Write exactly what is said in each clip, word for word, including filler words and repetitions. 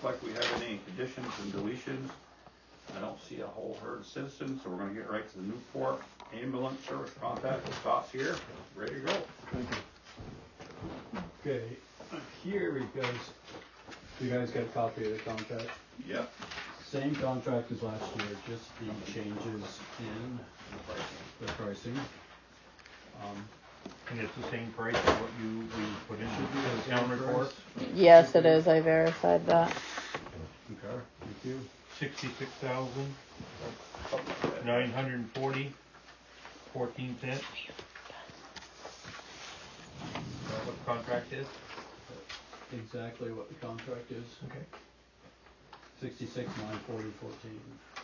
like we have any additions and deletions. I don't see a whole herd of citizens, so we're gonna get right to the Newport ambulance service contact. Scott's here, ready to go. Thank you. Okay, here we guys, you guys got a copy of the contract? Yep. Same contract as last year, just the changes in the pricing. Um, And it's the same price as what you, we put in the town report? Yes, it is. I verified that. Okay, thank you. Sixty-six thousand, nine hundred and forty, fourteen cents. Is that what the contract is? Exactly what the contract is. Okay. Sixty-six, nine forty, fourteen.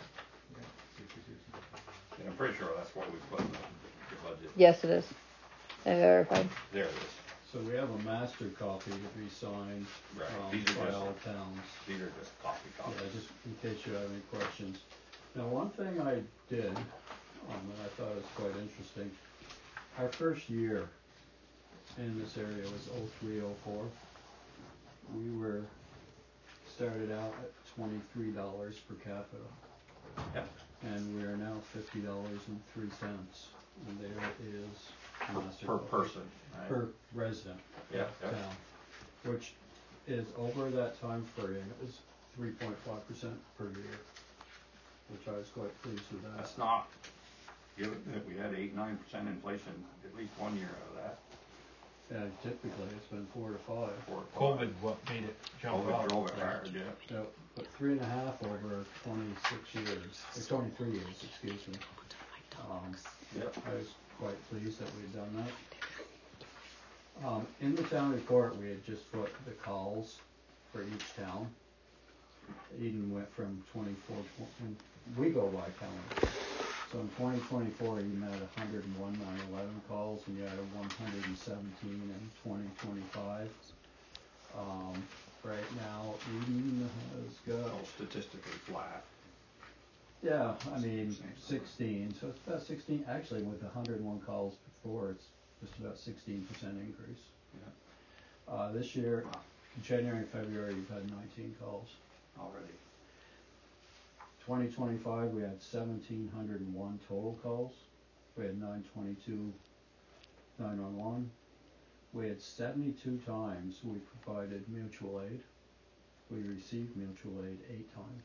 And I'm pretty sure that's what we put in the, the budget. Yes, it is. I verified. There it is. So we have a master copy to be signed Right. um, These are by just- all towns. These are just copy copies. Yeah, just in case you have any questions. Now, one thing I did, um, that I thought was quite interesting, our first year in this area was oh three oh four. We were, started out at twenty-three dollars per capita. Yep. And we are now fifty dollars and three cents. And there is a master Per copy. person, right? Per resident. Yeah, yeah. Town, which is over that time frame is three point five percent per year, which I was quite pleased with that. That's not, given that we had eight, nine percent inflation, at least one year out of that. Yeah, typically it's been four to five. Four, five. COVID, what made it jump COVID up? drove it hard, yeah. So, but three and a half over twenty-six years, or twenty-three years, excuse me. Um, Yep. I was quite pleased that we'd done that. Um, in the town report, we had just put the calls for each town. Eden went from twenty-four, twenty, we go by calendar. So in twenty twenty-four, you had one hundred one nine eleven calls, and you had one hundred seventeen in twenty twenty-five. Um, right now, Eden has got, Oh, statistically flat. yeah, I mean, sixteen, so it's about sixteen, actually with one hundred one calls before, it's just about sixteen percent increase. Yeah. Uh, this year, January and February, you've had nineteen calls. Already. twenty twenty-five, we had seventeen hundred one total calls. We had nine twenty-two nine one one. We had seventy-two times we provided mutual aid. We received mutual aid eight times.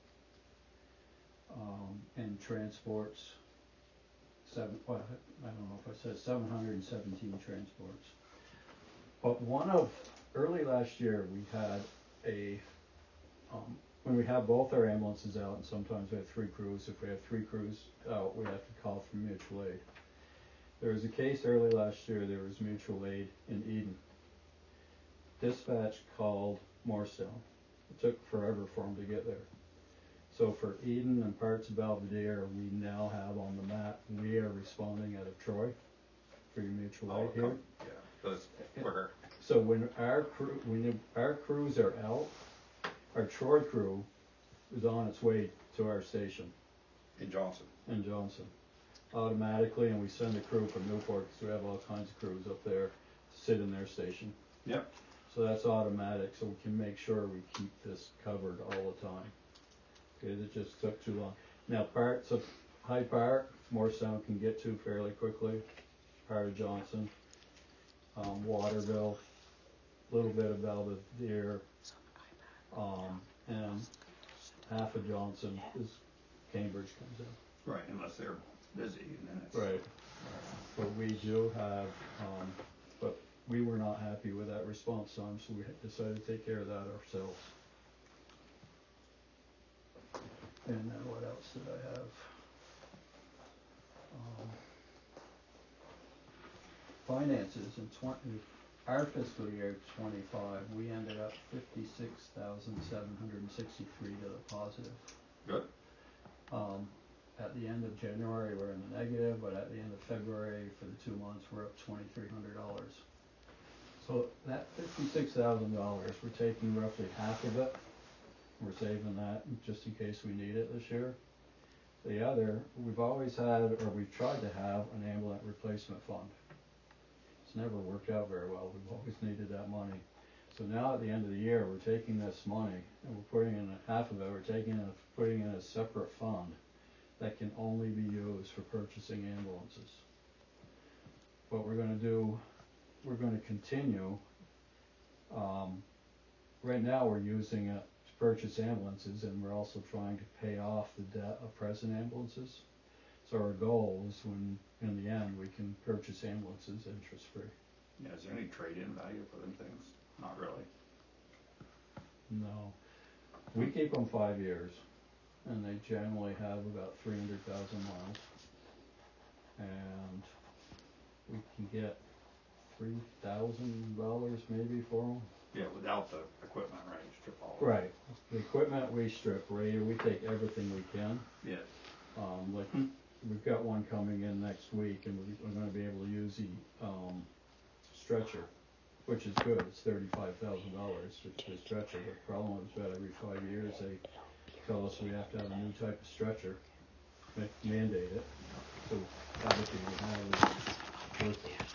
Um, and transports, seven, well, I don't know if I said seven hundred seventeen transports. But one of, early last year, we had a, um, when we have both our ambulances out, and sometimes we have three crews, if we have three crews out, we have to call for mutual aid. There was a case early last year, there was mutual aid in Eden. Dispatch called Morristown. It took forever for them to get there. So for Eden and parts of Belvedere, we now have on the map, we are responding out of Troy for your mutual Oh, aid here. come- Yeah, that's quicker. So when our crew, when our crews are out, our Troy crew is on its way to our station In Johnson. in Johnson, automatically, and we send a crew from Newport, because we have all kinds of crews up there to sit in their station. Yep. So that's automatic, so we can make sure we keep this covered all the time. Okay, it just took too long. Now parts of Hyde Park, Morristown can get to fairly quickly. Part of Johnson, um, Waterville, a little bit of Belvedere, um, and half of Johnson is Cambridge comes in. Right, unless they're busy, and then it's. Right. But we do have, um, but we were not happy with that response time, so we decided to take care of that ourselves. And then what else did I have? Um, finances in twenty, our fiscal year twenty-five, we ended up fifty-six thousand seven hundred sixty-three to the positive. Good. Um, at the end of January, we're in the negative, but at the end of February, for the two months, we're up twenty-three hundred dollars. So that fifty-six thousand dollars, we're taking roughly half of it. We're saving that just in case we need it this year. The other, we've always had, or we've tried to have, an ambulance replacement fund. It's never worked out very well. We've always needed that money. So now at the end of the year, we're taking this money and we're putting in a, half of it, we're taking it, putting in a separate fund that can only be used for purchasing ambulances. What we're gonna do, we're gonna continue, um, right now we're using it to purchase ambulances and we're also trying to pay off the debt of present ambulances. So our goal is when, in the end, we can purchase ambulances interest free. Yeah, is there any trade-in value for them things? Not really. No, we keep them five years, and they generally have about three hundred thousand miles, and we can get three thousand dollars maybe for them. Yeah, without the equipment, right? Strip all. Right, the equipment we strip, radio, we take everything we can. Yeah. Um, like, Hmm. we've got one coming in next week, and we- we're gonna be able to use the, um, stretcher, which is good, it's thirty-five thousand dollars for the stretcher, but the problem is about every five years, they tell us we have to have a new type of stretcher, ma- mandate it, so everything we have is worthless.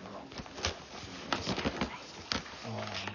Um,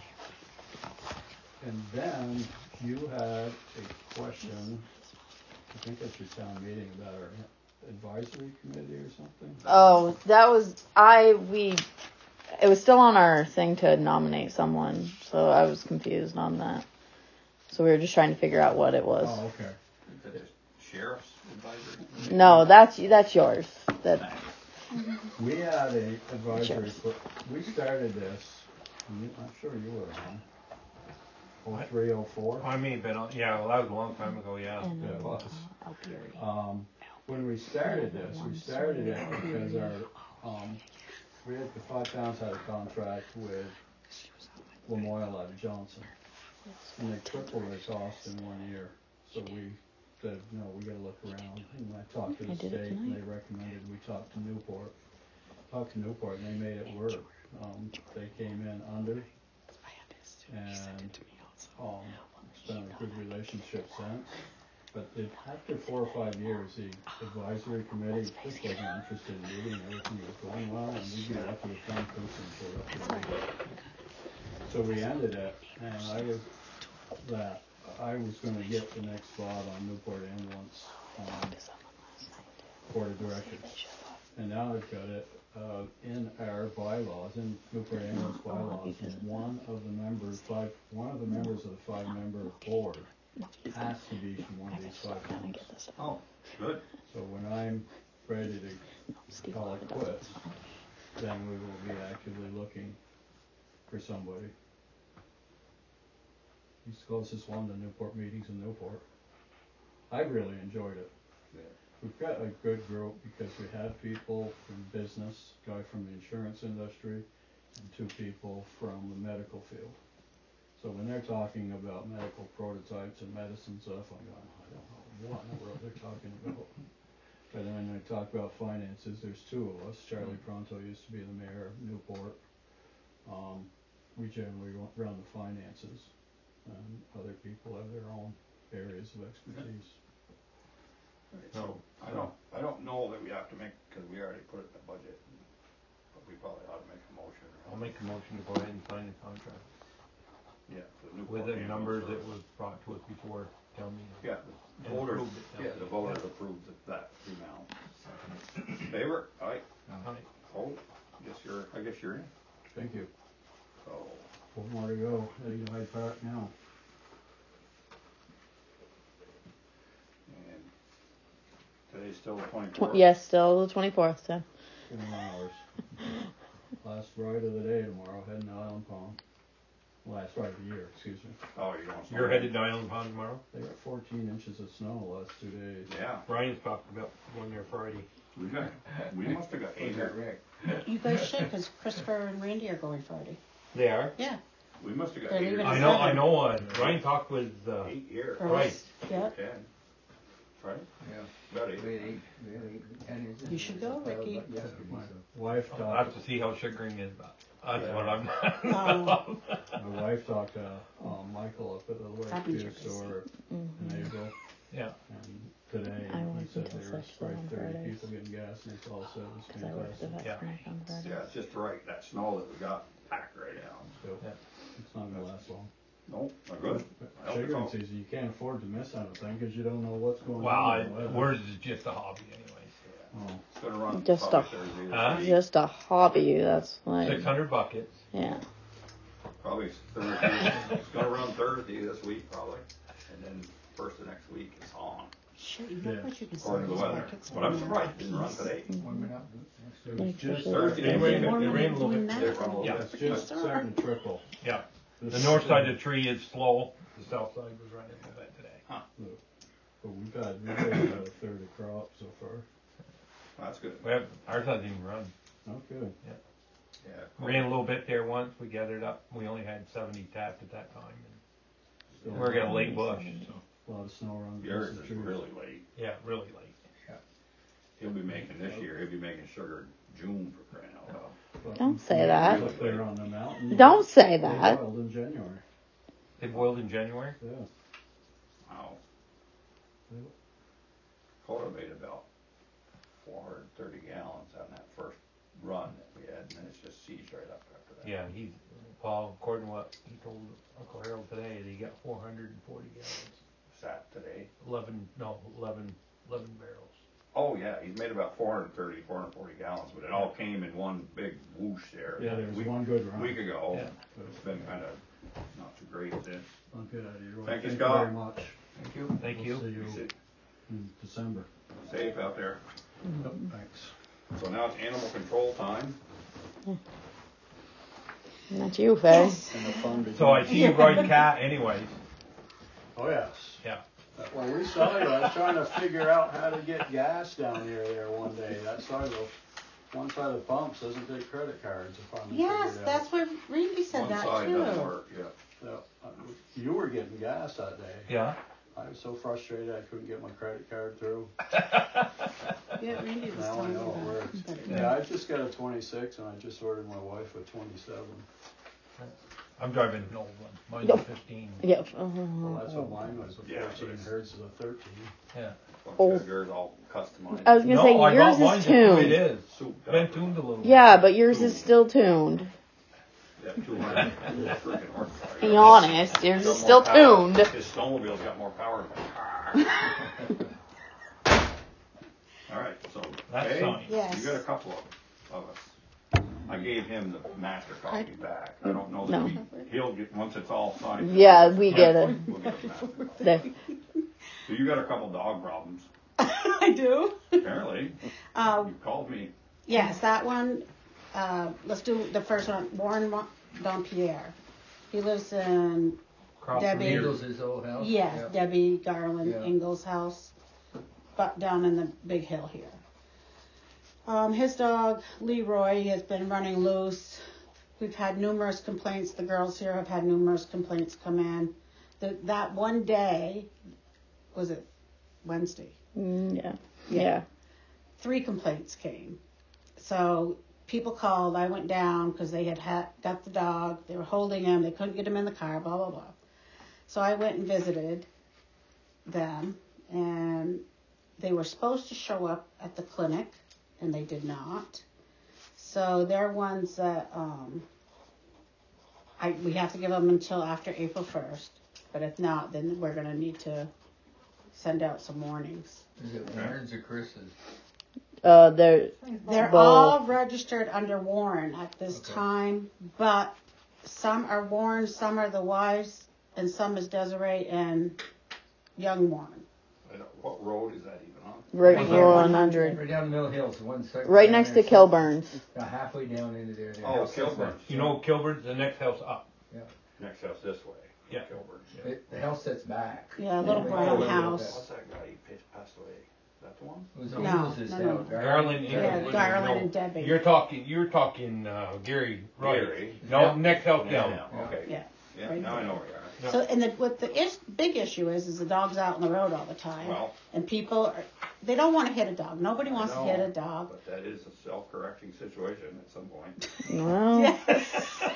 and then you had a question, I think at your town meeting, about our advisory committee or something? Oh, that was I. We. It was still on our thing to nominate someone, so I was confused on that. So we were just trying to figure out what it was. Oh, okay. Is that just sheriff's advisory? No, that's that's yours. That. We had a advisory, fo- we started this, and you- I'm sure you were on, oh three, oh four? I may have been on, yeah, well, that was a long time ago, yeah. And Yeah, it was. uh, Alpieri. Um, when we started this, we started it because our, um, we had, the five towns had a contract with Lamoille out of Johnson. And they tripled their cost in one year, so we said, no, we gotta look around, and I talked to the I did it state, and they tonight. recommended we talk to Newport. Talked to Newport, and they made it work, um, they came in under, and, um, it's been a good relationship since. But it, after four or five years, the advisory committee just wasn't interested in meeting, everything was going well, and we'd be lucky if one person showed up to the meeting. So we ended it, and I was, that, I was gonna get the next spot on Newport Ambulance, um, board of directors. And now I've got it, uh, in our bylaws, in Newport Ambulance bylaws, and one of the members, five, one of the members of the five-member board has to be from one of these five towns. Oh, good. So when I'm ready to call it quits, then we will be actively looking for somebody. He's the closest one to Newport meetings in Newport. I really enjoyed it. Yeah. We've got a good group because we had people from business, guy from the insurance industry, and two people from the medical field. So when they're talking about medical prototypes and medicine stuff, I'm going, I don't know what in the world they're talking about. But then when they talk about finances, there's two of us. Charlie Pronto used to be the mayor of Newport. Um, we generally run- run the finances, and other people have their own areas of expertise. So, I don't, I don't know that we have to make, cause we already put it in the budget, but we probably ought to make a motion. I'll make a motion to go ahead and sign the contract. Yeah, for the Newport With the ambulance numbers that service. was brought to us before town meeting. Yeah, the And voters, approved it, yeah, yeah. the voters approved it- that amount. Favor, aye, Aye. oh, guess you're, I guess you're in, Thank you. so. Four more to go, heading to Hyde Park now. And today's still the Tw- twenty-fourth? yes, still the twenty-fourth. So. Four more hours. Last ride of the day tomorrow, heading to Island Pond. Last ride of the year, excuse me. Oh, you're going. You're headed to Island Pond tomorrow? They got fourteen inches of snow the last two days. Yeah, Ryan's talked about going there Friday. we got, we must have got eight, You guys should, because Christopher and Randy are going Friday. They are? Yeah. we must have got They're eight or leaving I at know, seven. I know, uh, Ryan talked with, uh, eight here. Or Right. was- Yeah. Ten. Right? Yeah. About eight. We had eight, we had eight, ten inches. You should go, Ricky. Yesterday, My so. wife I'll have talked, to see how Chickering is, but that's Yeah. what I'm. Um, my wife talked to, um, Michael up at the Happy Lakeview to store Mm-hmm. in April, Yeah. and today, I he work said until there was six, so probably on thirty Fridays. people getting gas, and it's all said it was Because I work the fantastic. Yeah. vet clinic on Friday. Yeah, it's just right, that snow that we got packed right down. So, Yeah. not gonna last long. No, not good. I hope it's Sugaring all- season, you can't afford to miss anything because you don't know what's going Well, on. I, with the weather. ours is just a hobby anyways. Oh, It's gonna run Just probably a- Thursday this Huh? week. Just a hobby. That's like, Six hundred buckets. yeah. Probably Thursday. It's gonna run Thursday this week probably, and then first of next week it's on, Shit, you know Yeah. what you can according to the sell weather. buckets But I'm in surprised it didn't run today. Warming up. it was just Thursday, It rained, it Warming rained a up little doing bit. that. Did it run a little Yeah. bit? It's just starting to trickle. Yeah. The This- north side of the tree is slow. The south side was running a little bit today. But we've had, we've had about a third of crop so far. That's good. We have, ours hasn't even run. Oh, good. Yeah. Ran a little bit there once. We gathered up. We only had seventy tapped at that time. Still And we're getting a late bush. So. a lot of snow around. Yours the is trees. really late. Yeah, really late. He'll be making this year, he'll be making sugar June for crying out loud. But Don't say that. Up there on the mountain. Don't say they that. boiled in January. They boiled in January. Yeah. Wow. Yep. Coda made about four hundred and thirty gallons on that first run that we had, and then it's just seized right up after that. Yeah, he's Paul. According to what he told Uncle Harold today, that he got four hundred and forty gallons. Sat today. Eleven, no, eleven, eleven barrels. Oh, yeah, he's made about four hundred and thirty, four hundred and forty gallons, but it all came in one big whoosh there. Yeah, there was Week- one good run. Week ago. Yeah. It's been kind of not too great since. Oh, good idea. Roy. Thank you, Thank Scott. you very much. Thank you. Thank We'll you. see you in December. Safe out there. Yep, thanks. So now it's animal control time. Not you, Faye. And the fun begins. So I see you ride cat, anyways. Oh, yes. Yeah. When we started, I was trying to figure out how to get gas down here there one day. That side of the, one side of the pumps doesn't take credit cards. I finally Yes, figured out. that's what Randy said One that side too. doesn't work, yeah. Yeah, uh, you were getting gas that day. Yeah. I was so frustrated I couldn't get my credit card through. Yeah, Randy was Now I telling know it me works. that. But- Yeah, I just got a twenty-six and I just ordered my wife a twenty-seven. I'm driving an old one. Mine's a fifteen. Yeah. Well, that's what mine was, a Yeah, but fourteen it's- hertz is a thirteen. Yeah. Oh. Bunch of yours all customized. I was gonna No, say I yours got mine is just the way it tuned. is. Souped Been up. tuned a little. Yeah, but yours is still tuned. Yeah, two hundred freaking horsepower. Be honest, yours Got is more still power. tuned. His snowmobile's got more power than mine. All right, so, That's Faye, fine. Yes. you got a couple of, of us. I gave him the master copy back. I don't know that No. we, he'll get, once it's all signed. Yeah, we get we'll it. get a master copy. There. So you got a couple dog problems, I do. apparently. Um, You called me. Yes, that one. Uh, let's do the first one. Warren Mo- Dompierre. He lives in Crop Debbie. from Ingles his old house. yes, Yeah. Debbie Garland Yeah. Ingalls' house, but down in the big hill here. Um, his dog Leroy has been running loose. We've had numerous complaints. The girls here have had numerous complaints come in. The, that one day, was it Wednesday? Mm, yeah. Yeah. Yeah. Three complaints came. So people called. I went down because they had, had got the dog. They were holding him. They couldn't get him in the car. Blah blah blah. So I went and visited them, and they were supposed to show up at the clinic, and they did not. So they're ones that um, I we have to give them until after April first. But if not, then we're gonna need to send out some warnings. Is it Warren's or Chris's? Uh, there. They're Both. all registered under Warren at this Okay. time, but some are Warren, some are the wives, and some is Desiree and young Warren. I don't- What road is that even on? Right Right for here, one hundred. Right down the Mill Hills, one second. Right down next to there, Kilburns. About halfway down into there. their Oh, house sits Kilburn. back. You know, Kilburn, the next house up. Next house this way. Yeah. Kilburn. It, the house sits back. Yeah, a little Yeah. brown Yeah. house. What's that guy? He passed- passed away. Is that the one? It was No, Ingles' no, house. no. Garland, Yeah, Inglewood, Garland no. and Debbie. You're talking, you're talking uh, Gary, right? Gary. No, Yeah. next house Yeah, down. yeah, okay. Yeah. Yeah, Right now I there. know where you are. Yeah. So, and the, what the is, big issue is, is the dog's out on the road all the time. Well, And people, are, they don't want to hit a dog. Nobody I wants to know, hit a dog. But that is a self-correcting situation at some point. Well, Yes.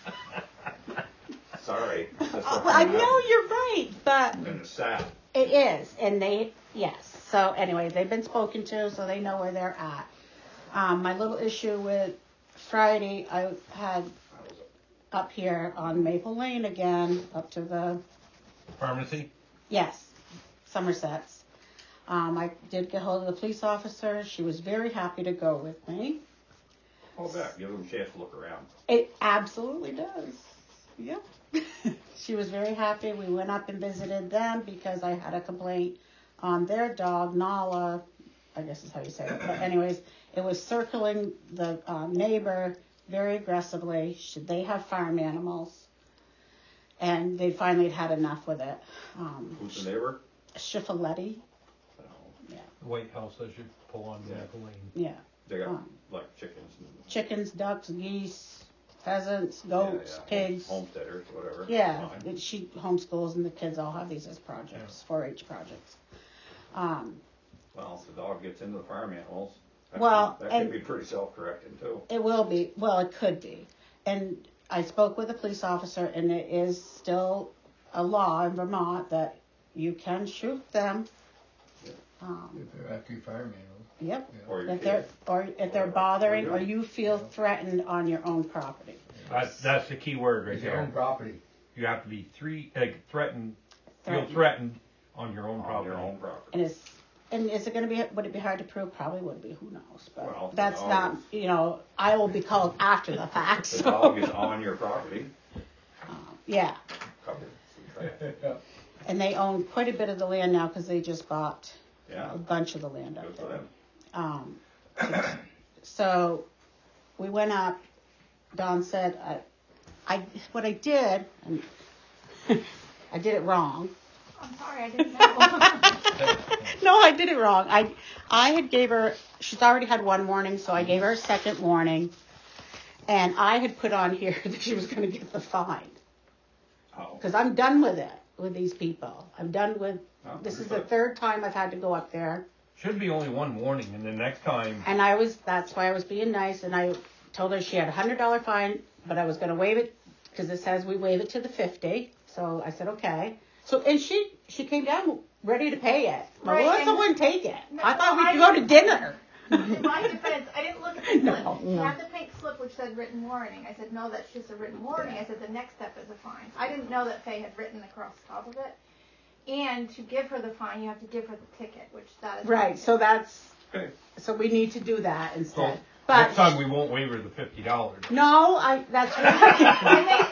Sorry. That's what Oh, I can know happen. you're right, but And it's sad. it is, and they, yes. So anyway, they've been spoken to, so they know where they're at. Um, my little issue with Friday, I had I was up here on Maple Lane again, up to the, Pharmacy? yes, Somerset's. Um, I did get hold of the police officer. She was very happy to go with me. Hold back, give them a chance to look around. It absolutely does. Yep. She was very happy. We went up and visited them because I had a complaint on their dog, Nala, I guess is how you say it. But anyways, it was circling the um, neighbor very aggressively. Should they have farm animals? And they finally had had enough with it. Um, Who's the neighbor? Schifoletti. Oh, Yeah. The White House as you pull on Yeah. Maple Lane. Yeah. they got Um, like chickens and Chickens, ducks, geese, pheasants, goats, yeah, yeah. pigs. Homesteaders, whatever. Yeah, Fine. it- she homeschools and the kids all have these as projects, four H projects. Um, Well, if the dog gets into the farm animals, that, Well, can, that and- can be pretty self-correcting too. it will be, well, it could be. And I spoke with a police officer, and it is still a law in Vermont that you can shoot them. Um, If they're after your farm animals. yep. Yeah. Or your If they're, kid. or if they're Or- bothering, or or you. you feel threatened on your own property. That's, that's the key word right It's your own there. property. You have to be three, like, threatened, feel Threatened. threatened on your own On property. your own property. And it's, and is it gonna be, would it be hard to prove? Probably would be, who knows, Well, but the that's dog not, is- you know, I will be called after the fact, The so. dog is on your property. Um, Yeah, Covered. some trash. and they own quite a bit of the land now, cause they just bought Yeah, a bunch of the land up good for there. them. Um, so we went up. Don said, I, I, what I did, and I did it wrong. I'm sorry, I didn't know. No, I did it wrong. I, I had gave her, she's already had one warning, so I gave her a second warning. And I had put on here that she was going to get the fine. Oh, Because I'm done with it, with these people. I'm done with, Oh, this is the understood. third time I've had to go up there. Should be only one warning, and the next time, And I was, that's why I was being nice, and I told her she had a hundred dollar fine, but I was gonna waive it, because it says we waive it to the fifty, so I said, okay. So, and she, she came down ready to pay it. Right, Melissa and- wouldn't take it. No, I thought well, we could I go to dinner. In my defense, I didn't look at the slip. No, She no. had the pink slip which said written warning. I said, no, that's just a written warning. I said, the next step is a fine. I didn't know that Faye had written across the top of it. And to give her the fine, you have to give her the ticket, which that is. Right, so that's, okay. so we need to do that instead. so But, next time we won't waive her the fifty dollars. no, I, that's And right.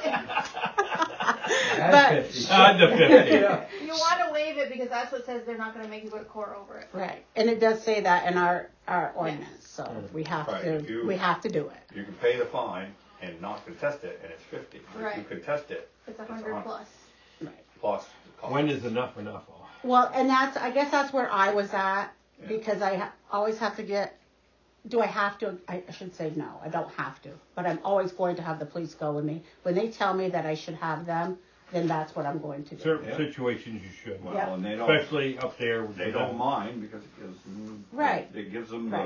they, But- That's fifty. Add the fifty. Yeah. you want to waive it because that's what says they're not going to make you go to court over it. Right, and it does say that in our, our ordinance, so we have Right, to, if you- we have to do it. You can pay the fine and not contest it, and it's fifty. If you Right. contest it, It's a It's a hundred hun- plus. plus the cost. When is enough enough? Well, and that's, I guess that's where I was at, Yeah. because I ha- always have to get, do I have to? I, I should say no, I don't have to, but I'm always going to have the police go with me. When they tell me that I should have them, then that's what I'm going to do. Certain Yeah. situations you should, Well, Yeah. and they don't, especially up there. with they the- don't mind because it gives them, Right. it gives them the, Right.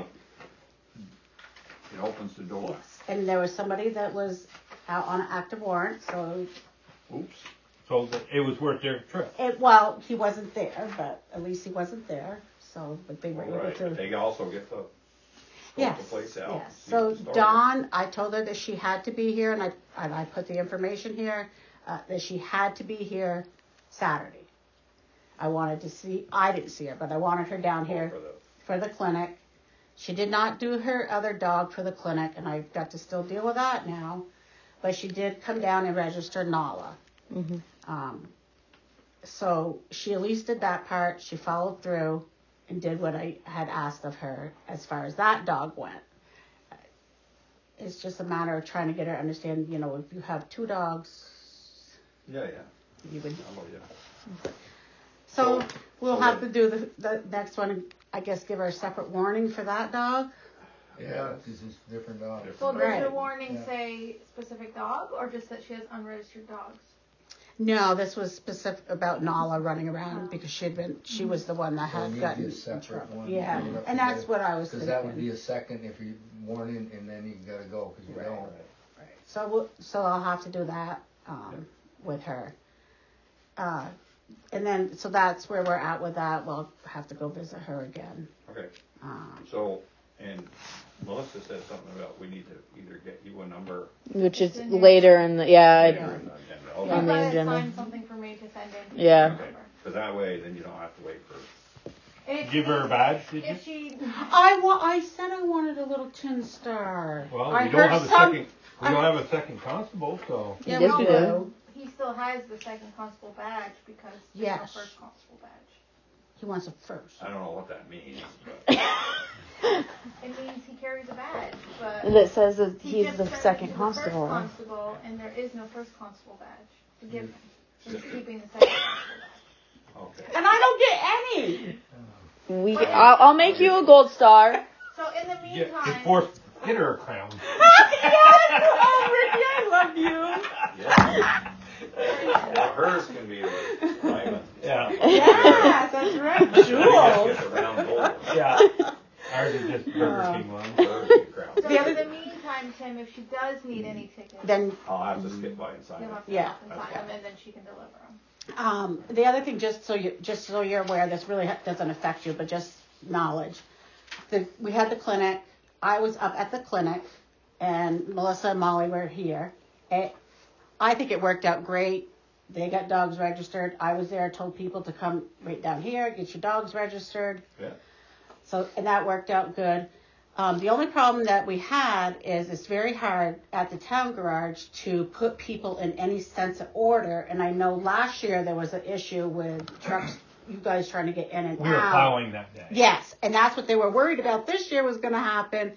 it opens the door. Yes, and there was somebody that was out on an active warrant, so Oops. So that it was worth their trip. it, well, he wasn't there, but at least he wasn't there, so, but they were All able right, to. but they also get the, scope Yes, the place out. yes. see So what the story is. Dawn, I told her that she had to be here, and I, and I put the information here, uh, that she had to be here Saturday. I wanted to see, I didn't see her, but I wanted her down here For the- for the clinic. She did not do her other dog for the clinic, and I've got to still deal with that now. But she did come down and register Nala. Mhm. Um, so she at least did that part. She followed through and did what I had asked of her as far as that dog went. It's just a matter of trying to get her to understand, you know, if you have two dogs, Yeah, yeah. you would. I'm with you. So So- we'll so have that- to do the, the next one, I guess, give her a separate warning for that dog. Yeah, because it's a different dog. Well, does Right. the warning Yeah. say specific dog or just that she has unregistered dogs? No, this was specific about Nala running around because she'd been, she was the one that So it had needs gotten a in separate trouble. one. Yeah, Put it up and that's together. what I was Because thinking. that would be a second if you warning and then you gotta go, because you Right. don't. So we'll, so I'll have to do that um, with her. Uh, and then, so that's where we're at with that. We'll have to go visit her again. Okay, Um, so And Melissa said something about we need to either get you a number. Which is It's in here. later in the yeah. later I- in the agenda. You Okay. On the gotta agenda. sign something for me to send in. Yeah. Okay. Cause that way, then you don't have to wait for. If Give her a she- badge, did you? If she, I wa- I said I wanted a little tin star. Well, I we don't heard have a some- second, we don't have a second constable, so. Yeah, Yes, we we do. do. he still has the second constable badge because there's Yes. no first constable badge. He wants it first. I don't know what that means, but It means he carries a badge, but That says that he he's just the turned second into constable. The first constable, and there is no first constable badge to give him. He's keeping the second constable badge. okay. And I don't get any. We, I'll, I'll make you a gold star. So in the Yeah, meantime, it's for, get her a crown. Oh, Ricky, I love you. Yeah. Well, hers can be the diamond. Yeah. Yes, that's right, You just Jewel. get the round gold one. Yeah. Ours is just Burger King one. Hers is crown. so The other- in the meantime, Tim, if she does need any tickets, Then, I'll have to skip by and sign you'll it. have to Yeah. stop and sign them, and then she can deliver them. um, the other thing, just so you, just so you're aware, this really ha- doesn't affect you, but just knowledge. The, we had the clinic. I was up at the clinic, and Melissa and Molly were here. It, I think it worked out great. They got dogs registered. I was there, told people to come right down here, get your dogs registered. Yeah. So, and that worked out good. Um, the only problem that we had is it's very hard at the town garage to put people in any sense of order. And I know last year there was an issue with trucks, you guys trying to get in and We were out. plowing that day. Yes, and that's what they were worried about this year was going to happen.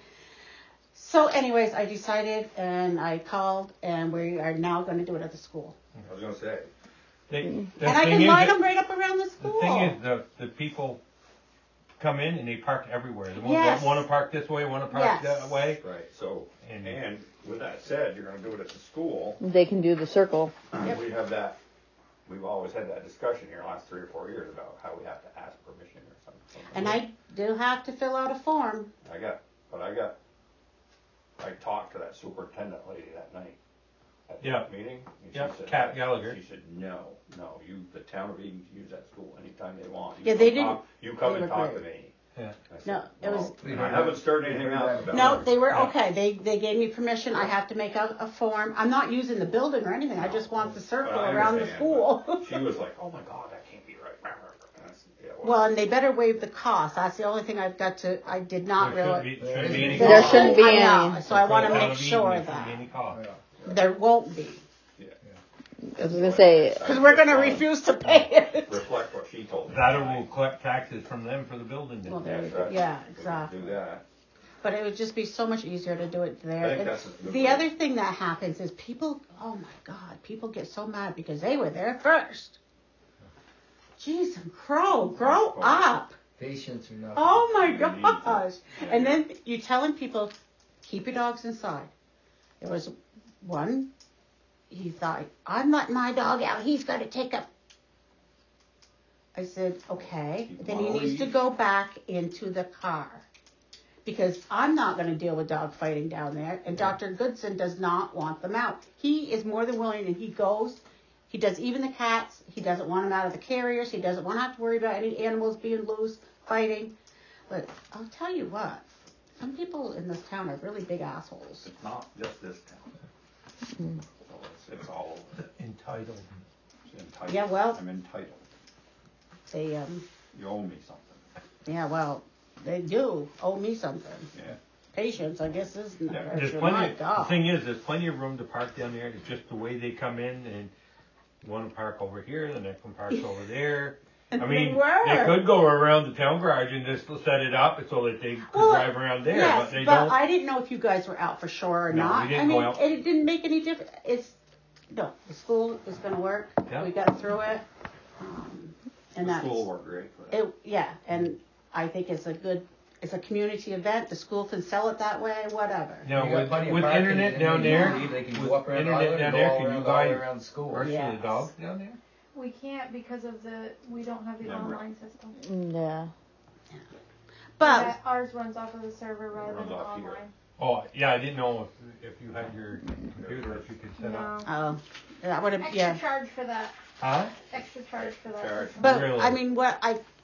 So anyways, I decided and I called and we are now going to do it at the school. I was gonna say, They- the And I thing can is line that- them right up around the The school. thing is, the, the people come in and they park everywhere. The ones Yes. that want to park this way, want to park Yes. that way. right, so, And- and with that said, you're gonna do it at the school. They can do the circle. Yep. We have that, we've always had that discussion here the last three or four years about how we have to ask permission or something. And I do have to fill out a form. I got, but I got, I talked to that superintendent lady that night at Yeah. that meeting. and she Yeah, said- Kat Gallagher. She said, no, no, you, the town of Eden can use that school anytime they want. You Yeah, come they didn't- talk- You come they and were talk to great. me. Yeah. I said, No, it was- "Well, I haven't stirred anything else about No, it." they were Yeah. okay. They they gave me permission. I have to make out a form. I'm not using the building or anything. I just want the circle But I around the understand, school. but She was like, oh my God, that can't be right. And I said, "Yeah, Well, and they better waive the cost. That's the only thing I've got to. I did not There shouldn't really. be, shouldn't be any There cost. shouldn't be I know, any. so I want to For the town make of Eden, sure there shouldn't be that any cost. there won't be, I was gonna say, because we're going to refuse to pay it. Reflect what she told me. That or we'll collect taxes from them for the building. then. Well, there you That's go. right. Yeah, We can exactly. Do that. But it would just be so much easier to do it there. I think And that's a good the way. other thing that happens is people. Oh my God, people get so mad because they were there first. Jeez and crow, grow up. Patience or nothing. Oh my You need to. gosh. And then you telling people, keep your dogs inside. There was one, he thought, I'm letting my dog out. He's got to take a. I said, okay. Keep him Then on he a needs to leash. go back into the car. Because I'm not going to deal with dog fighting down there. And Doctor Goodson does not want them out. He is more than willing, and he goes. He does even the cats. He doesn't want them out of the carriers. He doesn't want to have to worry about any animals being loose, fighting. But I'll tell you what, some people in this town are really big assholes. It's not just this town. So it's, it's all over. Entitled. It's entitled. Yeah, well- I'm entitled. They, um, You owe me something. yeah, well, they do owe me something. Yeah. Patience, I guess, is not Yeah, virtue. there's My plenty. The God. thing is, there's plenty of room to park down there. It's just the way they come in, and one park over here, the next one parks over there. I They mean, were. they could go around the town garage and just set it up so that they could Well, drive around there, Yes, but they but don't. I didn't know if you guys were out for sure or No, we not. didn't I mean, go out. it didn't make any difference. It's no, the school is going to work. Yeah. We got through it, um, and The that's school worked great for that. it. Yeah, and I think it's a good, it's a community event. The school can sell it that way, whatever. Now, You got with, plenty of with parking, internet and down then there, you leave, they can go with up around the internet island down and go there, all can you around, all buy the way around the school. First Yes. to the dogs down there? we can't because of the we don't have the Memory. online system. mm, yeah. But That- ours runs off of the server rather Runs than off here. online. Oh, yeah, I didn't know if, if you had your computer, if you could set up. No. oh, that would have Extra yeah. charge for that. Huh? Extra charge for that. Charge. system. But Really? I mean, what I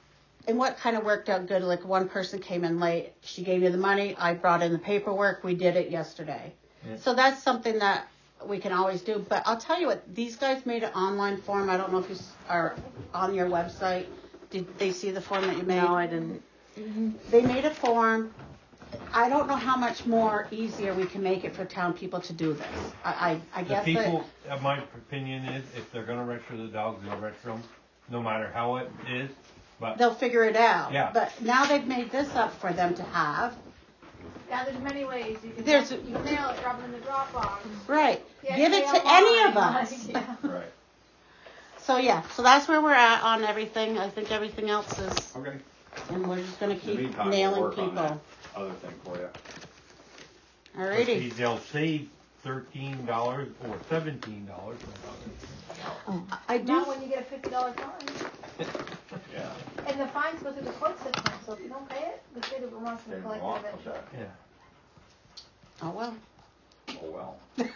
and what kind of worked out good, like one person came in late, she gave you the money, I brought in the paperwork, we did it yesterday. Yeah. So that's something that we can always do. But I'll tell you what, these guys made an online form. I don't know if you s- are on your website. Did they see the form that you made? No, I didn't. They made a form. I don't know how much more easier we can make it for town people to do this. I, I, I The guess people, uh, my opinion is, if they're gonna register the dogs, they'll register them, no matter how it is, that but, they'll figure it out. Yeah. But now they've made this up for them to have. Yeah, there's many ways. You can, There's- you can mail it, drop it in the Dropbox. Right. Yeah, Give it pay to any of online, us. like, yeah. Right. So yeah, so that's where we're at on everything. I think everything else is, Okay. and we're just gonna In the keep meantime, we'll nailing work on people. that other thing for you. but Alrighty. see, they'll save thirteen dollars or seventeen dollars. I do. Not when you get a fifty dollar fine. Yeah. And the fines go through the court system, so if you don't pay it, the state of Vermont's They gonna collect want it of eventually. that. Yeah. Oh well. Oh, well.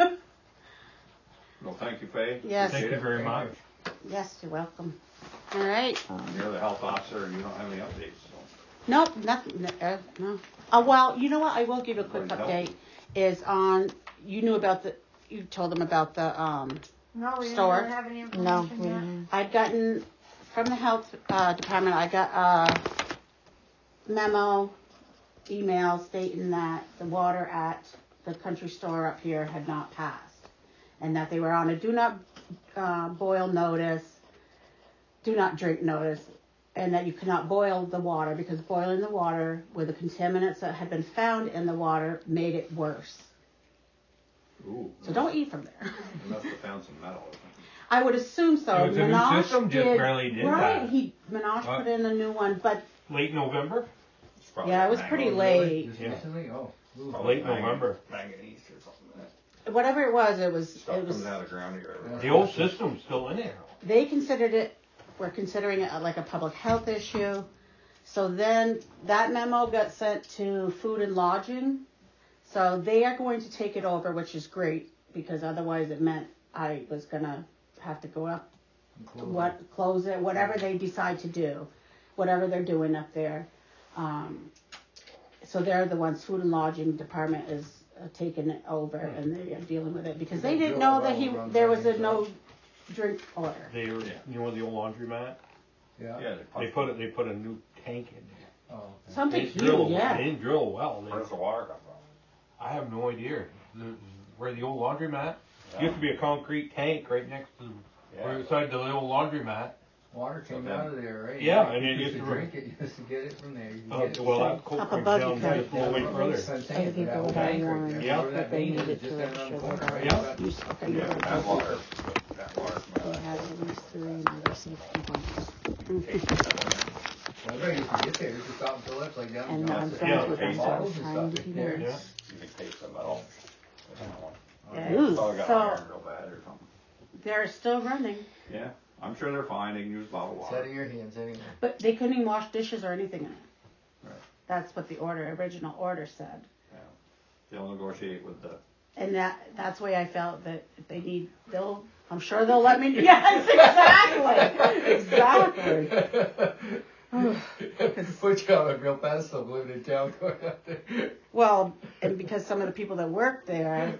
Well, thank you, Faye. Yes. Thank Appreciate you very it. much. Yes, you're welcome. All right. You're the health officer and you don't have any updates, so. Nope, nothing. Uh, no. Oh well, you know what? I will give you a quick Right, no. update. Is on. You knew about the. You told them about the. Um. No, we didn't Store? really have any No, information we yet. didn't. I'd gotten from the health uh, department. I got a memo, email stating that the water at the country store up here had not passed, and that they were on a do not uh, boil notice, do not drink notice, and that you could not boil the water because boiling the water with the contaminants that had been found in the water made it worse. Ooh. So don't eat from there. You must have found some metal or something. I would assume so. It was a new Minaj system, just did, barely did right, that. he Minaj What? put in a new one, but Late November? It's probably yeah, it was mango- pretty Oh, late. really? Just Yeah. recently? Oh. Ooh. probably Late mangan- November. Manganese or something like that. Whatever it was, it was Stuff it was. comes out of the ground here. everywhere. The old system's still in there. They considered it. We're considering it like a public health issue. So then that memo got sent to Food and Lodging. So they are going to take it over, which is great because otherwise it meant I was gonna have to go up, what close it, whatever they decide to do, whatever they're doing up there. Um, so they're the ones. Food and Lodging Department is uh, taking it over and they are dealing with it because they didn't know that he there was a no drink order. They were, Yeah. you know, the old laundromat? Yeah. Yeah, They put it, they put a new tank in there. Oh. Okay. Something They huge, drilled, yeah. they didn't drill well. They- Where's the water come from? I have no idea. The, where the old laundromat, used to be a concrete tank right next to, Yeah. right beside the old laundromat. Water came out of there, right? Yeah, You and it used used to to- drink it. You used to get it from there. You Oh, get it well, from- that Coke Up Creek above down you there, can- just a little way That's further. what I'm saying, Other people that would tank have right warned there. Yeah. Where that they main needed is, just to down around the register corner, their right? Yeah. About- use of Yeah, that water, that water. They had at least three and they received complaints. Well, everybody used to get there, used to stop and fill up, like down. And in I'm Johnson. friends with Yeah, them, so I was bottles and trying to stuff be in there. nice. Yeah. You can taste the metal. Yeah. Probably got So- iron real bad or something. They're still running, Yeah, I'm sure they're fine. They can use bottled It's out water. of your hands anyway. but they couldn't even wash dishes or anything in it. Right. That's what the order, original order said. Yeah. They'll negotiate with the. And that, that's the way I felt that if they need, they'll, I'm sure they'll let me, yes, exactly, exactly. Put you on a real pedestal living in town going out there. Well, and because some of the people that work there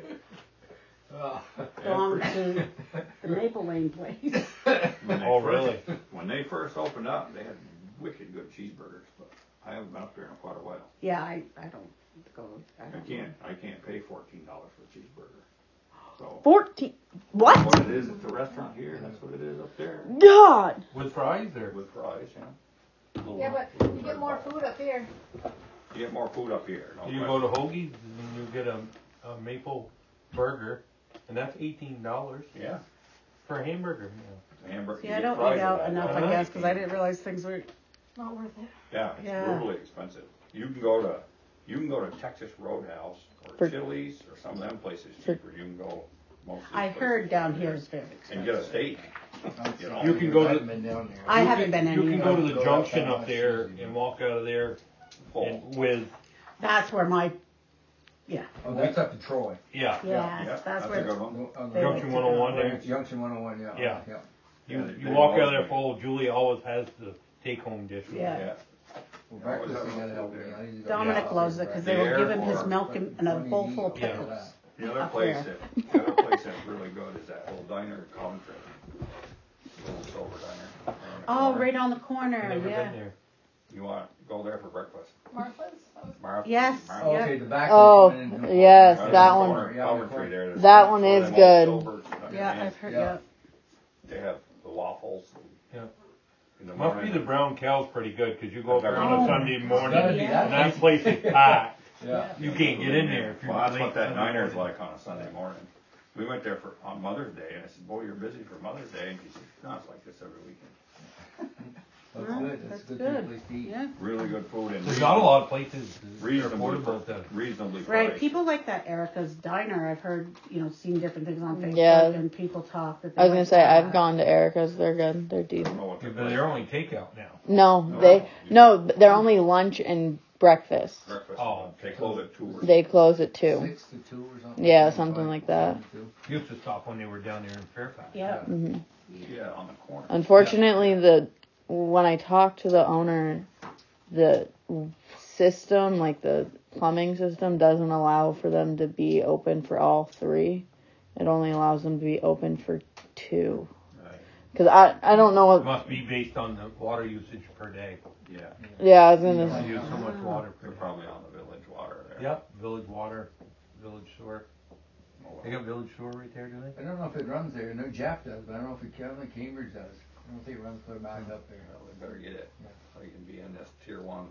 Oh. belong to the Maple Lane place. When they Oh, first- really? When they first opened up, they had wicked good cheeseburgers, but I haven't been up there in quite a while. Yeah, I, I don't go, I I don't. can't, I can't pay fourteen dollars for a cheeseburger. So. Fourteen. What? What it is at the restaurant here, that's what it is up there. God. With fries or? With fries, yeah. Yeah, but you get more food up here. You get more food up here. No You question. go to Hoagie's and you get a, a maple burger, and that's eighteen dollars Yeah, for a hamburger. the hamburger. See, you I get don't fries eat with out that. enough, I Uh-huh. guess, because I didn't realize things were, Not worth it. Yeah, it's Yeah. brutally expensive. You can go to, you can go to Texas Roadhouse or For- Chili's or some of them places For- cheaper. You can go most of these I places heard down around here is very and get a expensive. steak. You know, You can go I to- haven't been down there. I You haven't can- been You can go to anywhere. the junction up there and walk out of there full. and with, That's where my, yeah, Oh, that's up in Troy. yeah. Yeah, yes, that's a where, good one. On They the- like Junction to one oh one go. there. Junction one oh one, yeah. Yeah. Yeah. You, Yeah, they- you they walk out of always there make- full, Julie always has the take-home dish. Yeah. Yeah. Well, breakfast, you gotta help me. I need to go Dominic to loves it because they will There give him his or- milk and, and a bowl full of Yeah. pickles. The other Up place there. that, the other place that's really good is that little diner in Coventry. Little silver diner. around the Oh, corner. right on the corner, I've never yeah. been there. You want, go there for breakfast. Martha's? That was- Martha- Yes. Martha- Oh, okay, the back Oh, one. and then- yes, Right on that the one. corner of Yeah, on the Coventry corner. there. There's That one one of is them good. old silver Yeah, diner. I've heard, Yeah. yeah. They have the waffles. Yeah. In the Must be morning. the brown cow's pretty good, cause you go up there on Oh. a Sunday morning, Gotta be and that that nice. place is packed. Yeah. You can't get in there if you're Well, that's late what that Sunday diner is morning. like on a Sunday morning. We went there for, on Mother's Day, and I said, boy, you're busy for Mother's Day, and she said, no, it's like this every weekend. That's Well, good, that's that's a good good. place to eat. Yeah. Really good food and There's not a lot of places that are reasonably, affordable to. reasonably priced. Right, people like that Erica's Diner. I've heard, you know, seen different things on Facebook Yeah. and people talk that they I was gonna like say that. I've gone to Erica's. They're good. They're I don't decent. know what Yeah, the but they're only takeout now. No, No. they no. They're only lunch and breakfast. breakfast. Oh. They close at two. or They close at two. Six to two or something? Yeah, Five, something like that. seven to two. Used to stop when they were down there in Fairfax. Yeah. hmm Yeah, on the corner. Unfortunately, the when I talked to the owner, the system, like the plumbing system, doesn't allow for them to be open for all three. It only allows them to be open for two. Right. Cause I I don't know It what. must be based on the water usage per day. Yeah, Yeah, I was You gonna. use so much water per they're day. probably on the village water there. Yep, village water, village sewer. Oh, well. They got village sewer right there, do they? I don't know if it runs there, I know Jeff does, but I don't know if it, I don't think Cambridge does. I don't think it runs clear back up there. Well, they better get it, Yeah. so you can be in this tier one.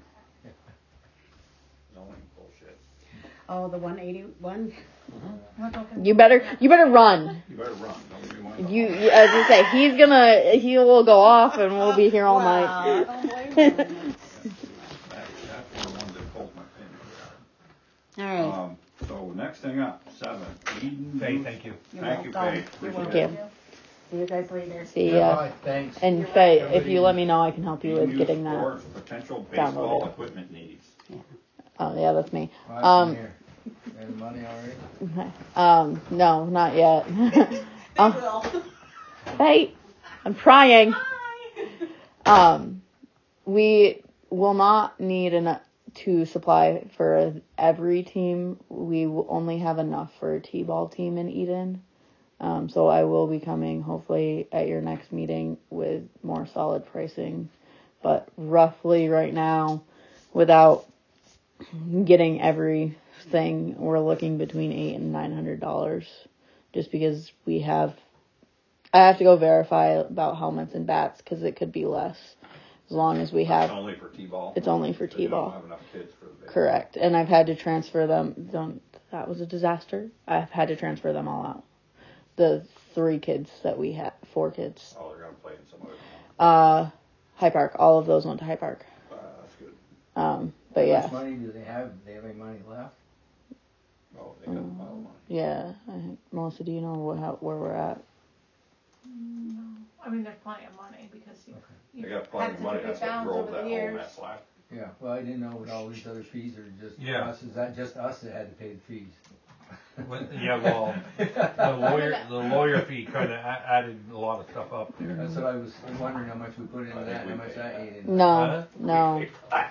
Zoning bullshit. Oh, the one eighty-one. We're talking- You better you better run. You better run, don't give me one. You, you as you say, he's gonna he will go off and we'll be here all night. Wow, don't blame them. That, that's the one that pulls my pin. All right. Um, so next thing up, seven, Eden. Faye, Youth- thank you. You're Thank you, welcome. Faye. You're Appreciate welcome. it. See you guys later. See ya. Bye, thanks. And Faye, if you let me know, I can help you Eden with Youth getting that. Sports, Potential baseball downloaded. equipment needs. Oh yeah, that's me. All right, Um, from here. Got the money already? Um, no, not yet. They Um, will. Hey, I'm trying. Um, we will not need enough to supply for every team. We will only have enough for a T-ball team in Eden. Um, so I will be coming hopefully at your next meeting with more solid pricing. But roughly right now, without getting everything, we're looking between eight and nine hundred dollars. Just because we have, I have to go verify about helmets and bats because it could be less. As long as we have, It's only for T-ball. it's only for So you don't T-ball. have enough kids for the baseball. Correct. And I've had to transfer them. Don't, that was a disaster. I've had to transfer them all out. The three kids that we had, four kids. Oh, they're gonna play in some other town. Uh, High Park. All of those went to High Park. Uh, that's good. Um, but How yeah, much money do they have? Do they have any money left? Oh, they got a pile of money. yeah. I, Melissa, do you know what, how, where we're at? No. I mean, there's plenty of money because you, They you've got plenty had of such money, a big that's what balance drove over that the whole years. mess last. Yeah, well, I didn't know what all these other fees are just Yeah. us, is that just us that had to pay the fees? Well, yeah, well, the lawyer, the lawyer fee kinda a- added a lot of stuff up there. That's what I was wondering, how much we put into I think that, and how we much paid that that. ate into. No, Huh? no,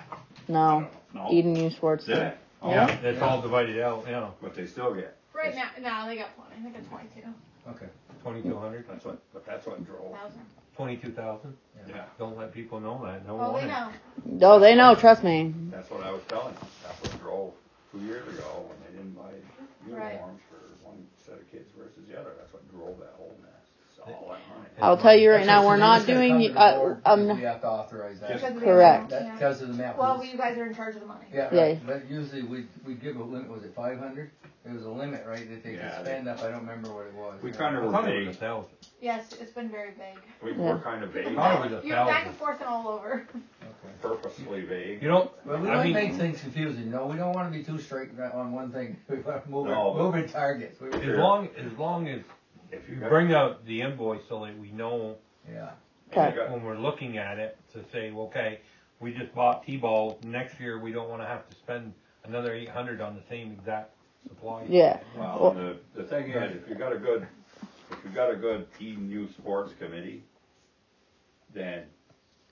no. No, Eden Youth Sports. did it? Oh, Yeah, it's all divided out, yeah, But they still get, Right now, no, they got plenty. They got twenty-two Okay. twenty-two hundred, that's what, but that's what drove, thousand. twenty-two thousand. yeah, Don't let people know that, no Oh, they wonder. know. Oh, they know. Trust me. that's what I was telling them, that's what drove two years ago when they didn't buy Right. uniforms for one set of kids versus the other, that's what drove that whole mess, it's all that money. I'll tell you right That's now, so we're they not just gotta doing. come to the Uh, board um, because we have to authorize that. Just- Because of the Correct. amount, That's yeah. because of the map. Well, you guys are in charge of the money. Yeah, Yeah. right, but usually we, we give a limit, was it five hundred? There was a limit, right, that they Yeah, could they- spend up, I don't remember what it was. We Yeah. kinda I were thought it was a vague, thousand. Yes, it's been very vague. we Yeah. were kinda vague, I thought it was a You're back thousand. and forth and all over. Okay. purposely vague. You know, Well, we I don't mean, make things confusing, no, we don't wanna be too straight on one thing, we wanna move, No, it- but- moving targets. We- as long, as long as If you you got, bring out the invoice so that we know Yeah, if you Okay. got, when we're looking at it, to say, okay, we just bought T-ball, next year we don't wanna have to spend another eight hundred on the same exact supply. Yeah. well, and the, the thing is, if you got a good, if you got a good Eden Youth Sports Committee, then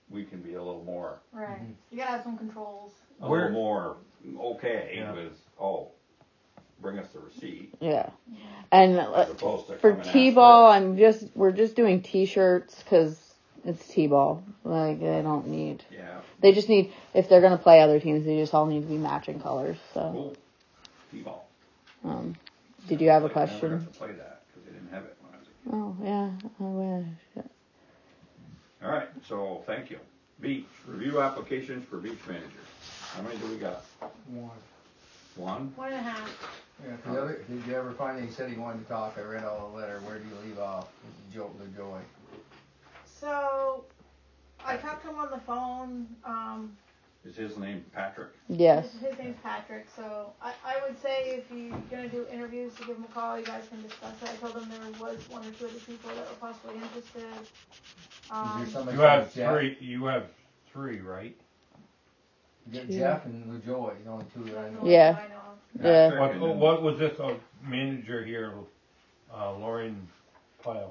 we can be a little more, Right. You gotta have some controls. a Where- little more okay Yeah. with, oh, bring us the receipt, Yeah. And uh, as opposed to for coming T-ball, after. I'm just we're just doing T-shirts because it's T-ball. Like they don't need. Yeah, They just need if they're gonna play other teams, they just all need to be matching colors. So, cool, T-ball. um, did you have a Like, I never question? got to play that, cause they didn't have it when I was a kid. Oh yeah. Oh, yeah. All right, so thank you. Beach, review applications for beach manager. How many do we got? One. One? One and a half. Yeah, 'cause the other, did you ever find that he said he wanted to talk? I read all the letter. Where do you leave off? Joe, the joy. So, I talked to him on the phone. Um, Is his name Patrick? Yes. his, his name's Patrick. So, I, I would say if you're gonna do interviews, to give him a call. You guys can discuss it. I told him there was one or two other people that were possibly interested. Is Um, there somebody You have like Jeff? three, you have three, right? You got Jeff and LaJoy, the only two that I know. Yeah. I know. Yeah. Patrick What, and then- what was this, uh, manager here, uh, Lauren Pyle?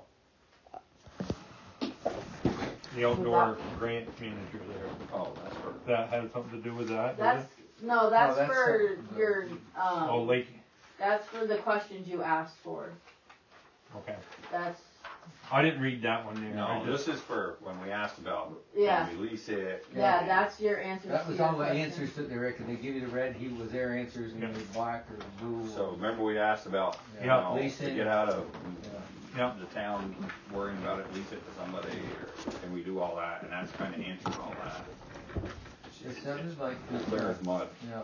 The outdoor grant manager there. Oh, that's her. That had something to do with that, was That's it? no. that's that's for the- your. Oh, Lake, That's for the questions you asked for. okay. That's I didn't read that one there. I No, just- this is for when we asked about, Yeah. can we lease it? Yeah, Can- that's your answer. That was all the answers that they reckon. They give you the red, he was their answers, and Yeah. the black or the blue. So remember we asked about, you Yeah. know, to Leasing. get out of Yeah. the town worrying about it, lease it to somebody, or can we do all that? And that's kind of answering all that. It's It just- sounded like, it's clear as mud. yeah.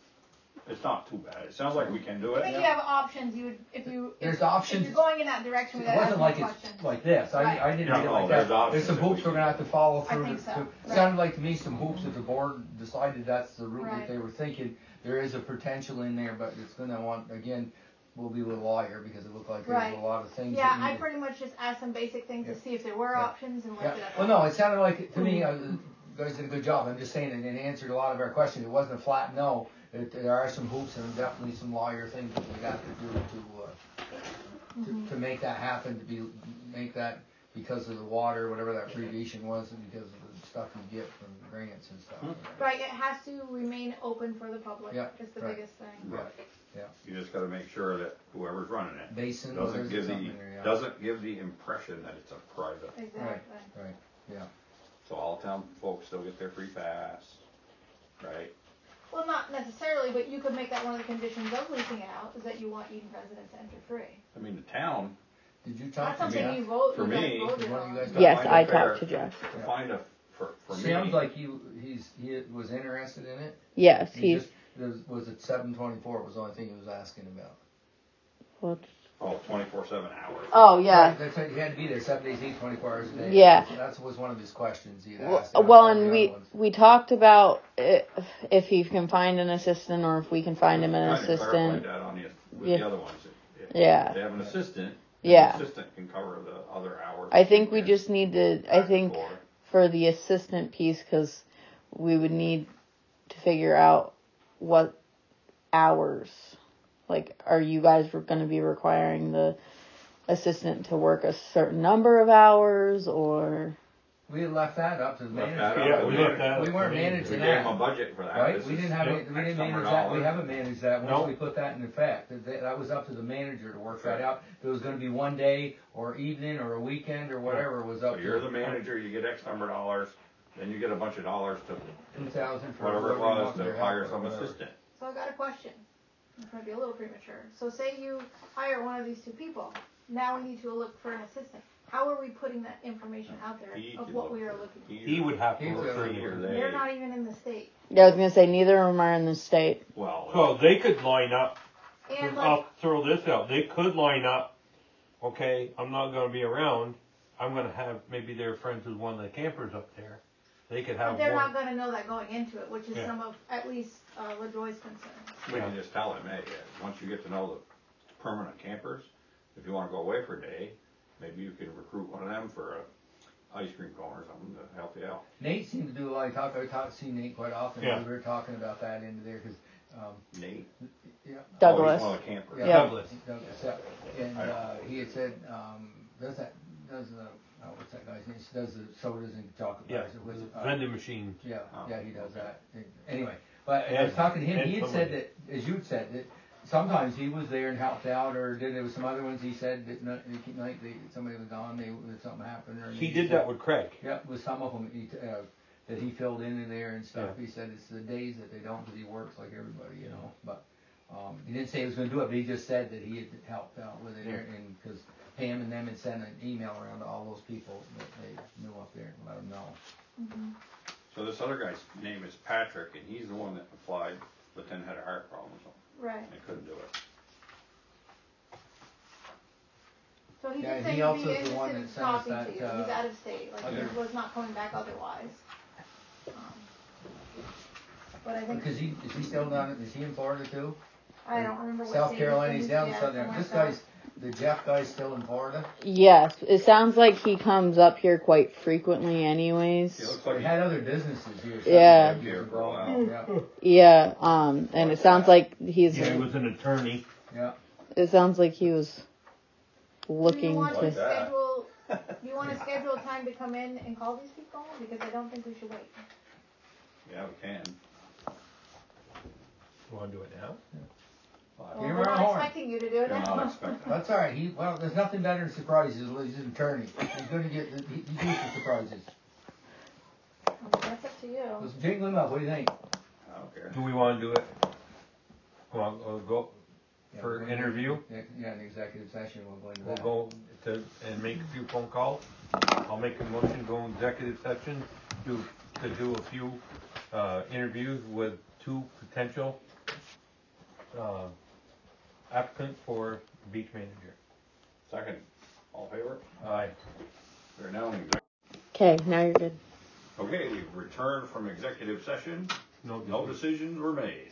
It's not too bad. It sounds like we can do I it. think you have options. You would, if you, if, There's if options. you're going in that direction, we It gotta ask wasn't more like questions. it's like this. I, Right. I didn't Yeah, read it no, like there's that. options There's some that we hoops we're can- gonna have to follow I through. think to- so. to- Right. Sounded like to me some hoops that the board decided that's the route Right. that they were thinking. There is a potential in there, but it's gonna want, again, we'll be a little lawyer because it looked like there's Right. a lot of things. Yeah, that I needed- pretty much just asked some basic things Yeah. to see if there were Yeah. options and Yeah, left it at well, that. no, it sounded like, to me, uh, you guys did a good job. I'm just saying it, it answered a lot of our questions. It wasn't a flat no. It, there are some hoops and definitely some lawyer things that we got to do to, uh, to, to make that happen, to be, make that because of the water, whatever that abbreviation was, and because of the stuff you get from grants and stuff. Right, it has to remain open for the public. Yeah, Is the right. biggest thing. Right. Yeah. You just gotta make sure that whoever's running it Basin, doesn't there's give the, something in there, yeah. doesn't give the impression that it's a private. Exactly. Right, yeah. So all town folks still get their free pass, right? Well, not necessarily, but you could make that one of the conditions of leasing it out, is that you want Eden residents to enter free. I mean, the town, Did you That's talk to something Jeff? you vote, For you guys me, voted one of you on. guys got Yes, find I a fair- talked to Jeff. to find a, for, for me. Sounds like he, he's, he was interested in it. Yes, He he's. just, was, was it seven twenty-four was the only thing he was asking about. What? Oh, twenty-four seven hours. Oh yeah. Right, that's it, he had to be there seven days a week, twenty-four hours a day. Yeah. That was one of his questions he'd Well, asked. well, All and the we other ones. we talked about if, if he can find an assistant or if we can find him an Trying to clarify assistant. that on the, with Yeah. the other ones. If- if Yeah. They have an assistant. Yeah. The assistant can cover the other hours. I think we and just need to. I back think and forth. for the assistant piece, because we would need to figure out what hours. Like, are you guys going to be requiring the assistant to work a certain number of hours, or? We had left that up to the Left manager. that up Yeah, to we the left that We up weren't to the We managing gave them a that. budget for that. Right, This we is didn't have, yeah, any- we didn't X number manage of that, we dollars. haven't managed that, once Nope. we put that in effect, that, that was up to the manager to work that out. If it was gonna be one day, or evening, or a weekend, or whatever, it was up So to. you're the manager, you get X number of dollars, then you get a bunch of dollars to, Two thousand for whatever it you was, want to their hire help or some whatever. assistant. So I got a question. It's gonna be a little premature. So say you hire one of these two people. Now we need to look for an assistant. How are we putting that information out there He of can what look we are for- looking for? He would have to He's look a- for He or you. they. They're not even in the state. Yeah, I was gonna say neither of them are in the state. Well, So they could line up, And like, I'll throw this out, they could line up, okay, I'm not gonna be around, I'm gonna have, maybe they're friends with one of the campers up there. They could have but they're one. not gonna know that going into it, which is Yeah. some of, at least, uh, LaJoy's concern. we can just tell them, hey, uh, once you get to know the permanent campers, if you wanna go away for a day, maybe you can recruit one of them for a ice cream cone or something to help you out. Nate seemed to do a lot of talk, I talk, see Nate quite often, Yeah. we were talking about that into there, cause, um, Nate? yeah. Douglas. Oh, he's one of the campers. Yeah. Douglas. Douglas, yeah. And, uh, he had said, um, does that, does, uh, uh, what's that guy's name? He does the sodas and chocolate Yeah, bars. What's it, uh, vending machine. Yeah, Oh, yeah, he does okay. that. Anyway, but I was Ed- talking to him, Ed he had somebody. said that, as you'd said, that sometimes he was there and helped out, or did, there was some other ones he said that night, night they, somebody was gone, they, that something happened, or. He did that with Craig. Yeah, with some of them, he, uh, that he filled in in there and stuff. Yeah. He said it's the days that they don't, because he works like everybody, you know. But um, he didn't say he was going to do it, but he just said that he had helped out with it, Yeah. and because Pam and them had sent an email around to all those people that they knew up there and let them know. So this other guy's name is Patrick, and he's the one that applied, but then had a heart problem or something. Right. They couldn't do it. So he Yeah, did and say he he'd also be is the one interested in that sent us talking that, to you. uh, He's out of state, like other- he was not coming back otherwise. Um, But I think, Because he is he still down? Is he in Florida too? I don't remember what South state Carolina. he's He's in. down Yeah, southern. somewhere This south. guy's the Jeff guy's still in Florida. Yes, it sounds like he comes up here quite frequently anyways. He looks He like had other businesses here. Yeah. several years For a while. ago. Yeah, um, and it sounds like he's, Yeah, he was an attorney. Yeah. it sounds like he was Do you looking want to Like to, that. schedule, do you want to schedule a time to come in and call these people? Because I don't think we should wait. Yeah, we can. You want to do it now? Well, Well, You're we're not around horn. expecting you to do it They're not now. expecting. That's all right. He well, there's nothing better than surprises. He's an attorney. He's going to get. He, he's used to surprises. That's up to you. Let's jingle him up. What do you think? I don't care. Do we want to do it? Well, we'll go Yeah, for we're gonna- interview. Yeah, yeah, an executive session. We'll go into We'll that. go to, and make a few phone calls. I'll make a motion, to go executive session, do, to do a few, uh, interviews with two potential, uh, applicants for beach manager. Second, all in favor? Aye. We're now in executive. okay, now you're good. Okay, we've returned from executive session. No, No decisions were made.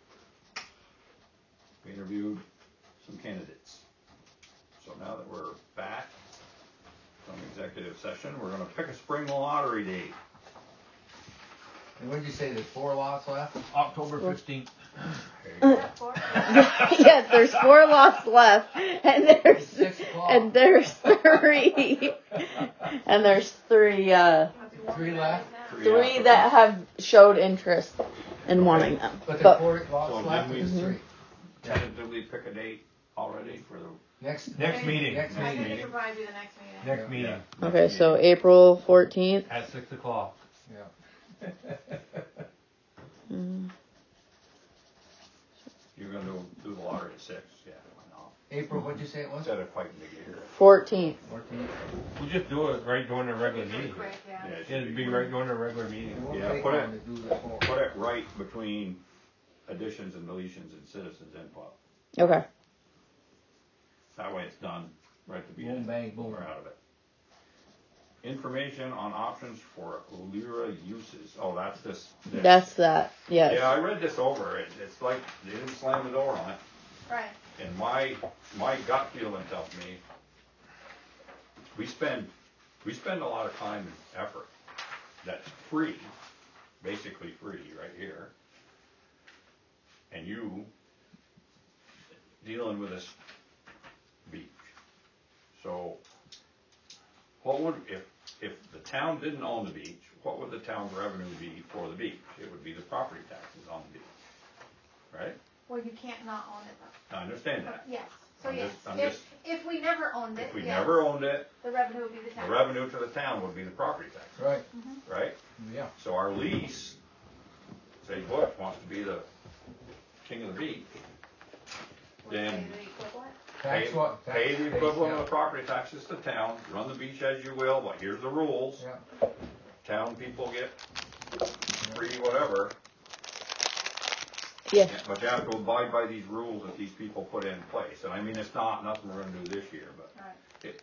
We interviewed some candidates. So now that we're back from executive session, we're gonna pick a spring lottery date. And what did you say? There's four lots left. October fifteenth. There you go. Except for- Yes, there's four lots left, and there's, Six o'clock. and there's three, and there's three, uh, Three left. three that have showed interest in wanting them. But there's But, four lots So left. did we- There's three. Tentatively pick a date already for the Next. Next meeting. Next I think meeting. it would probably be the next meeting. Next meeting Yeah. okay, so April fourteenth. at six o'clock. Yeah. Mm, You're gonna do, do the lottery at six, yeah, why not? April. What'd you say it was? Instead of fighting to get here. fourteenth. Fourteenth. We'll just do it right during a regular Pretty meeting. quick, yeah. Yeah, it Yeah, should it'd be be right during a regular meeting. It won't Yeah, take put long it- to do the four. Put it right between additions and deletions and citizens input. Okay. That way it's done right at the Boom, beginning. bang, boom. We're out of it. Information on options for Lyra uses. Oh, that's this. this. That's that, yes. Yeah, I read this over. It, it's like they didn't slam the door on it. Right. And my my gut feeling tells me we spend we spend a lot of time and effort that's free, basically free right here. And you dealing with this beach. So what would if if the town didn't own the beach, what would the town's revenue be for the beach? It would be the property taxes on the beach. Right? Well, you can't not own it though. I understand that. Yes, so I'm yes, just- I'm if, just- if we never owned it, If we yes, never owned it, the revenue would be the the tax. revenue to the town would be the property tax, Right. right? Yeah. So our lease, say Bush wants to be the king of the beach, Would pay then the equivalent. pay, Tax what? Tax pay the base, equivalent yeah. of the property taxes to town, run the beach as you will, but here's the rules. Yeah. Town people get free whatever, Yeah. but you have to abide by these rules that these people put in place. And I mean, it's not, nothing we're gonna do this year, but Right. it,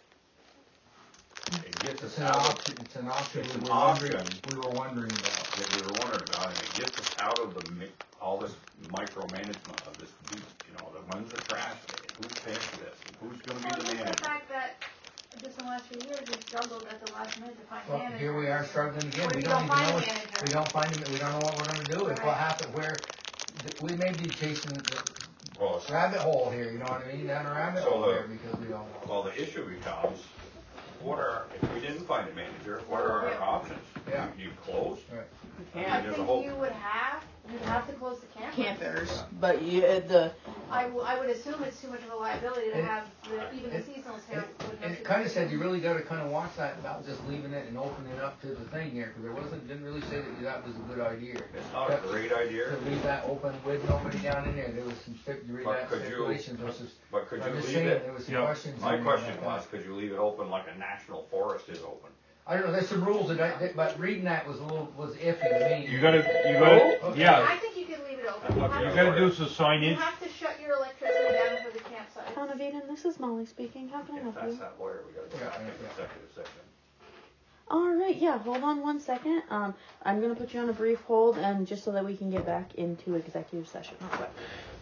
it gets It's us an out of option. It's an option. It's we an were wondering. option. We were wondering about. that we were wondering about, and it gets us out of the, mi- all this micromanagement of this beach, you know, the when's the trash day, and who's paying for this, and who's gonna Well, be the just the manager. fact that just in the last few years, we struggled at the last minute to find Well, managers. here we are struggling again. What We if you don't don't even find know. a It. manager? We don't find him. We don't know what we're going to do. If what Right. happened, where th- we may be chasing the Well, it's- rabbit hole here. You know what I mean? Down a rabbit So hole the- here because we don't know. well, the issue becomes, what are, if we didn't find a manager, what are our Yeah. options? Yeah. You you close? Right. I mean, I there's a think whole- you would have, you'd have to close the campus. Campers, but you, uh, the, I, w- I would assume it's too much of a liability to And- have the, even the and- seasonals here. would And have it to kinda go. said you really gotta kinda watch that about just leaving it and opening it up to the thing here, cause there wasn't, didn't really say that that was a good idea. It's not a great idea, To leave that open with nobody down in there, there was some stip, you read But that could you- stipulations versus, but could I'm you just leave saying, it? there was some Yeah. questions. My in there question about was, that. could you leave it open like a national forest is open? I don't know, there's some rules that I, that- but reading that was a little, was iffy to me. You gotta, you gotta, Okay. yeah, I think you can leave it open. You You have you to- gotta do some You signage. have to shut your electricity down for the campsite. Town of Eden, this is Molly speaking. How can I If help that's you? that lawyer, we gotta go Yeah, back yeah, into yeah. executive session. All right, yeah. Hold on one second. Um, I'm gonna put you on a brief hold, and just so that we can get back into executive session real quick.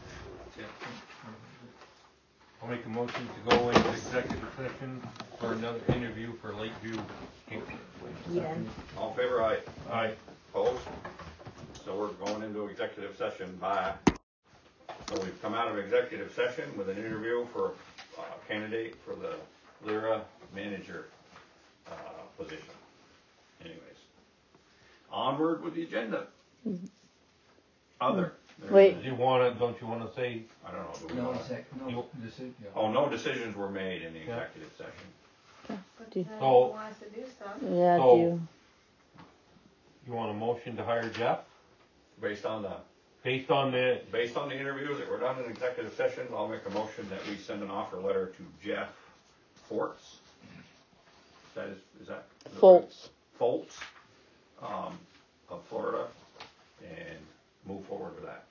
I'll make a motion to go into executive session for another interview for Lakeview. Eden. All in favor, aye. Aye. Opposed? So we're going into executive session by, so we've come out of executive session with an interview for a candidate for the Lyra manager, uh, position. Anyways. Onward with the agenda. Other. There's- Wait. Do you wanna, don't you wanna say, I don't know. do we No, wanna- sec, no, decision, yeah. Oh, no decisions were made in the executive session. But Do- then if So- you want us to do stuff. Yeah. So- do. you want a motion to hire Jeff? Based on the, Based on the, based on the interviews that were done in executive session, I'll make a motion that we send an offer letter to Jeff Forts. That is, is that? Foltz. Foltz, um, of Florida, and move forward with that.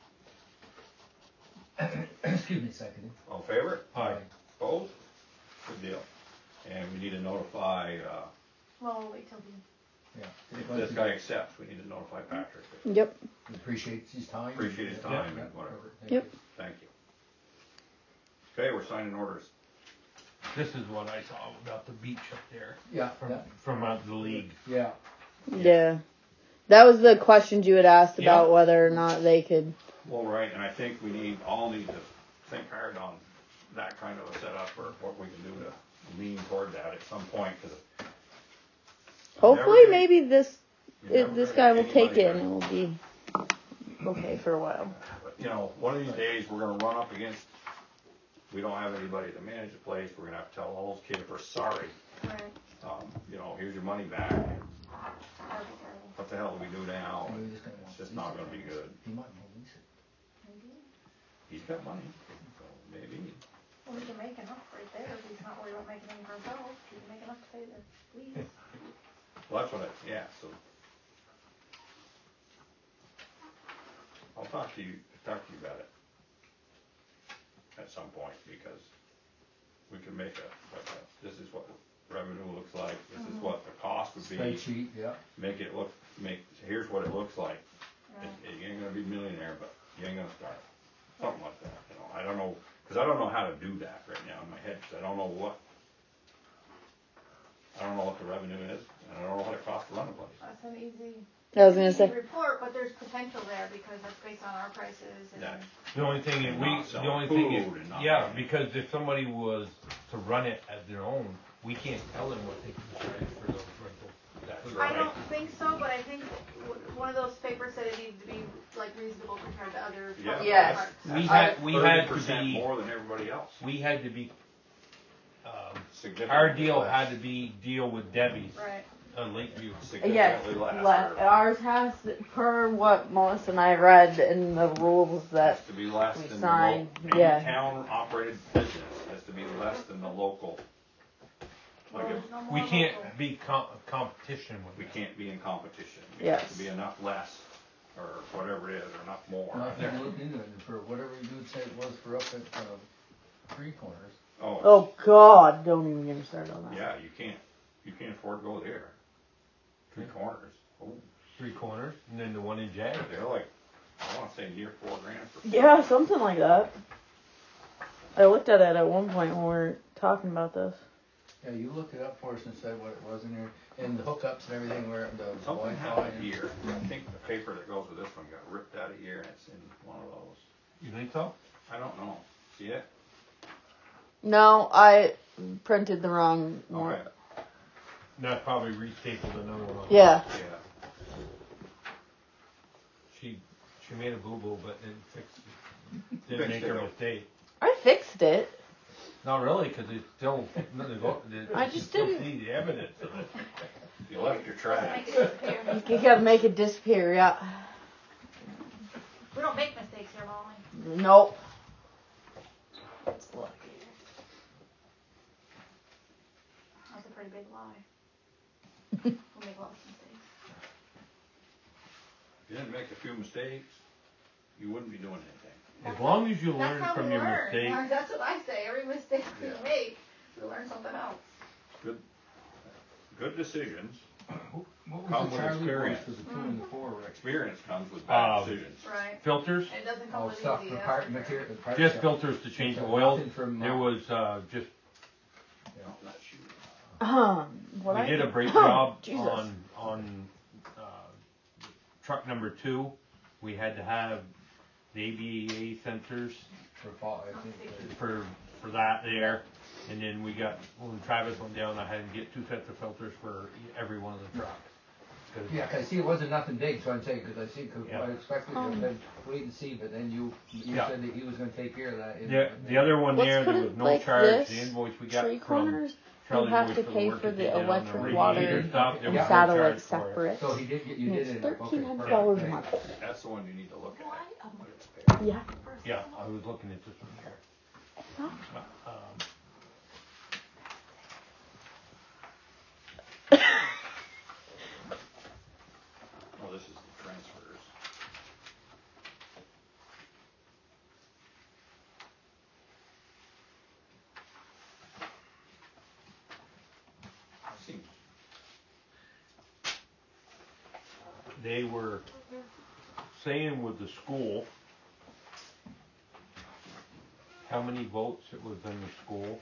Excuse me, second. All in favor? aye, Opposed? Good deal. And we need to notify, uh, Well, we'll wait till the, Yeah. if this guy accepts, we need to notify Patrick. Yep. Appreciate his time. Appreciate his Yeah, time yeah, and whatever. Thank Yep. you. Thank you. Okay, we're signing orders. this is what I saw about the beach up there, Yeah, from, yeah, from out the league. yeah. Yeah. That was the questions you had asked about Yeah. whether or not they could. Well, right, and I think we need, all need to think hard on that kind of a setup, or what we can do to lean toward that at some point, because. Hopefully, maybe this it, this guy will take it it. and it will be okay for a while. You know, one of these days, we're gonna run up against, we don't have anybody to manage the place, we're gonna have to tell all those kids we're sorry. right, Um, you know, here's your money back, that'd be terrible. what the hell do we do now? We're just gonna It's want just to not lease gonna it. be good. He might want to lease it. Maybe. He's got money, so maybe. Well, we can make enough right there if he's not worried about making any for himself. We can make enough to pay the lease. Well, that's what I, yeah, so. I'll talk to you, talk to you about it. At some point, because we can make a, like a, this is what revenue looks like, this is what the cost would be. Spreadsheet, yeah. Make it look, make, here's what it looks like. Right. It- You ain't gonna be a millionaire, but you ain't gonna start. Something like that, you know, I don't know, cause I don't know how to do that right now in my head, cause I don't know what, I don't know what the revenue is, and I don't know what it costs to run a place. That's an easy, I was gonna easy say. report, but there's potential there because that's based on our prices and. Yeah. The only thing is, And we, not the selling only thing food and is, not yeah, running it. because if somebody was to run it as their own, we can't tell them what they can charge for those rentals. That's I right. don't think so, but I think w- one of those papers said it needed to be like reasonable compared to other. Yeah. public Yes. parks. We had, we had to Thirty percent be, more than everybody else. we had to be, um, Significantly our deal less. had to be deal with Debbie's Right. on Lakeview. Yes, Significantly less. le- or ours has, per what Melissa and I read in the rules that Has to be less we than the signed, local, yeah. any town operated business has to be less than the local. Like Well, if, there's no more We can't local. be com- competition with we them. can't be in competition. We have to Yes. be enough less, or whatever it is, or enough more. And I think I looked into it, and for whatever you would say it was for up at, uh, Three Corners. Oh, oh God, don't even get me started on that. yeah, you can't, you can't afford to go there. Three corners, oh, Three Corners, and then the one in Jag. they're like, I wanna say near four grand for. Yeah, something like that. I looked at it at one point when we were talking about this. Yeah, you looked it up for us and said what it was in there, and the hookups and everything where the Something Wi-Fi. happened and- here, I think the paper that goes with this one got ripped out of here, and it's in one of those, You think so? I don't know, see it? No, I printed the wrong one. Okay. That probably restapled another one on. Yeah. Yeah. She, she made a boo-boo, but didn't fix it. Didn't Fixed make it her up. mistake. I fixed it. Not really, cause it's still, nothing go, it- I you just still didn't- see the evidence of it. You left your Make trash. it disappear. You gotta make it disappear, yeah. We don't make mistakes here, Molly. Nope. Let's look here. That's a pretty big lie. We make lots of mistakes. If you didn't make a few mistakes, you wouldn't be doing anything. As long as you That's learn how from we your learn. mistakes. Yeah, That's what I say. Every mistake we Yeah. make, we learn something else. Good, good decisions. What was Come the with Charlie experience. voice for the two and the four, Rick? Experience comes with bad Um, decisions. Right. Filters, And it doesn't come Oh, with stuff easy. for that's part for sure. material. part just stuff. filters to change So oil. nothing from, uh, There was, uh, just, No, not you. Um, what we I did a great job Jesus. on, on, uh, truck number two. We had to have the A B A sensors For fall, I think. uh, for, for that there. And then we got, when Travis went down, I had to get two sets of filters for every one of the trucks. 'Cause- Yeah, 'cause see, it wasn't nothing big, so I'm saying, cause I see, cause Yeah. I expected, Um. to then wait and see, but then you, you Yeah. said that he was gonna take care of that. The, the other one Let's there, put there it was no like charge, this. the invoice we got Tree from corners, Charlie you have Boyce to for the pay work for that the they did on electric, radiator water, stuff, there and was no satellite charge for it. separate. So he did, get- you And did it's it. Okay, thirteen hundred perfect. dollars a Right. month. That's the one you need to look at. Why? When it's paid. Yeah. Yeah, I was looking at this one here. Uh, um, Oh, this is the transfers. Seems They were saying with the school, how many votes it was in the school.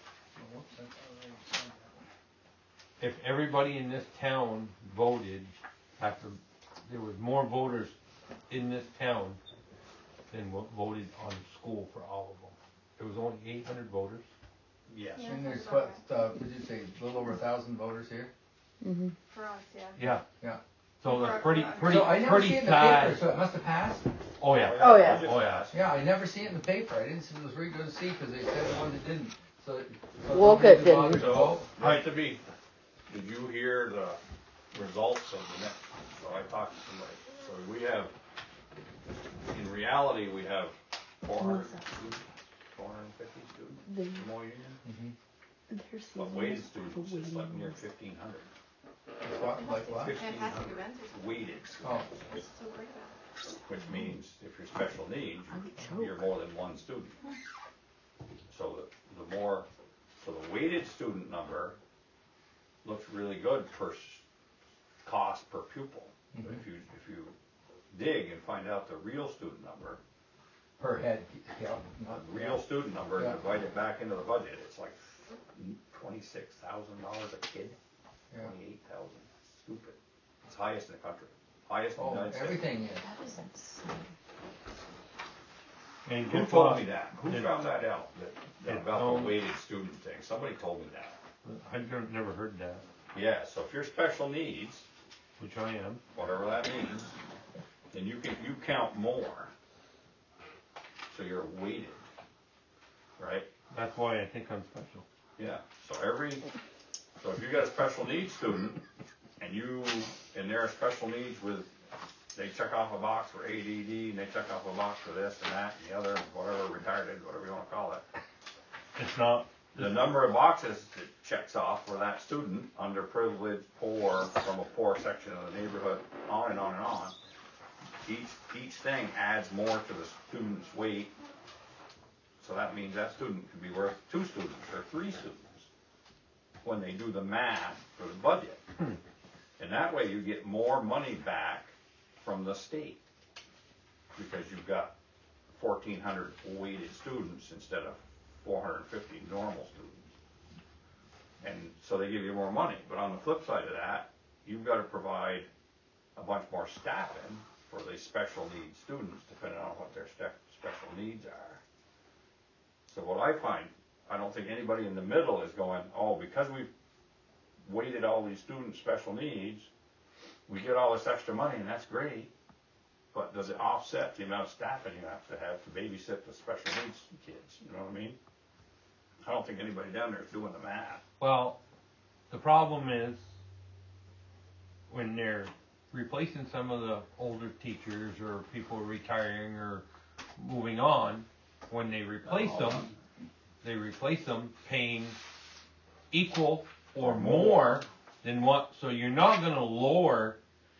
If everybody in this town voted, after, there was more voters in this town than what voted on the school for all of them. There was only eight hundred voters. yes. Yeah. And there's what, uh, what did you say, a little over a thousand voters here? Mm-hmm. For us, yeah. Yeah. Yeah. So that's pretty, pretty, So I never see pretty it in the paper, sad. so it must have passed? Oh yeah. Oh, yeah. Oh yeah. Yeah, I never see it in the paper, I didn't, see- it was really good to see, cause they said the one that didn't, so. so Wolcott somebody bothered didn't. to vote. Right to be, did you hear the results of the next, so I talked to somebody, so we have, in reality, we have four hundred students, four hundred and fifty students The, in Des Moines Union, their but season weighted is students, the it's like waiting near list. fifteen hundred. What, like what? Fifteen Fantastic hundred events or something. weighted, Oh, What's so great about it? which means if you're special needs, I would you're choke. more than one student. So the, the more, so the weighted student number looks really good per s- cost per pupil. But if you, if you dig and find out the real student number, per head, yeah, not the real student number, Yeah. divide it back into the budget, it's like twenty-six thousand dollars a kid, Yeah. twenty-eight thousand, stupid. It's highest in the country, highest in the Oh, United States. everything is. That is insane. And Who guess told what? me that? Who It- found that out, that, that it about the owned- weighted student thing? Somebody told me that. I've never- never heard that, Yeah, so if you're special needs, which I am. whatever that means, then you can, you count more. So you're weighted, right? That's why I think I'm special. Yeah, so every, so if you got a special needs student, and you, and they're special needs with, they check off a box for A D D, and they check off a box for this and that, and the other, whatever, retarded, whatever you wanna call it. It's not, The number of boxes it checks off for that student, underprivileged, poor, from a poor section of the neighborhood, on and on and on. Each, each thing adds more to the student's weight. So that means that student could be worth two students or three students when they do the math for the budget. And that way you get more money back from the state because you've got fourteen hundred weighted students instead of four hundred fifty normal students. And so they give you more money. But on the flip side of that, you've got to provide a bunch more staffing for the special needs students, depending on what their ste- special needs are. So what I find, I don't think anybody in the middle is going, oh, because we've weighted all these students' special needs, we get all this extra money and that's great, but does it offset the amount of staffing you have to have to babysit the special needs kids, you know what I mean? I don't think anybody down there is doing the math. Well, the problem is when they're replacing some of the older teachers or people retiring or moving on, when they replace them, they replace them paying equal or more than what, so you're not gonna lower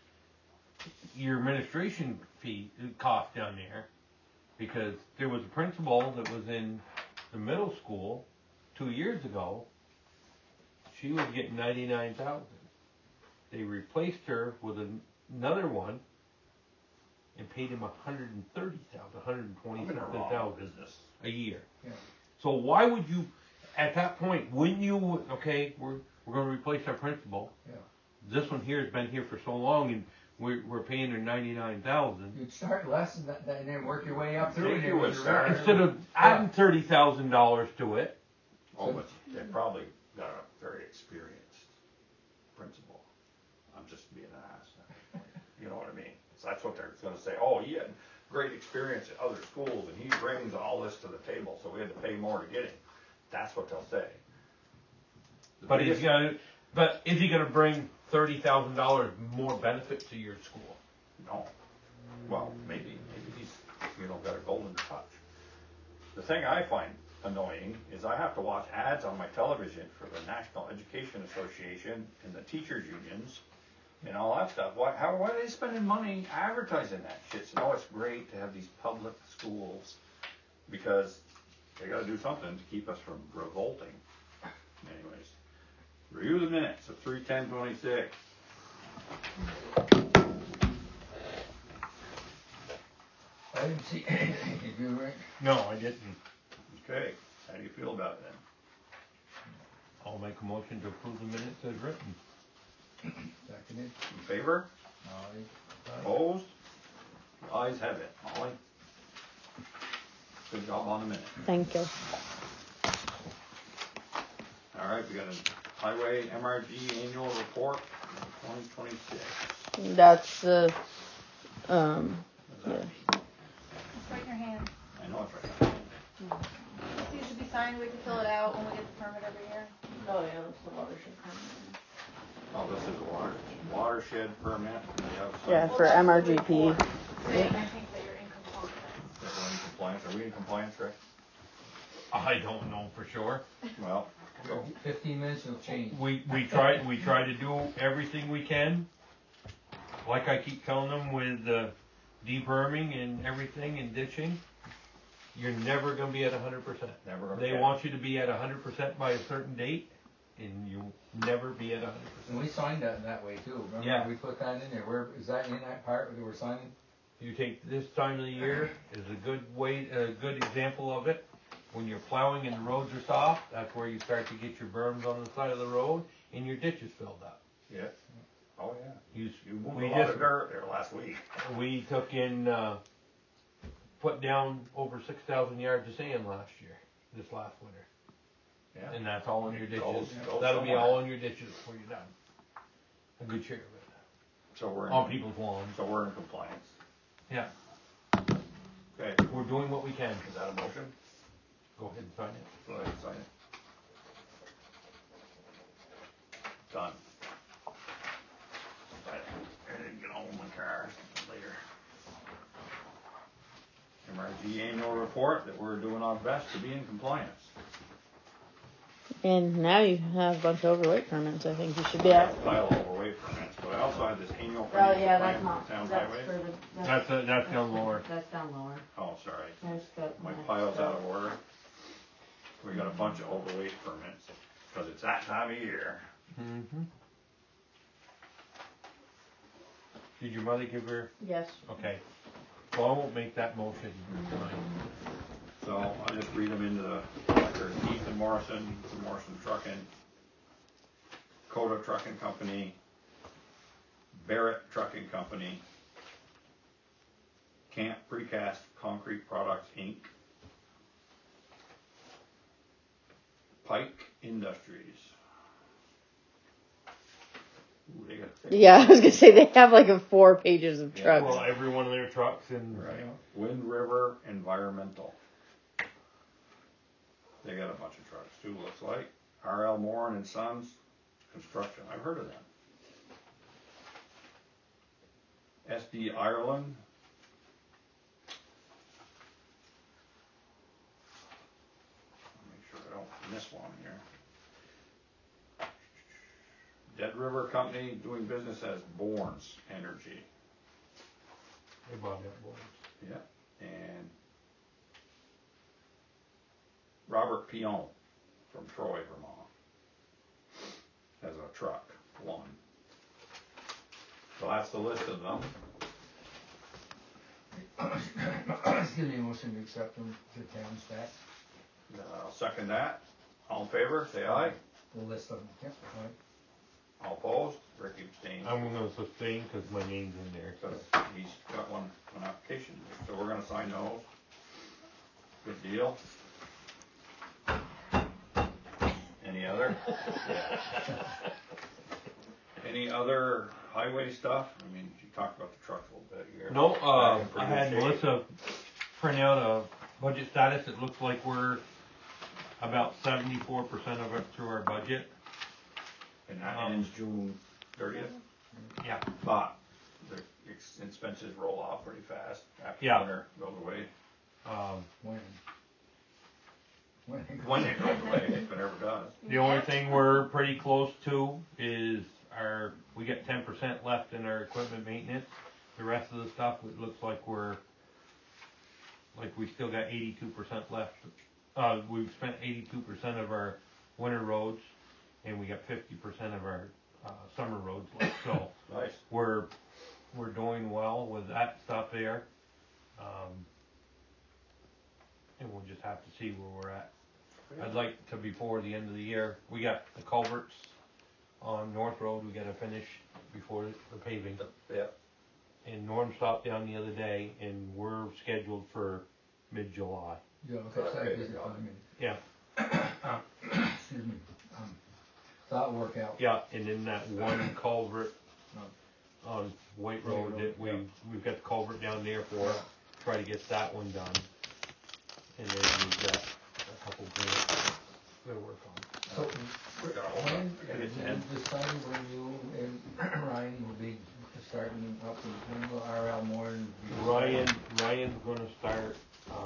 your administration fee, cost down there, because there was a principal that was in the middle school two years ago, she was getting ninety-nine thousand. They replaced her with an, another one and paid him a hundred and thirty thousand, a hundred and twenty I'm in a something wrong thousand business. a year. Yeah. So why would you, at that point, when you, okay, we're, we're gonna replace our principal. Yeah. This one here has been here for so long and we're, we're paying her ninety-nine thousand. You'd start less and, that, and then work your way up through Think it. you would start- Instead of adding thirty thousand dollars to it, Oh, but they probably got a very experienced principal. I'm just being an ass. You know what I mean? So that's what they're gonna say, oh, he had great experience at other schools and he brings all this to the table, so we had to pay more to get him. That's what they'll say. The but he's biggest- gonna, but is he gonna bring thirty thousand dollars more benefit to your school? No. Well, maybe, maybe he's, you know, got a golden touch. The thing I find annoying is I have to watch ads on my television for the National Education Association and the teachers unions and all that stuff. Why, how, why are they spending money advertising that shit? So, no, it's great to have these public schools because they gotta do something to keep us from revolting. Anyways, review the minutes of three ten twenty-six. I didn't see anything. Did you, Rick? No, I didn't. Okay, how do you feel about it then? I'll make a motion to approve the minutes as written. Seconded. In favor? Aye. Opposed? The ayes have it. Molly? Good job on the minute. Thank you. All right, we got a highway M R G annual report twenty twenty-six. That's the, um, What does that yeah. mean? It's right in your hand. I know it's right. This needs to be signed, we can fill it out when we get the permit every year. Oh, yeah, that's the watershed permit. Oh, this is a water, watershed permit. We have some- Yeah, Well, for that's M R the G P. report saying, I think that you're in compliance. That we're in compliance. Are we in compliance, Rick? I don't know for sure. Well, so, Fifteen minutes will change. We, we try, we try to do everything we can. Like I keep telling them with, uh, deberming and everything and ditching, you're never gonna be at a hundred percent. never gonna. They get- want you to be at a hundred percent by a certain date, and you'll never be at a hundred And percent. we signed that that way too. Remember, Yeah. we put that in there. Where is that in that part that we're signing? You take this time of the year is a good way, a good example of it. When you're plowing and the roads are soft, that's where you start to get your berms on the side of the road and your ditches filled up. Yeah. Oh, yeah. You, You moved we a lot just, of dirt there last week. we took in, uh, put down over six thousand yards of sand last year, this last winter. Yeah. And that's all in your It goes- ditches. goes That'll be somewhere. all in your ditches before you're done. A good share of it. So we're in. On people's lawns. So we're in compliance. Yeah, Okay, we're doing what we can. is that a motion? Go ahead and sign it. Go ahead and sign it. Done. Sign it. I didn't get home in my car later. M R G annual report that we're doing our best to be in compliance. And now you have a bunch of overweight permits, I think you should be at. Pile of overweight permits, but I also have this annual. Oh, yeah, plan that's for not, Town that's highway. for the, That's, uh, that's down lower. That's down lower. Oh, sorry. There's the. My pile's out of order. We got a bunch of overweight permits, cause it's that time of year. Mm-hmm. Did your mother give her, Yes. okay. Well, I won't make that motion tonight. So I'll just read them into the record. Ethan Morrison, from Morrison Trucking, Coda Trucking Company, Barrett Trucking Company, Camp Precast Concrete Products, Incorporated, Pike Industries, Ooh, they got thick. Yeah, I was gonna say they have like a four pages of Yeah, trucks. Well, every one of their trucks and. Right. Wind River Environmental. They got a bunch of trucks too, looks like. R L Moran and Sons Construction. I've heard of them. S D Ireland. Make sure I don't miss one here. Dead River Company doing business as Bournes Energy. They bought that board. Yeah. And Robert Pion from Troy, Vermont, has a truck, one. So that's the list of them. Excuse me, motion to accept them to town specs. Uh, I'll second that. All in favor, say aye. The list of them, yep, right. All opposed? Ricky abstains. I'm gonna sustain because my name's in there. Because he's got one, one application, so we're gonna sign those. Good deal. Any other? Any other highway stuff? I mean, you talked about the trucks a little bit here. No, uh, In pretty I good had shape. Melissa print out a budget status. It looks like we're about seventy-four percent of it through our budget. And that Um, ends June thirtieth, Yeah. but the ex- expenses roll off pretty fast after Yeah. winter goes away. Um, When? When? When it goes away, if it ever does. the only thing we're pretty close to is our, we got ten percent left in our equipment maintenance. The rest of the stuff, it looks like we're, like we still got eighty-two percent left. Uh, we've spent eighty-two percent of our winter roads and we got fifty percent of our, uh, summer roads left, so. Nice. We're, we're doing well with that stuff there. Um, and we'll just have to see where we're at. I'd like to, before the end of the year, we got the culverts on North Road, we gotta finish before the paving. Yeah. And Norm stopped down the other day and we're scheduled for mid-July. Yeah, okay, so I Okay. visit, I mean, Yeah. excuse me, um, so that'll work out. Yeah, and then that one culvert on White Road Road, that we, yeah. we've got the culvert down there for, try to get that one done. And then we've got a couple grants to work on. So, Got a whole when, lot. did you decide when you and Ryan will be starting up in, when will R L Moran be? Ryan, Ryan's gonna start,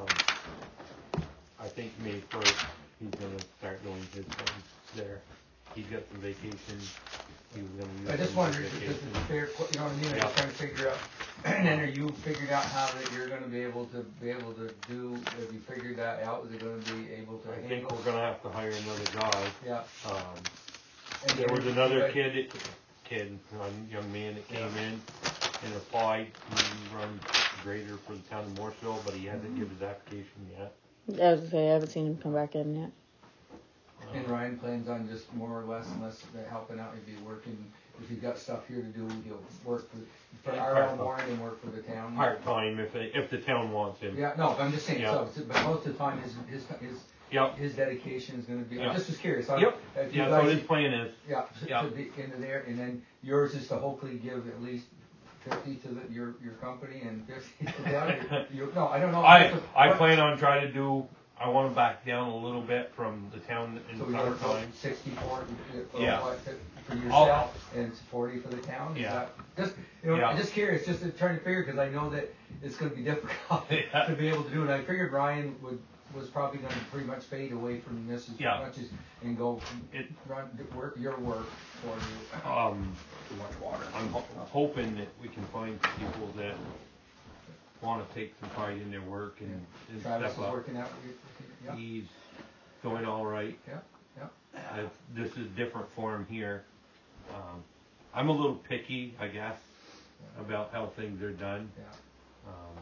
um, I think May first, he's gonna start doing his thing there. He's got some vacation, he was gonna use I just some wondered, if this vacation. is fair, qu- you know what I mean, I'm Yeah. just trying to figure out, and then are you figured out how that you're gonna be able to, be able to do, have you figured that out, is it gonna be able to I think handle? we're gonna have to hire another guy. Yeah. Um, And there was then- another but- kid, that- kid, a young man that came in and applied, he runs grader for the town of Morrisville, but he hasn't given his application yet. I was gonna say I haven't seen him come back in yet. And Um, Ryan plans on just more or less, unless they're helping out, he'd be working, if he's got stuff here to do, he'll work for, for Yeah, R L part-time. Moran and work for the town. Part-time if, they- if the town wants him. Yeah, no, I'm just saying, Yeah. so, but most of the time, his, his, his, Yep, his dedication is gonna be, I Yeah. just was curious. I- Yep. if you yeah, that's what guys- his plan is. Yeah, Yeah. to be into there, and then yours is to hopefully give at least fifty to the, your, your company and fifty to them, you, you, no, I don't know. I, I What- plan on trying to do, I wanna back down a little bit from the town in So the we go summertime. sixty-four for Yeah. what, for I'll- yourself, and it's forty for the town? Is Yeah. that- Just, you know, Yeah. I'm just curious, just to try to figure, cause I know that it's gonna be difficult Yeah. to be able to do it. I figured Ryan would, was probably gonna pretty much fade away from this as Yeah. much as, and go It, run, work, your work for you. um, Too much water. I'm ho- hoping that we can find people that wanna take some pride in their work and, and Travis step is up. working out, with you? yeah, He's doing all right. yeah, yeah. If this is different for him here. Um, I'm a little picky, I guess, about how things are done. Yeah. Um,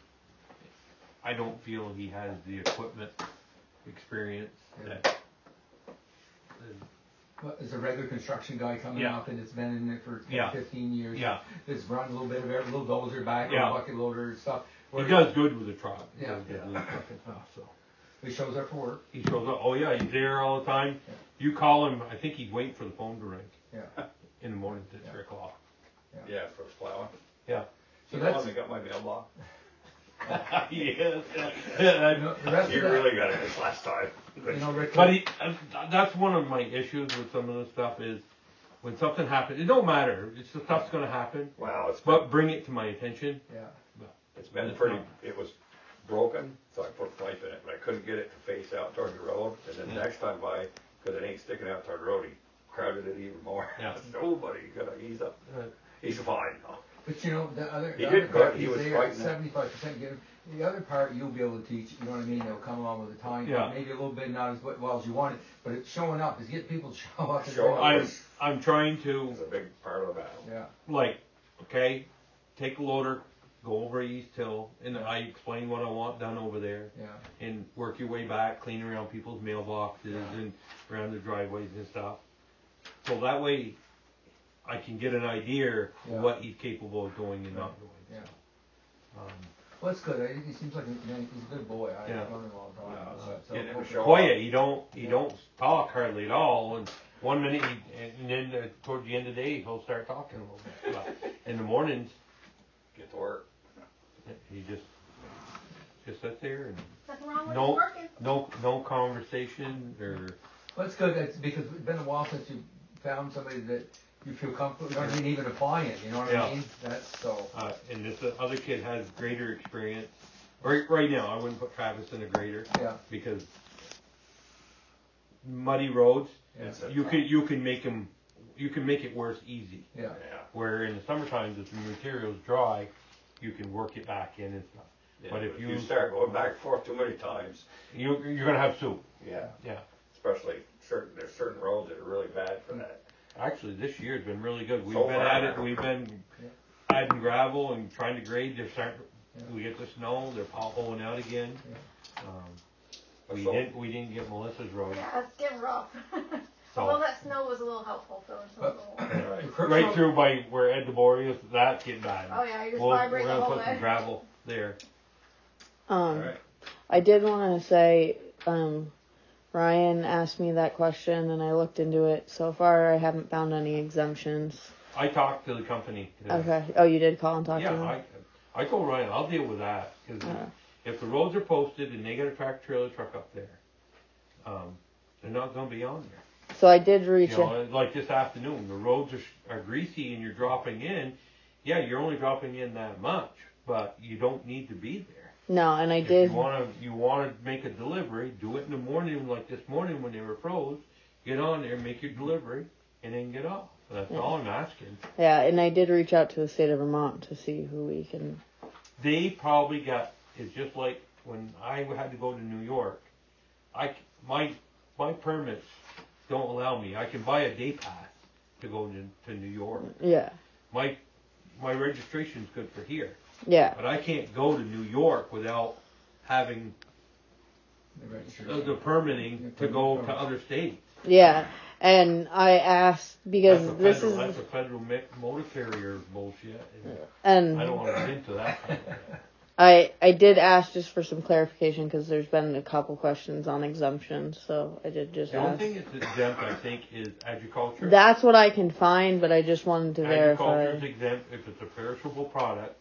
I don't feel he has the equipment experience that. that- Well, as a regular construction guy coming Yeah. up and it's been in it for ten, Yeah. fifteen years. Yeah, It's run a little bit of every, little dozer back, Yeah. little bucket loader and stuff. he Where does good with the truck. He Yeah. does good with the truck and stuff, so. He shows up for work. He shows up, oh yeah, he's there all the time. You call him, I think he's waiting for the phone to ring. Yeah. in the morning to three o'clock. Yeah, for plowing. Yeah. So So that's that's- they got my mailbox. Yes. You know, the rest You of that, really got it this last time. you know, Rick, But he, uh, that's one of my issues with some of the stuff is when something happens, it don't matter. It's the stuff's gonna happen, Wow, it's been, but bring it to my attention. yeah, it's been pretty. It was broken, so I put a pipe in it, but I couldn't get it to face out toward the road. And then Yeah. next time by, because it ain't sticking out toward the road, he crowded it even more. Yeah. Nobody got. He's up. Right. He's fine now. but you know, the other, He the did other part, good. He he's was there, fighting it. seventy-five percent give, the other part you'll be able to teach, you know what I mean, they'll come along with the time, Yeah. maybe a little bit, not as well as you want it, but it's showing up, is get people to show up. and Show bring up. up I'm, this- I'm trying to, It's a big part of the battle. Yeah, like, okay, take a loader, go over East Hill, and I explain what I want done over there, yeah, and work your way back, clean around people's mailboxes Yeah. and around the driveways and stuff. So that way, I can get an idea Yeah. of what he's capable of doing and not doing. yeah. Um, Well, it's good, I- he seems like, a- you know, he's a good boy, I've Yeah. known him all the time. Yeah, so- so get him to hopefully- show Hoya, he don't, he Yeah. don't talk hardly at all, and one minute, he, and then uh, toward the end of the day, he'll start talking a little bit. But in the mornings, Get to work. he just, just sits there and Nothing wrong with No. it working. no, no conversation or, Well, it's good, it's because it's been a while since you found somebody that you feel comfortable, you know what I mean, even applying, you know what Yeah. I mean? That's so, uh, and this uh, other kid has greater experience. Right, right now, I wouldn't put Travis in a grader yeah, because muddy roads, yeah, It's a you tough- can, you can make them, you can make it worse easy. yeah. Yeah. Where in the summertime, if the material's dry, you can work it back in and stuff. Yeah, But if you- start going back and forth too many times, You, you're gonna have soup. yeah, Yeah. especially certain there's certain roads that are really bad for that. Actually, this year's been really good. We've So been far. at it. We've been Yeah. adding gravel and trying to grade. They're starting. Yeah. We get the snow. They're potholing out again. Um, we So- didn't. We didn't get Melissa's road. Yeah, it's getting rough. So Although that snow was a little helpful filling some of the holes. Right. The Crooks right Road- through by where Ed DeBoer is, that's getting bad. Oh yeah, you just We'll, we're vibrate the gonna whole put some way. gravel there. Um, All right. I did want to say, um, Ryan asked me that question and I looked into it. So far, I haven't found any exemptions. I talked to the company today. Okay. Oh, you did call and talk Yeah, to them? I, I told Ryan, I'll deal with that, because Uh. if the roads are posted and they got a tractor trailer truck up there, um, they're not gonna be on there. So I did reach You out. know, like this afternoon, the roads are, are greasy and you're dropping in, yeah, you're only dropping in that much, but you don't need to be there. No, and I If did. you wanna, you wanna make a delivery, do it in the morning, like this morning when they were froze, get on there, make your delivery, and then get off. That's Yeah. all I'm asking. Yeah, and I did reach out to the state of Vermont to see who we can. They probably got, it's just like when I had to go to New York, I, c- my, my permits don't allow me, I can buy a day pass to go to, to New York. Yeah. My, my registration's good for here, Yeah. but I can't go to New York without having The registry. the, the permitting to go to other states. Yeah. And I asked because That's a this federal, is, that's a federal mi- motor carrier bullshit, and and I don't wanna get into that. I I did ask just for some clarification because there's been a couple questions on exemptions, so I did just The only ask. thing that's exempt, I think, is agriculture. That's what I can find, but I just wanted to verify. Agriculture is exempt if it's a perishable product.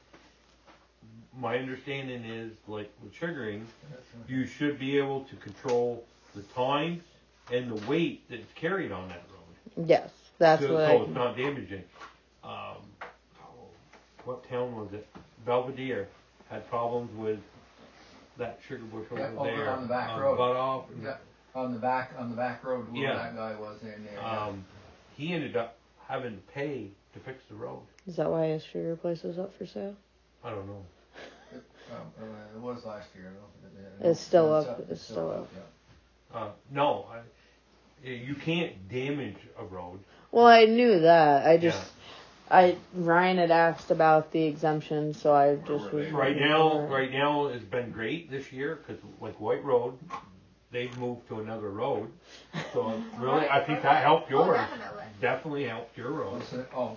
My understanding is, like with sugaring, you should be able to control the times and the weight that's carried on that road. Yes, that's so, what so I it's can. not damaging. Um, oh, what town was it? Belvedere had problems with that sugar bush over Yeah, over there. on the back um, road. Butt off. Yeah, on the back, on the back road, where Yeah. that guy was in there. yeah. Um, he ended up having to pay to fix the road. Is that why his sugar place is up for sale? I don't know. Um, uh, it was last year, though. It's still up, it's still up. yeah. Uh, no, I, you can't damage a road. Well, I knew that. I just, Yeah. I Ryan had asked about the exemption, so I just were was they? Right looking now, for it. right now has been great this year because like White Road, they've moved to another road. So really, I think that helped Oh, yours. definitely. Definitely helped your road. Listen, oh.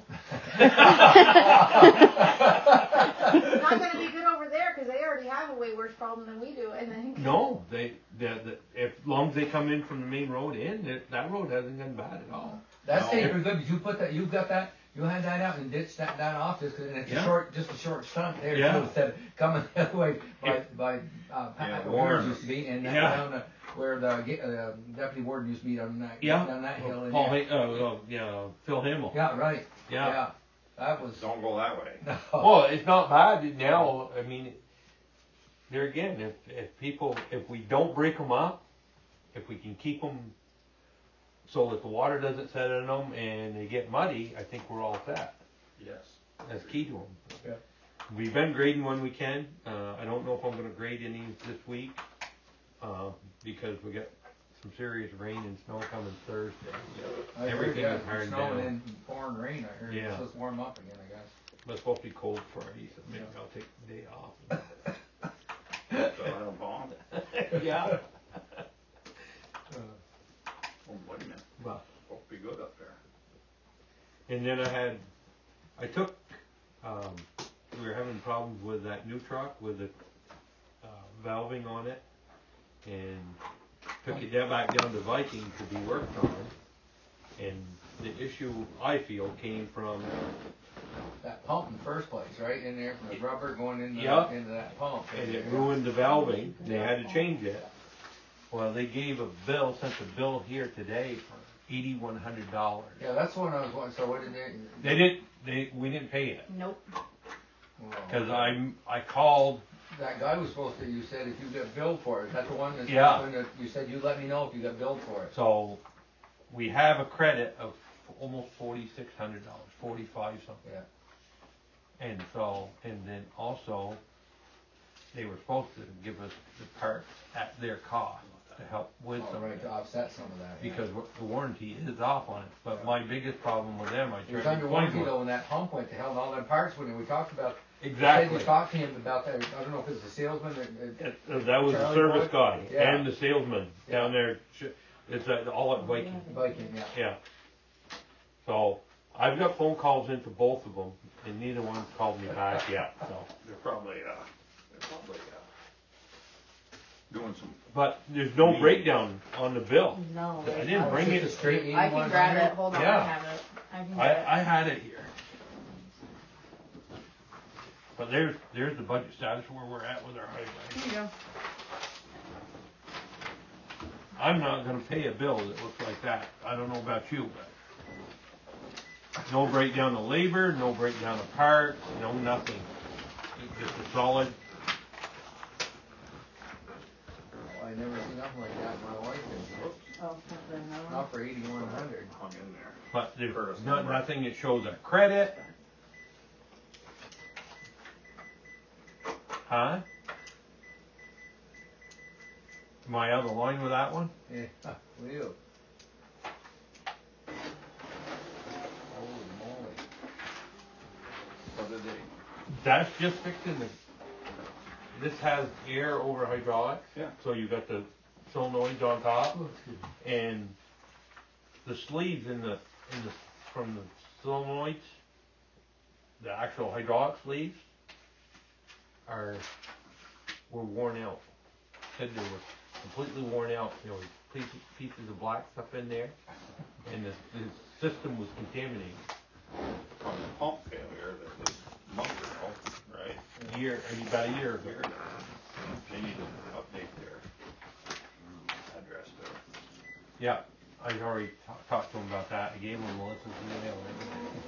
It's not gonna be good over there because they already have a way worse problem than we do, I think. No, they, the, the, if long as they come in from the main road in, that, that road hasn't been bad at all. That's No. stayed pretty good. Did you put that? You got that? You had that out and ditched that down off just 'cause it's Yeah. a short, just a short stump there. Yeah. too, Instead of coming that way by by uh, Yeah, Pat Warren. Warren used to be, and that Yeah. down the, where the uh, deputy warden used to be on that Yeah. down that hill. In Paul, there. Ha- uh, uh, yeah, Phil Himmel. Yeah, right. Yeah. Yeah. That was. Don't go that way. No. Well, it's not bad now. I mean, there again, if if people, if we don't break them up, if we can keep them so that the water doesn't set in them and they get muddy, I think we're all set. Yes. That's key to them. Yeah. We've been grading when we can. Uh, I don't know if I'm going to grade any this week uh, because we got some serious rain and snow coming Thursday. I heard, Everything yeah, is hard snowing down. and pouring rain. I heard Yeah. it's supposed to warm up again. I guess. But it's supposed to be cold Friday, so maybe I'll take the day off. So I don't bond. yeah. Oh, wait a minute. Well, Supposed to be good up there. and then I had, I took, um, we were having problems with that new truck with the uh, valving on it, and took it down back down to Viking to be worked on. And the issue I feel came from That pump in the first place, right in there from the rubber going into Yeah. into that pump. and it ruined the valving. They had to change it. Well, they gave a bill, sent a bill here today for eighty-one hundred dollars. Yeah, that's the one I was wondering. So what did they? They didn't. They we didn't pay it Nope. Well, because I I called. that guy was supposed to. You said if you get billed for it, is that the one that Yeah. when the, you said you let me know if you got billed for it. So we have a credit of almost forty-six hundred dollars, forty-five something. Yeah. And so, and then also, they were supposed to give us the parts at their cost to help with Oh, some right, of to it. offset some of that. Yeah. Because the warranty is off on it. But my biggest problem with them, I It was tried to under explain warranty to them. though when that pump went to hell and all them parts went in. We talked about. Exactly. You said you talked to him about that. I don't know if it was the salesman or. or It- uh, That was the Charlie service boy? guy Yeah. and the salesman down there. It's uh, all at Viking. Viking, yeah. Yeah. So I've got phone calls into both of them, and neither one's called me back yet. So, They're probably, uh, they're probably, uh, doing some, but there's no breakdown on the bill. No. I didn't bring Just a it. straight I can grab it. Hold on, Yeah. I have it. I can I grab it. I had it here. But there's there's the budget status where we're at with our highway. Here you go. I'm not gonna pay a bill that looks like that. I don't know about you, but no breakdown of labor, no breakdown of parts, no nothing. It's just a solid. I never seen nothing like that. My wife did. Oh, there's another one. Not for eighty-one hundred. hung in there. But there's Curtis not, number. nothing that shows a credit. Huh? Am I out of line with that one? Yeah, wheel. Holy moly. What did they, That's just fixing the, this has air over hydraulics. Yeah. So you got the solenoids on top and the sleeves in the, in the, from the solenoids, the actual hydraulic sleeves are, were worn out. Said they were completely worn out. There were pieces, pieces of black stuff in there and the, the system was contaminated. from the pump failure that was a month ago, right? Year, about a year ago. Here, they need to update their address there. Yeah, I already ta- talked to him about that. I gave him Melissa's email and everything.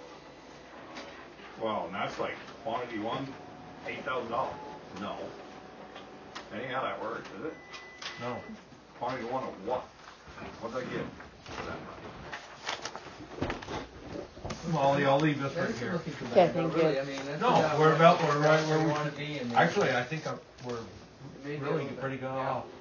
Well, and that's like quantity one, eight thousand dollars. No. That ain't how that works, is it? No. Quantity one of what? What did I get for that money? Molly, I'll leave this right That isn't here. looking too Okay, bad, though, thank you. really. I mean, that's No, about we're what- about- we're right where we want should- to be. And Actually, I think I, we're maybe a really little pretty bit. good Yeah. off.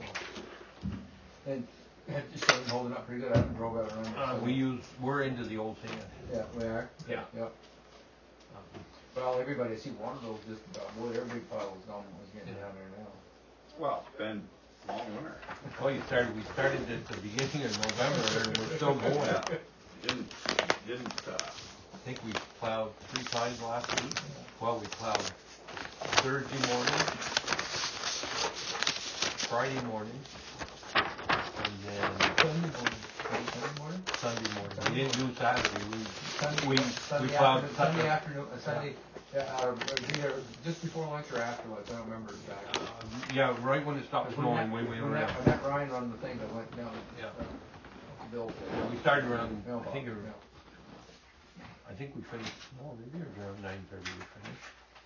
And it just started holding up pretty good. I haven't drove out around it. Uh, so- we use, we're into the old sand. Yeah, we are. Yeah. Yep. Well, everybody, I see one of those just about, boy, their big pile was gone, was getting down there now. Well, it's been a long winter. Well, you started, we started at the beginning of November and we're still going. Yeah. Didn't, didn't, uh, I think we plowed three times last week. Well, we plowed Thursday morning, Friday morning, then Sunday morning? Sunday morning. We didn't do Saturday, we, Sunday, we, Sunday we plowed. afternoon, Sunday afternoon, uh, Sunday, yeah, uh, it was either just before lunch or afterwards, I don't remember exactly. Uh, Yeah, right when it stopped When that- snowing, we went when that- around. I met Ryan on the thing that went down. Yeah. uh, Bill. Yeah, we started around, Bill I think it was, yeah. I think we finished, no, maybe it was around nine thirty we finished.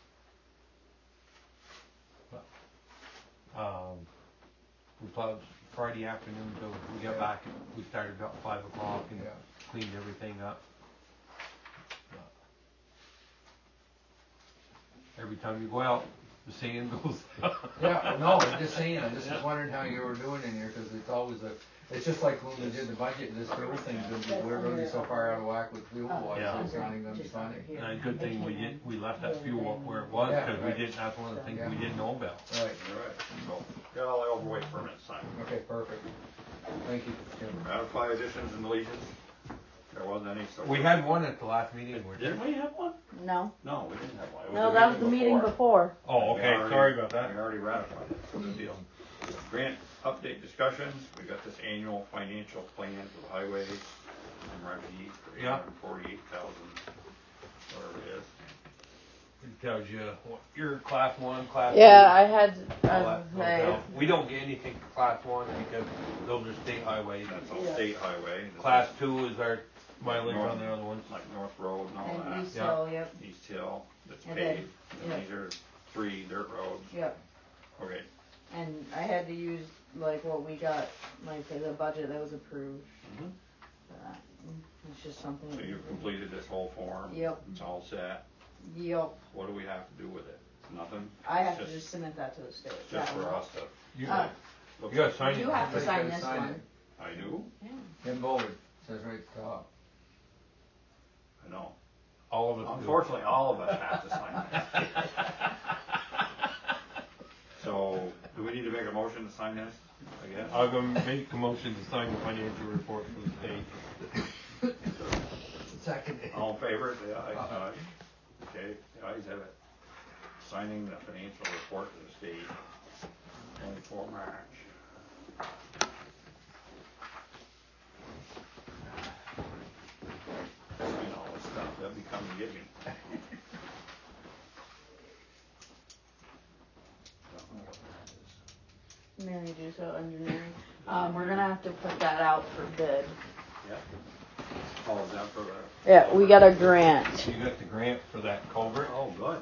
But, um, we plowed Friday afternoon till we got Yeah. back, we started about five o'clock and Yeah. cleaned everything up. But every time you go out, the sand goes up. Yeah, no, I'm just saying, I'm just wondering how you were doing in here, cause it's always a, it's just like when we did the budget, this fuel thing's gonna be, we're gonna be so far out of whack with fuel wise, Yeah. it's not even gonna be funny. And a good thing we did, we left that fuel up where it was, Yeah, cause we right. didn't, that's one of the things we Yeah. didn't know about. Right, All right, so, got all the overweight permits signed. okay, perfect. Thank you, Tim. Ratify additions and deletions. There wasn't any, so. We had one at the last meeting, we Didn't we have one? No. No, we didn't have one. It No, that was the meeting before. Oh, We okay, already- sorry about that. We already ratified it, so good deal. Grant update discussions, we got this annual financial plan for the highways from Raji for eight Yeah. hundred forty-eight thousand, whatever it is. It tells you what your class one, class two. Yeah, I had, I all was that gonna say, goes out. We don't get anything for class one because those are state highways. That's all Yeah. state highway. This Class is two is our mileage North- on the other ones. Like North Road and all and that, East Yeah. Hill, yep, East Hill, that's And then- paved, yeah. and these are three dirt roads, yep. okay. And I had to use like what we got, like the budget that was approved Mhm. for that. It's just something. So you've completed this whole form? Yep. It's all set, Yep. what do we have to do with it? Nothing? I have It's to just submit that to the state. Just That for one. us to. You, Uh, look you gotta at. sign You it. have to Everybody sign gotta this sign one. it. I do, Yeah. Tim Bollard, says right at the top. I know. All of us do. Unfortunately, all of us have to sign this. So, do we need to make a motion to sign this, I guess? I'm gonna make a motion to sign the financial report for the state. Second. All in favor, say aye. Aye. Okay, the ayes have it. Signing the financial report to the state, twenty-four March. Sign all this stuff, they'll be coming to get me. Don't know what that is. Mary Duso Engineering. Um, we're gonna have to put that out for bid. Yeah. Oh, is that for the? Yeah, we got a grant. You got the grant for that culvert? Oh, good.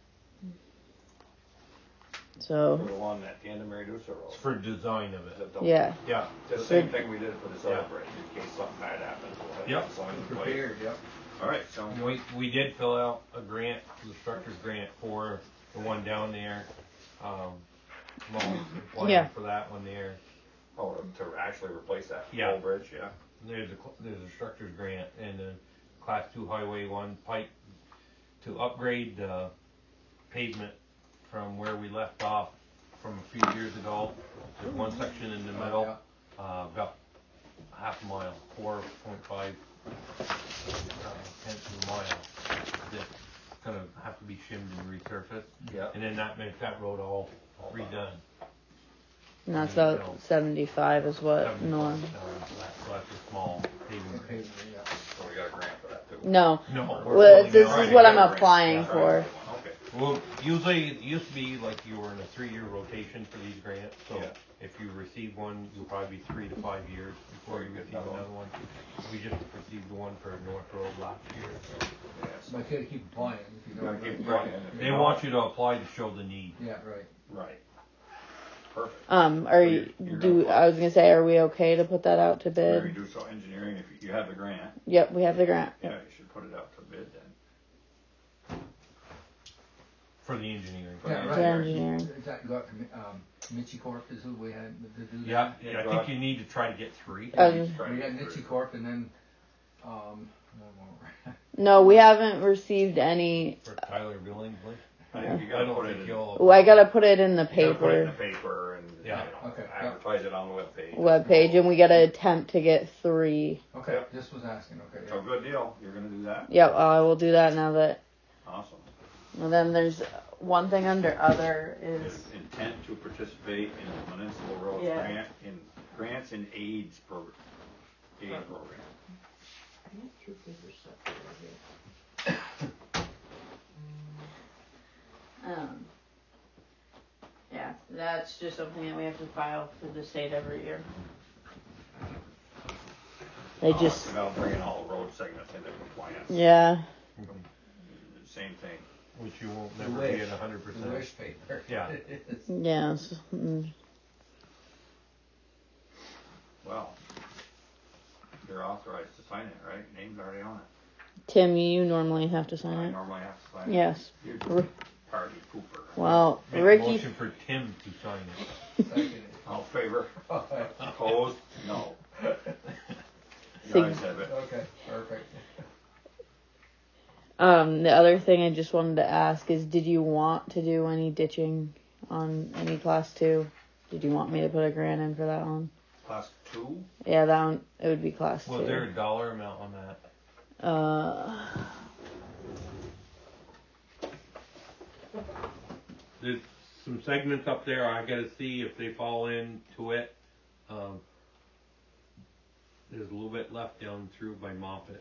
For So, the one at the end of Mary Dusa Road. It's for design of Is it. that the- yeah. Yeah. The same thing we did for the Yeah. other bridge, in case something bad happens. We'll have Yep. it signed in place. Prepared, yep. All right, so, We, we did fill out a grant, the structures grant for the one down there. Um, Molly's applying Yeah. for that one there. oh, to to actually replace that Yeah. whole bridge, yeah? There's a, cl- there's a structures grant and a class two highway one pipe to upgrade the pavement from where we left off from a few years ago. There's one section in the middle, uh, about half a mile, four point five uh, tenths of a mile. That's gonna have to be shimmed and resurfaced. Yeah. And then that makes that road all redone. And that's about seventy-five is what Seventy-five Norm. thousand, so that's- so that's a small paving Okay, grant. yeah. So we got a grant for that too? No. No, we're Well, filling this out- is what I'm Got a grant. applying Yeah. for. Okay. Well, usually it used to be like you were in a three-year rotation for these grants, so Yeah. if you receive one, you'll probably be three to five years before you Before you get receive another another one. We just received the one for North Road last year, so. Yes. But you gotta keep applying. If you Gotta don't, keep right. applying. If you They don't- want you to apply to show the need. Yeah, right. Right. Perfect. Um, are So you, you're- you're do, gonna- I was gonna say, are we okay to put that out to Mary bid? Duso Engineering, if you have the grant, Yep, we have the grant. yeah, you should put it out to bid then. For the engineering. Yeah, For right. The the engineering. Is that, you got, um, Mitchie Corp is who we had to do that? Yeah, Yeah, yeah, I go think ahead. you need to try to get three. Uh, He's trying We to had get Mitchie through. Corp and then, um, one more. No, we haven't received any. For Tyler Billingsley. I think you I gotta don't put it think in. you'll. Well, I gotta put it in the You gotta put it in the paper, paper and, you Yeah. know, Okay, yeah. advertise it on the webpage. webpage, and we gotta attempt to get three. Okay, Yep. just was asking, okay, So yeah. good deal, you're gonna do that? Yep, I will do that now that. Awesome. And then there's one thing under other Is is intent to participate in the municipal roads Yeah. grant in grants and aids program, aid program. Um, yeah, that's just something that we have to file for the state every year. They Oh, just, it's about bringing all the road segments into compliance. yeah, Same thing. Which you won't The never wish. be at a hundred The percent. wish paper. Yeah. yes. Mm. Well, you're authorized to sign it, right? Name's already on it. Tim, you normally have to I sign it. normally have to sign it. Yes. You're R- the party pooper. Well, Make a Ricky, motion for Tim to sign it. Second. All in favor? Opposed? No. The Sig- ayes have it. Okay, perfect. um, the other thing I just wanted to ask is, did you want to do any ditching on any class two? Did you want me to put a grant in for that one? Class two? Yeah, that one, it would be class Was two. there a dollar amount on that? Uh, There's some segments up there, I gotta see if they fall into it. Um, there's a little bit left down through by Moffett.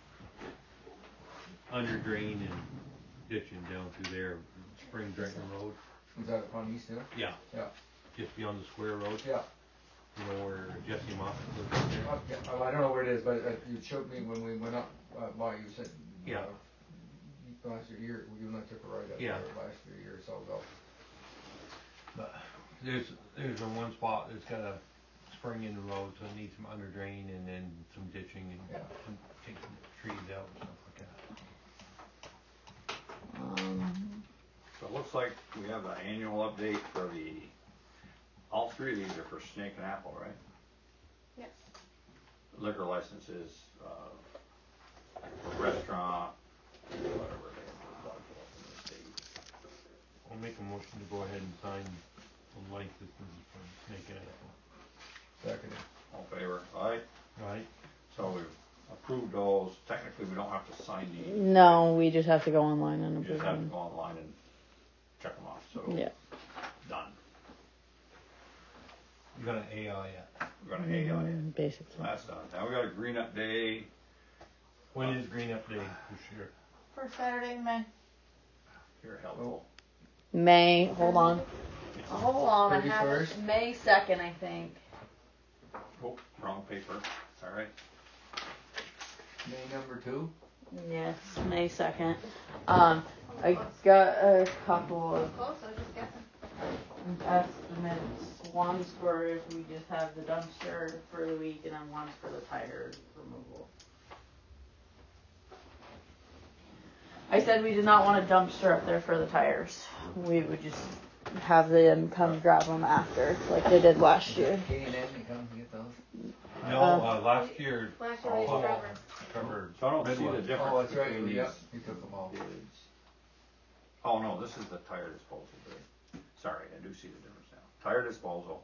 Under drain and ditching down through there, Spring Drenton Road. Is that on East Hill? Yeah. Yeah. Just beyond the square road, Yeah. you know where Jesse Moffett lives up there. Uh, yeah, oh, I don't know where it is, but uh, you showed me when we went up, uh, by, you said. Yeah. Uh, last year, you and I took a ride up Yeah. there last year, year or so ago. But there's, there's a one spot that's got a spring in the road, so it needs some under drain and then some ditching and Yeah. some, take some trees out and stuff like that. um, So it looks like we have an annual update for the, all three of these are for Snake and Apple, right? Yes. Liquor licenses, uh, restaurant, whatever they have in the state. I'll make a motion to go ahead and sign the licenses for Snake and Apple. Second. All in favor? Aye. Right? So we've approved those. Technically, we don't have to sign these. no, we just have to go online and You approve just have to them. go online and check them off, so. Yeah. Done. You got an A I yet? We're gonna A I it. Mm, Basically. So that's done. Now we got a green up day. When is Green Up Day this year? First Saturday in May. You're helpful. May, hold on. Hold on, I have it. thirty-first? May second, I think. Oh, wrong paper. All right. May number two? Yes, May second. Um, I got a couple of Close, I was just guessing. estimates. One's for if we just have the dumpster for the week, and then one's for the tire removal. I said we did not want a dumpster up there for the tires. We would just have them come grab them after, like they did last year. K and N, you come get those? No, Uh, uh, last year, Last year we Oh. used Trevor. Trevor, So I don't see the Midwest. difference Oh, that's right, between yeah, these you took them all. bids. Oh, no, this is the tire disposal bid. Sorry, I do see the difference now. Tire disposal.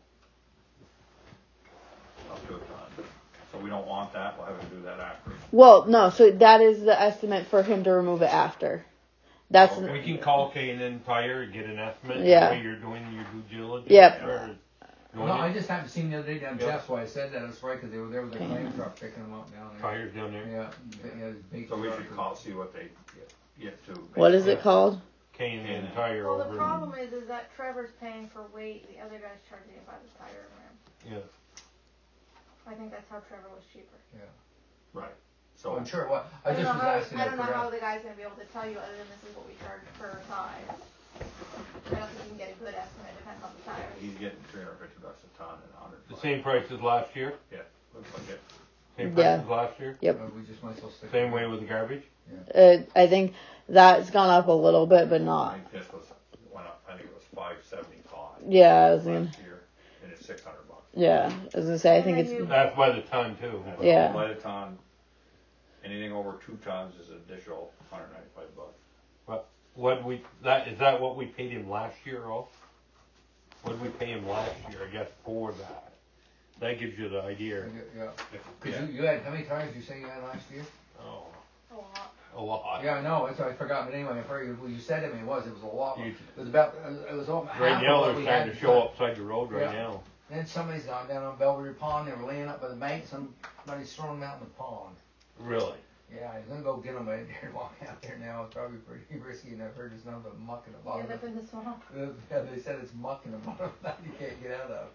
Up to a ton. So we don't want that, we'll have him do that after. Well, no, so that is the estimate for him to remove it after. That's Okay. we can call K and N Tire and get an estimate. Yeah. That way you're doing your due diligence. Yep. or doing No, I it. just happened to see them the other day down Yep. Jeff's, why I said that, that's right, cause they were there with their Okay. claim truck picking them up down there. Tires down there. Yeah, yeah, it's big So we truck. should call, see what they get, get to. what is Yeah. it called? K and N Yeah. Tire Well, over. the problem is, is that Trevor's paying for weight, the other guy's charging it by the tire rim. Yeah. I think that's how Trevor was cheaper. Right, Oh, so, I'm sure, what, I I don't just know was how, asking, I I don't know how forgot. the guy's gonna be able to tell you other than this is what we charge per tire. I don't think you can get a good estimate depending on the tire. he's getting three hundred fifty bucks a ton and a hundred. The same price as last year? Yeah, looks like it. Same Yeah. price as last year? Yep. Uh, we just might as well stick. Same with way it. with the garbage? Uh, I think that's gone up a little bit, but I not. think this was, went up, I think it was five seventy-five. Yeah, I was gonna. Last year, and it's six hundred bucks. Yeah, I was gonna say. I And think then it's. you- That's by the ton too. And Yeah. By the ton, anything over two tons is additional hundred ninety-five bucks. What we, that, is that what we paid him last year, Ralph? What did we pay him last year, I guess, for that? That gives you the idea. Yeah, If- cause yeah. you, you had, how many tires did you say you had last year? Oh, A lot. a lot. Yeah, I know, that's what I forgot, but anyway, I forgot, well, you said it, it was, it was a lot, You- it was about, it was all half Right of now, what they're we starting had to show upside the road right Yeah. now. Then somebody's gone down on Belvedere Pond, they were laying up by the bank, somebody's thrown them out in the pond. Really? Yeah, I was gonna go get them, but I didn't walk out there now, it's probably pretty risky, and I've heard there's nothing but muck in the You bottom. end up in the swamp. Yeah, they said it's muck in the bottom that you can't get out of.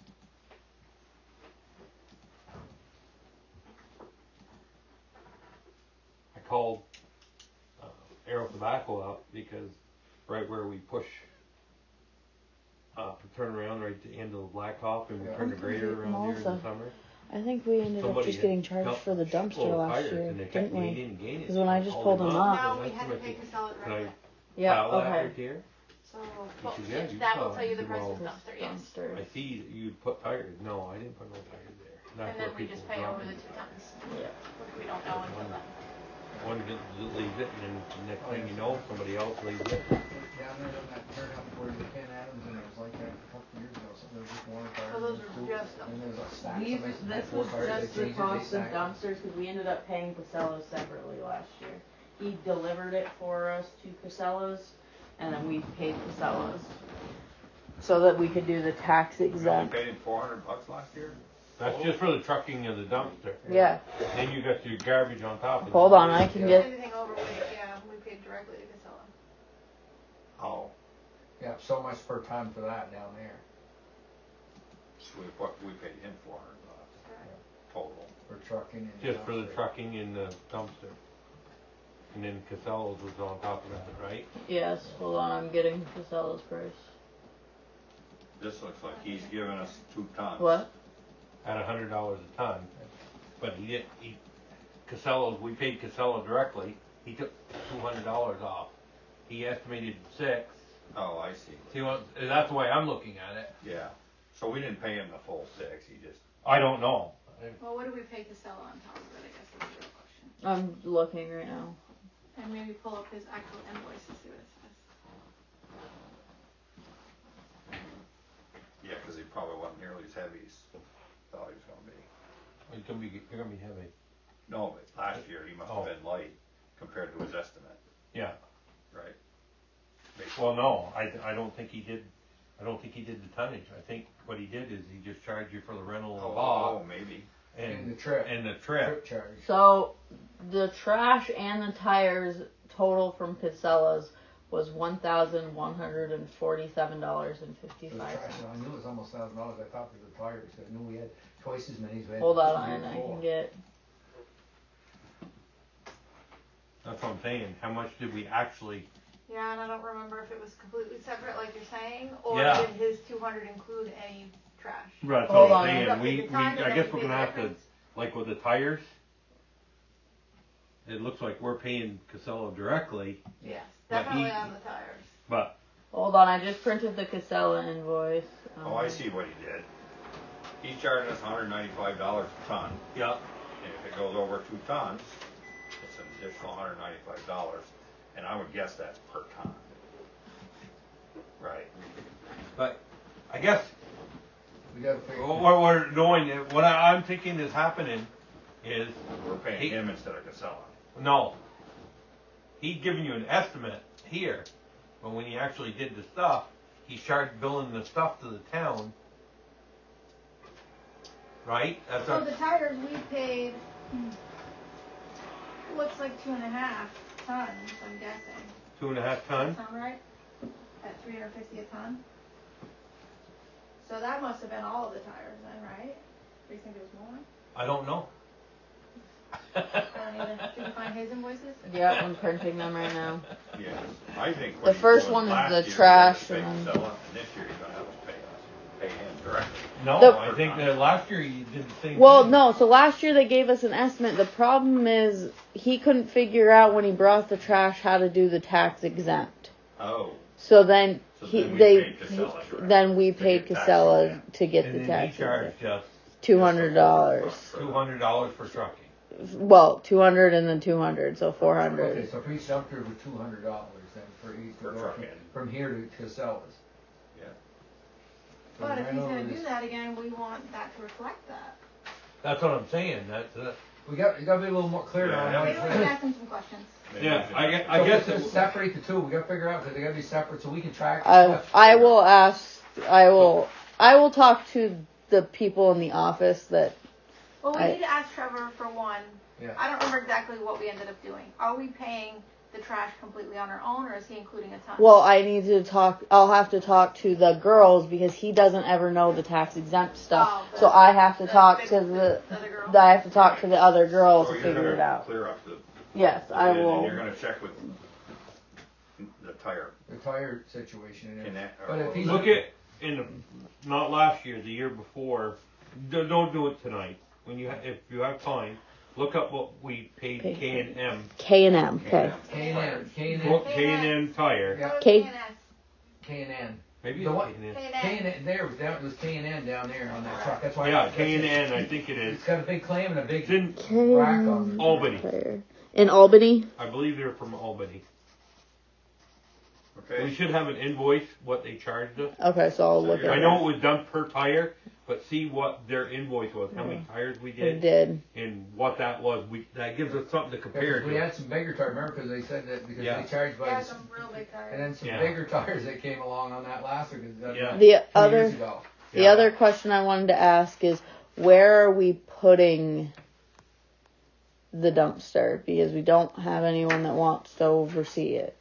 I called uh, Aero Tobacco out because right where we push, uh, turn around right at the end of the blacktop and we Yeah. turn the grader around here in the Melissa. summer. I think we ended up Somebody just had getting charged dumped for the dumpster full of last tires year, and they kept didn't we? gaining and gaining. 'Cause when I So just called pulled them them up, up- No, we and I had to said, pay Casella Can I directly. Yeah, pile that okay. right here? So, She well, said, yeah, you that will pile tell you it. the price of the Well, dumpster, yes. Dumpster. I see you put tires. No, I didn't put no tires there. That's And where then we people just pay drop over the them. two tons, Yeah. which we don't know until then. One just leaves it, and then the next thing you know, somebody else leaves it. Down there on that turnout where you Ken Adams, and it was like that a couple years ago, something was just one tire. So those are just And there was a stack, These, somebody this had four was tires, they just the changed it, they cost of stacked it. dumpsters, cause we ended up paying Casellas separately last year. He delivered it for us to Casellas, and then we paid Casellas. So that we could do the tax We only exempt. paid him four hundred bucks last year? That's just for the trucking of the dumpster. Yeah. Then you got your garbage on top of it. Hold on, I can get. Anything over, we, yeah, we paid directly to Casella. Oh, Yeah, so much per ton for that down there, so we, what, we paid him four hundred bucks total. for trucking and. Just for the dumpster. trucking in the dumpster. And then Casellas was on top of that, right? Yes, hold on, I'm getting Casella's price. This looks like he's giving us two tons. What? At a hundred dollars a ton. But he did, he, Casellas, we paid Casella directly. He took two hundred dollars off. He estimated six. Oh, I see. See what, that's the way I'm looking at it. Yeah, so we didn't pay him the full six, he just, I don't know. Well, what do we pay Casella on top of it, I guess is the real question. I'm looking right now. And maybe pull up his actual invoice and see what it says. yeah, cause he probably wasn't nearly as heavy as thought he was gonna be. It's gonna be, you're gonna be heavy. No, but last year he must have Oh. been light compared to his estimate, Yeah. right? Well, no, I, I don't think he did, I don't think he did the tonnage. I think what he did is he just charged you for the rental of the Oh, box oh, maybe. And and, the trip, and the trip. trip charge. So the trash and the tires total from Casella's was one thousand one hundred and forty-seven dollars and For the fifty-five trash, cents. I knew it was almost thousand dollars, I thought for the tires, I knew we had twice as many as we had. Hold the on, year I before. can get. That's what I'm saying. How much did we actually, Yeah, and I don't remember if it was completely separate like you're saying, or Yeah. did his two hundred include any trash? that's Hold what on. I'm saying. Roughly We, the we, time, and I then guess we we're pay gonna the have to, difference? like with the tires, it looks like we're paying Casella directly, Yes, But definitely he- on the tires. but Hold on, I just printed the Casella invoice. Oh, I Um, see what he did. He's charging us hundred ninety-five dollars a ton, yeah, and if it goes over two tons, it's an additional hundred ninety-five dollars, and I would guess that's per ton. Right, but I guess We gotta figure. what we're doing, what I, I'm thinking is happening is, we're paying He- him instead of Casella. no, he's giving you an estimate here, but when he actually did the stuff, he started billing the stuff to the town. Right? That's So our, the tires we paid, hmm, looks like two and a half tons, I'm guessing. two and a half Does ton. that sound right? At three hundred fifty a ton? So that must have been all of the tires then, right? Do you think it was more? I don't know. I don't either. Did you find his invoices? Yeah, I'm printing them right now. Yes, I think what The he's first doing one is last the year, he trash said to pay and- Casella, and this year he's gonna have us pay us, pay him directly. No, The- I think that last year you did the same Well, thing. no, so last year they gave us an estimate. The problem is he couldn't figure out when he brought the trash how to do the tax exempt. Oh, So then So he then we they paid Casella directly then we to paid get tax Casella exempt. to get And the then tax he charged us two hundred dollars. two hundred dollars for trucking. Well, two hundred and then two hundred, so four Okay, hundred. so for each dumpster it was two hundred dollars then for each to For go from, trucking. from here to Casella's. Yeah. So But if he's rental gonna do is- that again, we want that to reflect that. That's what I'm saying. That's uh, We got, you gotta be a little more clear Yeah, on yeah. how Wait, you let me ask him some questions. Maybe yeah. we should- I, gue- I So guess let's it, separate the two, we gotta figure out, cause they gotta be separate so we can track I stuff. I will ask. I will I will talk to the people in the office that, Well, we I- need to ask Trevor for one. Yeah. I don't remember exactly what we ended up doing. Are we paying the trash completely on our own, or is he including a ton? well, I need to talk, I'll have to talk to the girls because he doesn't ever know the tax exempt stuff. Oh, the- So I have to the talk big- to the, the other girl? I have to talk to the other girls So to you're figure gonna it out. Clear up the, Yes, the I bid, will. and you're gonna check with the tire. The tire situation and Can everything. that, But if he's Look at, in the, not last year, the year before, don't, don't do it tonight. When you, ha- if you have time, look up what we paid Okay. K and M. K and M, okay. K and N, K and Quote N, K and M tire. Yeah. K- K and N. Maybe The it's what? K and M. K and K N. and N, there, that was K and N down there on that truck, that's why. Yeah, that's K and it. N, I think it is. It's got a big clam and a big It's in K rack and on M it. Albany. tire. In Albany? I believe they're from Albany. okay? We should have an invoice, what they charged us. Okay, so I'll look you're- I at know it. it was done per tire, but see what their invoice was, how many tires we We did, did. and what that was. We, that gives us something to compare Because we to. had some bigger tires, remember, because they said that, because Yeah. they charged by, Yeah, the- some real big tires. and then some Yeah. bigger tires that came along on that last one, because Yeah. The two other, years ago. the Yeah. other question I wanted to ask is, where are we putting the dumpster? Because we don't have anyone that wants to oversee it.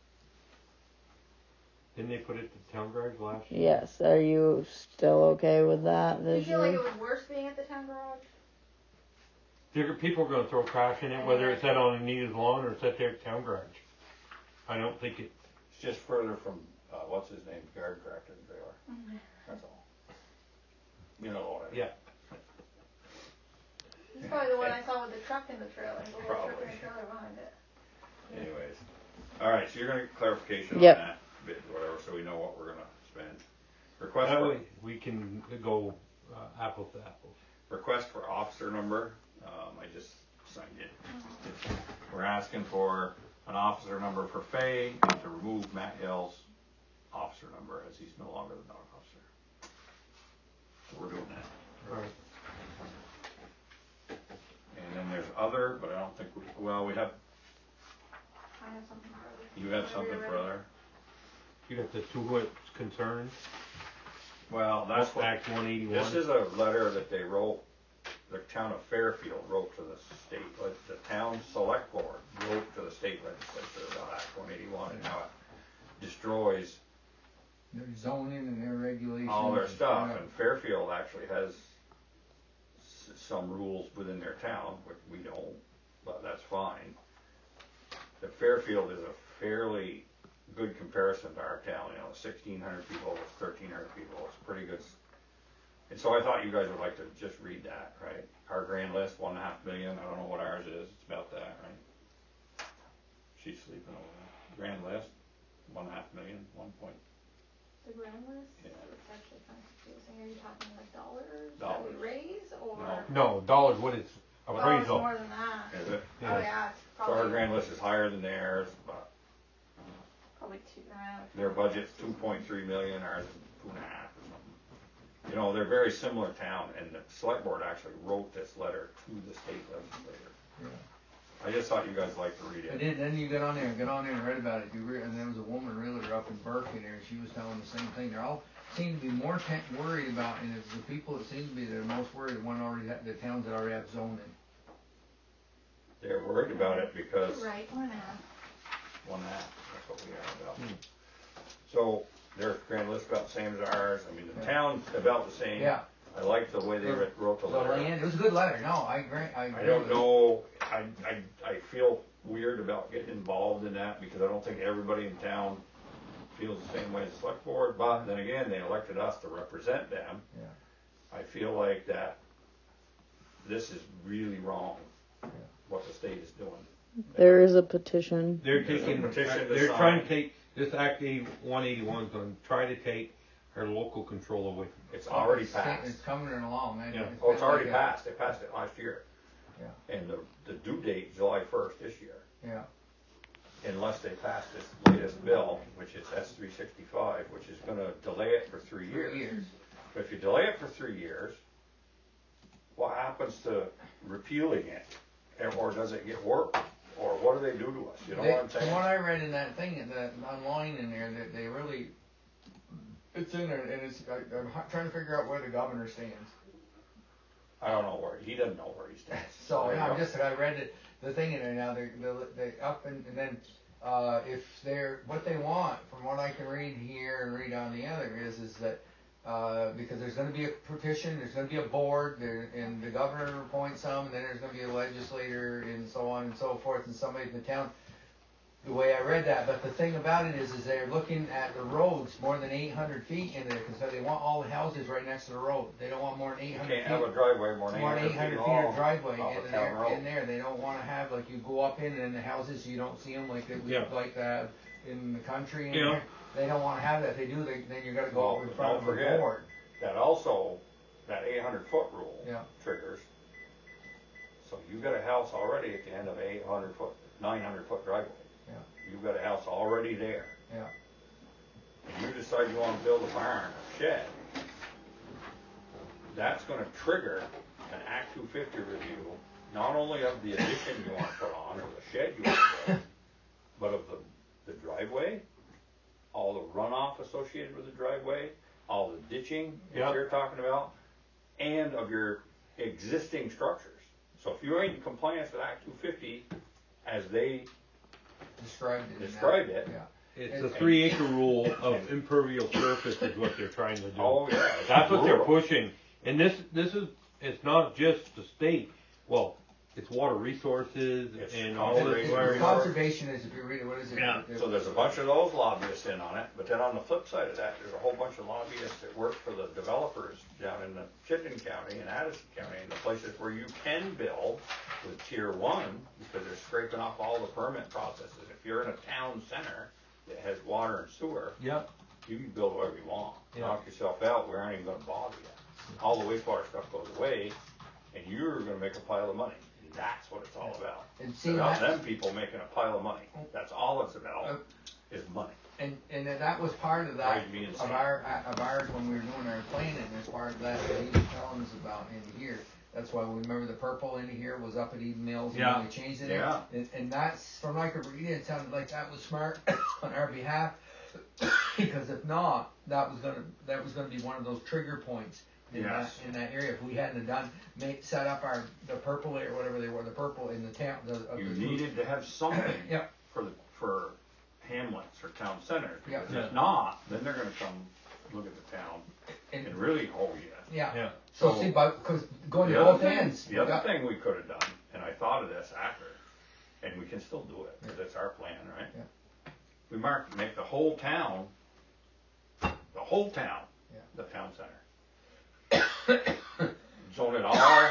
Didn't they put it to town garage last year? Yes, are you still okay with that Do you this feel like year? it was worse being at the town garage? There- People are going to throw trash in it, whether it's out on Anita's lawn or it's at their town garage. I don't think it. It's just further from, uh, what's his name, yard tractor and trailer, Mm-hmm. that's all. You know what I mean? Yeah. It's probably the one I saw with the truck and the trailer, the little truck Probably. and the trailer behind it. Anyways, alright, so you're gonna get clarification on Yep. that bid, whatever, so we know what we're gonna spend. Request That for, way we can go uh, apples to apples. request for officer number, um, I just signed it. We're asking for an officer number for Fay and to remove Matt Yell's officer number as he's no longer the dog officer. So we're doing that. Right. And then there's other, but I don't think we, well, we have, I have something for other. you have Whenever something you're for ready. other? You got the two what's concerned. Well, that's what, Act one eighty-one. this is a letter that they wrote, the town of Fairfield wrote to the state, like, the town select board wrote to the state legislature about Act one eighty-one and how it destroys Their zoning and their regulations. all their stuff, Yeah. and Fairfield actually has s- some rules within their town, which we don't, but that's fine. The Fairfield is a fairly good comparison to our town, you know, sixteen hundred people, thirteen hundred people, it's pretty good. s- And so I thought you guys would like to just read that, right? Our grand list, one and a half million, I don't know what ours is, it's about that, right? She's sleeping over there. Grand list, one and a half million, one point, The grand list? Yeah. It's actually kind of confusing. Are you talking like dollars that Dollars. we raise or? No. No, dollars, what is Oh, it's appraisal? more than that. is it? Oh yeah, it's So probably. our grand list is higher than theirs, but Probably two, uh, their budget's two point three million, ours is two and a half or something. You know, they're very similar town, and the select board actually wrote this letter to the state legislature. Yeah. I just thought you guys liked to read And it. then, then you got on there and got on there and read about it. You re- and there was a woman realtor up in Berkeley there, and she was telling the same thing. They're all seem to be more ta- worried about, and it's the people that seem to be that are most worried, the one already ha- the towns that already have zoning. They're worried about it because right, one and a half. one and a half, that's what we are about. So their grand list about the same as ours. I mean, the Yeah. town's about the same. Yeah. I like the way they writ- wrote the The letter. land, it was a good letter. No, I agree. I, agree I don't with it. know, I, I, I feel weird about getting involved in that because I don't think everybody in town feels the same way as the select board, but then again, they elected us to represent them. Yeah. I feel like that this is really wrong, what the state is doing. There is a petition. They're There's a taking, petition to they're sign. trying to take, this Act one eighty-one is going to try to take our local control away from It's already It's- passed. It's coming along. I- Yeah. Oh, it's been already like that. passed, they passed it last year. Yeah. And the, the due date, July first this year, Yeah. unless they pass this latest bill, which is S three sixty-five, which is gonna delay it for three years. Three years. But if you delay it for three years, what happens to repealing it? And- Or does it get worse? Or what do they do to us? You know They- what I'm From saying? what I read in that thing, that online in there, that they really, It's in there, and it's, I, I'm h- trying to figure out where the governor stands. I don't know where, he doesn't know where he stands. So, There you yeah, I'm go. just, I read it, the thing in there now, they, they, they up and, and then, uh, if they're, what they want, from what I can read here and read on the other is, is that, uh, because there's gonna be a petition, there's gonna be a board, there, and the governor appoints some, and then there's gonna be a legislator, and so on and so forth, and somebody in the town, the way I read that, but the thing about it is, is they're looking at the roads more than eight hundred feet in there, because they want all the houses right next to the road, they don't want more than eight You hundred feet. can't have a driveway more than More than eight eight hundred hundred feet feet long of driveway off a in town there, road. in there, they don't wanna have, like, you go up in and the houses, you don't see them like they, we Yeah. like to have in the country and Yeah. there. They don't wanna have that, if they do, they, then you gotta go Well, up in but front don't of a forget. board. That also, that eight hundred foot rule Yeah. triggers. So you got a house already at the end of eight hundred foot, nine hundred foot driveway. Yeah. You've got a house already there. Yeah. And you decide you wanna build a barn, a shed. That's gonna trigger an Act two fifty review, not only of the addition you wanna put on, or the shed you wanna build, but of the, the driveway, all the runoff associated with the driveway, all the ditching that Yep. you're talking about, and of your existing structures. So if you ain't in compliance with Act two fifty, as they Described it in that. described it, Yeah. It's the three acre rule of impervious surface is what they're trying to do. oh yeah. it's That's what they're brutal. pushing. And this, this is, it's not just the state, well, it's water resources It's and all this. conservation. where- Conservation is, if you read it, what is it? Yeah. It- So there's a bunch of those lobbyists in on it, but then on the flip side of that, there's a whole bunch of lobbyists that work for the developers down in the Chittenden County and Addison County, and the places where you can build with tier one, because they're scraping off all the permit processes. If you're in a town center that has water and sewer, Yep. you can build whatever you want. Yeah. Knock yourself out, we aren't even gonna bother you. All the wastewater stuff goes away, and you're gonna make a pile of money. And that's what it's all about. And It's see, about that- them people making a pile of money. That's all it's about, Uh, is money. And, and then that was part of that, Drives me of insane. our, of ours when we were doing our planning, as part of that, that he was telling us about in here. That's why we remember the purple in here was up at Eden Mills, and Yeah. then we changed it. Yeah. And, and that's, from like a reading, it sounded like that was smart on our behalf, because if not, that was gonna, that was gonna be one of those trigger points in that, Yes. in that area. If we hadn't have done, make, set up our, the purple area, whatever they were, the purple in the town, the, of You the. needed to have something Yep. for the, for hamlets or town centers, Yeah. because if not, then they're gonna come look at the town And, and really hold you. yeah. Yeah. So, So- see, but, cause going to The other both thing, ends. the you other got- thing we could have done, and I thought of this after, and we can still do it, because it's our plan, right? Yeah. We mark, make the whole town, the whole town, Yeah. the town center. Zone it all,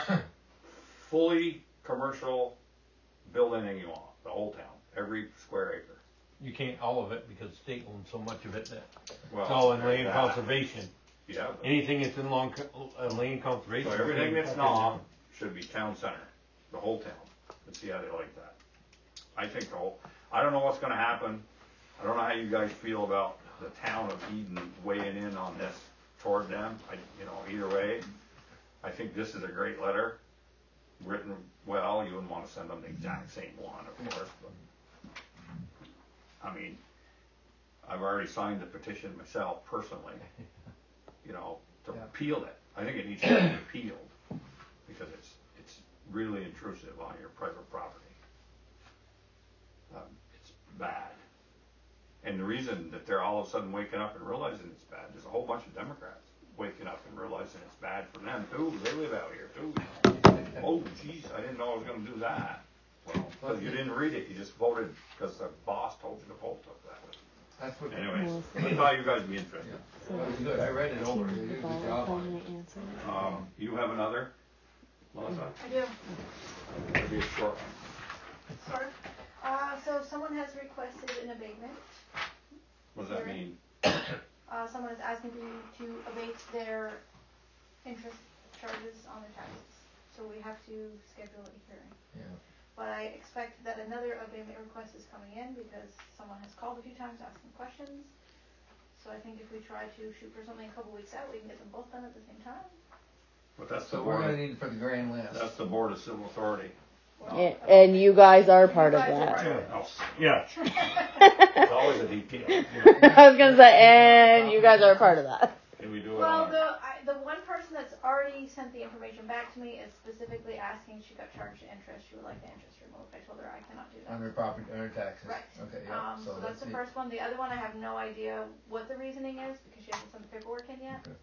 fully commercial, build anything you want, the whole town, every square acre. You can't all of it because the state owns so much of it that Well, it's all in there's land that. conservation. Yeah, but- Anything that's in long, co- uh, land conservation. so everything they that's fucking not do. should be town center, the whole town. Let's see how they like that. I think the whole, I don't know what's gonna happen. I don't know how you guys feel about the town of Eden weighing in on this toward them. I, you know, either way, I think this is a great letter, written well. You wouldn't wanna send them the exact same one, of course, but, I mean, I've already signed the petition myself personally, you know, to Yeah. repeal it. I think it needs to be repealed, because it's, it's really intrusive on your private property. Um, it's bad. And the reason that they're all of a sudden waking up and realizing it's bad, there's a whole bunch of Democrats waking up and realizing it's bad for them too. They live out here too. Oh, geez, I didn't know I was gonna do that. Well, because you didn't read it, you just voted because the boss told you to vote that way. That's what. Anyways, I thought you guys would be interested. That was good. I read it over. You did a good job on it. Um, you have another, Melissa? I do. It'll be a short one. Sort of. Uh, so someone has requested an abatement. What does that mean? Uh, someone is asking to, to abate their interest charges on their taxes. So we have to schedule a hearing. Yeah. But I expect that another abatement request is coming in because someone has called a few times asking questions. So I think if we try to shoot for something a couple weeks out, we can get them both done at the same time. But that's the So we're board, gonna need it for the grand list. that's the Board of Civil Authority. We're all- A- And you guys are part of You guys are that. part Yeah. It's always a detail. I was gonna say, and you guys are a part of that. Can we do it Well, on? the I, the one person that's already sent the information back to me is specifically asking. She got charged interest. She would like the interest removed. I told her I cannot do that. Under property, under taxes. Right. Okay, yeah. Um, so, that's the it. first one. The other one, I have no idea what the reasoning is because she hasn't sent the paperwork in yet. Okay.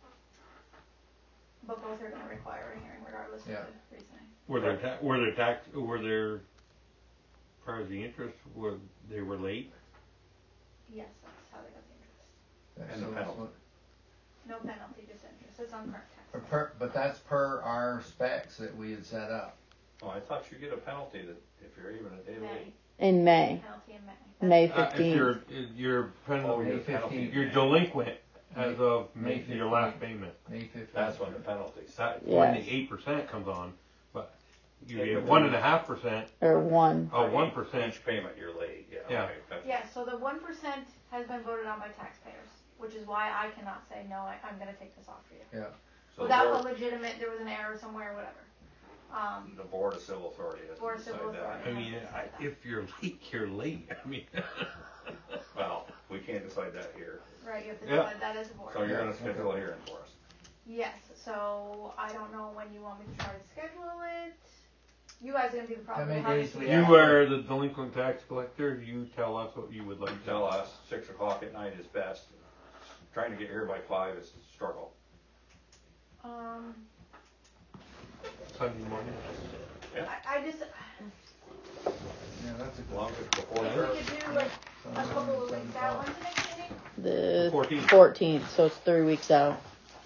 But both are going to require a hearing regardless Yeah. of the reasoning. Were there ta- were there tax were there, as far as the interest, were they were late? Yes, that's how they got the interest. Yeah, And the so- penalty. No penalty, just interest. It's on current But tax. per, but that's per our specs that we had set up. Oh, I thought you get a penalty that if you're even a day May. late. In May, Penalty in May. May Uh, if fifteenth. you're you're Oh, penalty, your penalty. you're delinquent as of May making your last payment. May fifteenth. That's when the penalty's. That's when Yes. the eight percent comes on, but you Yeah, get but one then- and a half percent, Or one. oh one percent. Each payment you're late, yeah. Yeah. Okay, that's- Yeah, so the one percent has been voted on by taxpayers, which is why I cannot say, no, I, I'm gonna take this off for you. Yeah. So the Without a board, legitimate, there was an error somewhere, whatever. Um, the board of civil authority has Board to of Civil decide that. I mean, I, if you're late, you're late. I mean, Well, we can't decide that here. right, you have to Yeah. decide that as a board. So you're gonna schedule a hearing for us. Yes, so I don't know when you want me to try to schedule it. You guys are gonna be the problem. How many How days to- we you have? are the delinquent tax collector. You tell us what you would like You to tell us six o'clock at night is best. Trying to get here by five is a struggle. Um, Sunday morning. I, I just, Yeah, that's a As good long as it's before we church. could do like a couple of weeks out. When's the next meeting? The fourteenth. fourteenth, so it's three weeks out.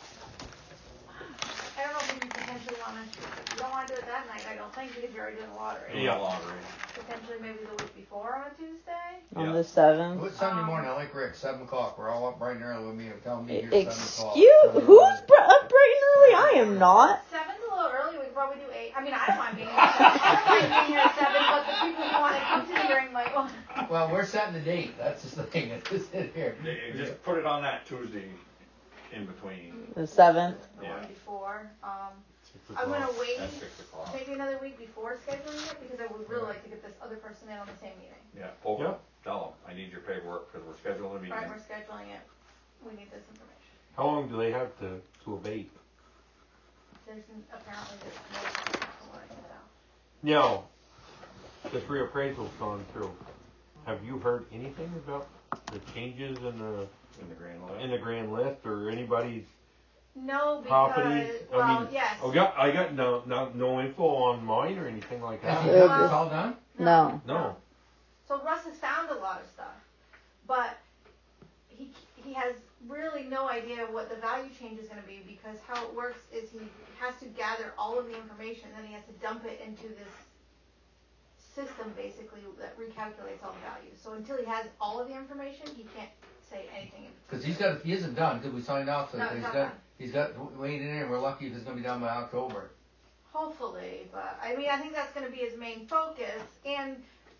I don't know if we potentially wanna, you don't wanna do it that night, I don't think, because you're already doing the lottery. Yeah. Lottery. Potentially maybe the week before on a Tuesday? On Yeah. the seventh. What's Sunday Um, morning? I like Rick, seven o'clock. We're all up bright and early with me. Tell me here seven o'clock. Excuse, Sunday who's morning. br- up bright and early? I am not. Seven's a little early, we could probably do eight. I mean, I don't mind being here at seven. I don't mind being here at seven, but the people who wanna come to the hearing might want. Well, we're setting the date. That's just the thing. It's it here. They- Just put it on that Tuesday in between. The seventh. The Yeah. one before, um, Six I'm o'clock. gonna wait At six o'clock. maybe another week before scheduling it, because I would really like to get this other person in on the same meeting. Yeah, Poker, Yeah. tell them, I need your paperwork because we're scheduling a meeting. Right, we're scheduling it, we need this information. How long do they have to to abate? There's n- apparently there's no time from what I can tell. Now, this reappraisal's gone through. Have you heard anything about the changes in the In the grand list. in the grand list or anybody's No, property? because, I well, mean, yes. I got I got no no no info on mine or anything like Has he that. done this all done? No. No. So Russ has found a lot of stuff, but he he has really no idea what the value change is going to be because how it works is he has to gather all of the information, then he has to dump it into this system basically that recalculates all the values. So until he has all of the information, he can't say anything. in Because he's got, he isn't done. Because we signed off. So No, it's he's not got, done. he's got waiting in. We're lucky if it's gonna be done by October. Hopefully, but I mean, I think that's going to be his main focus. And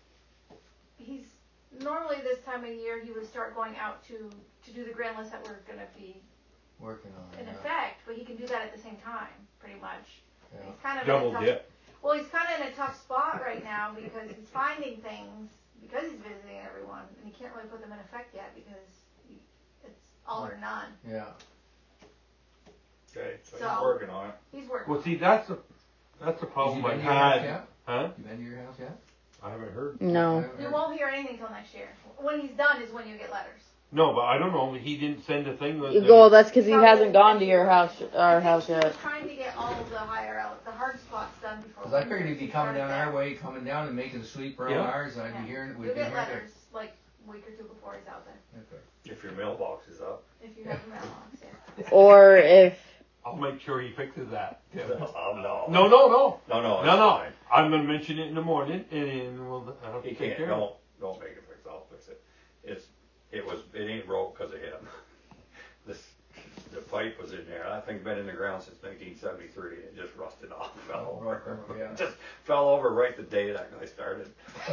he's normally this time of year he would start going out to to do the grand list that we're going to be Working on it. in yeah. effect, but he can do that at the same time, pretty much. Yeah. He's kind of Double in a tough, dip. well, he's kind of in a tough spot right now because he's finding things because he's visiting everyone, and he can't really put them in effect yet because he, it's all or none. Yeah. Okay, so So- he's working on it. He's working. Well, see, that's the that's the Has he problem been I to your house had. yet? Huh? You been to your house yet? I haven't heard. No. You won't hear anything till next year. When he's done is when you get letters. No, but I don't know. He didn't send a thing. That, Well, that's because he hasn't gone to your house, our I think house he was yet. trying to get all of the higher out, the hard spots done before. Because I figured he'd be he coming started down our there. way, coming down and making a sweep around Yeah. ours, and I'd Yeah. be hearing, we'd You'll be get hearing letters like a week or two before he's out there, it. Okay. If your mailbox is up. if you have a mailbox, yeah. Or if, I'll make sure he fixes that. Oh, no. No, no, no, No, no, it's no, no. fine. I'm gonna mention it in the morning, and then we'll I'll He take can't, care of it. don't, don't make it fix, I'll fix it. It's, it was, it ain't broke because of him. This, the pipe was in there, that thing's been in the ground since nineteen seventy-three, it just rusted off, fell over. Oh, yeah. Just fell over right the day that guy started.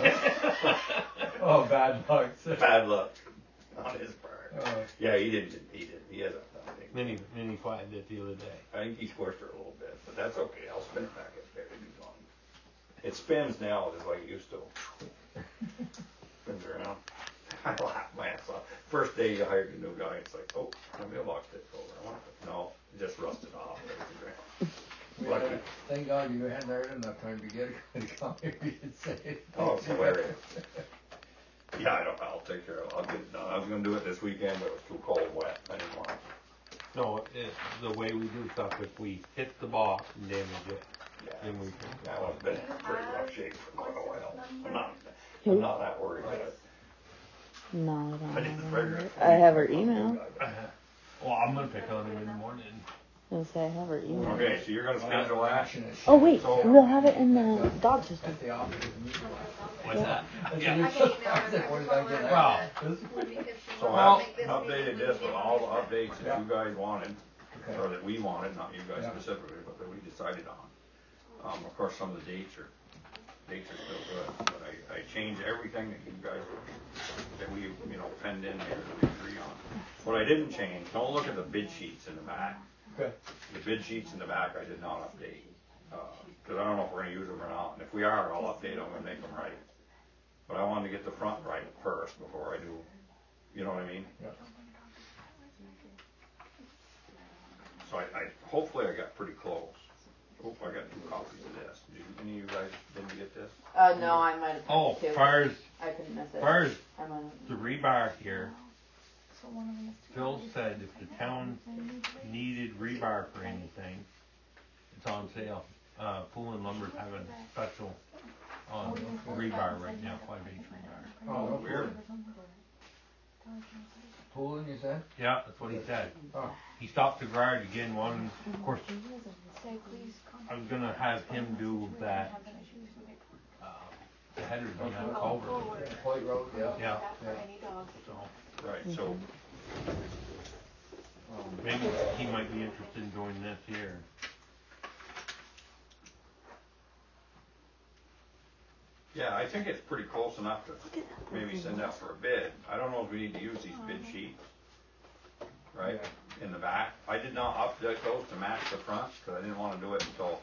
Oh, bad luck. Bad luck on his part. Oh. Yeah, he didn't, he didn't, he hasn't done anything. Then he then he flattened it the other day. I think he squished her a little bit, but that's okay, I'll spin it back up there, it'll be fine. It spins now just like it used to. Spins around. I laughed my ass off. First day you hired a new guy, it's like, oh, my mailbox tipped over. I want it. No, it just rusted off. We Lucky. had- Thank God you hadn't had enough time to get it, to come here, you didn't say it. Oh, it's hilarious. Yeah, I don't, I'll take care of it. I'll get it done. I was gonna do it this weekend, but it was too cold and wet. I didn't want it. No, it, the way we do stuff, if we hit the box and damage it, Yeah. then we can. That one's been in pretty rough shape for quite a while. I'm not, I'm not that worried about it. No, I don't I didn't have figure her. it. I have her email. Well, I'm gonna pick on him in the morning. I was gonna say I have her email. Okay, so you're gonna schedule that? Oh wait, So- we'll have it in the dog system. At the office. What's that? Yeah. I get emails every What did I couple get? of Well, hours. When we could- So I we'll make this meeting updated when this we with get all the on. updates that you guys wanted, Okay. or that we wanted, not you guys Yeah. specifically, but that we decided on. Um, of course, some of the dates are, dates are still good, but I, I changed everything that you guys, that we, you know, penned in here that we agree on. What I didn't change, don't look at the bid sheets in the back. Okay. The bid sheets in the back I did not update, uh, cause I don't know if we're gonna use them or not, and if we are, I'll update them and make them right. But I wanted to get the front right first before I do, you know what I mean? Yep. So I, I, hopefully I got pretty close. Hope I got two copies of this. Did you, any of you guys, didn't get this? Uh, no, I might have. Oh, far as, I couldn't miss it. far as I might have. the rebar here, Phil said if the town needed rebar for anything, it's on sale. Uh, Pool and Lumber's having special on rebar right now, five H rebar. Oh, Weird. Pooling, you said? Yeah, that's what he said. Oh. He stopped the garage again, one, of course, I was gonna have him do that, uh, the headers on that culvert. Point Road, yeah. Yeah, Yeah. so, Right, so, maybe he might be interested in doing this here. yeah, I think it's pretty close enough to maybe send out for a bid. I don't know if we need to use these bid sheets, right, in the back. I did not update those to match the front, cause I didn't wanna do it until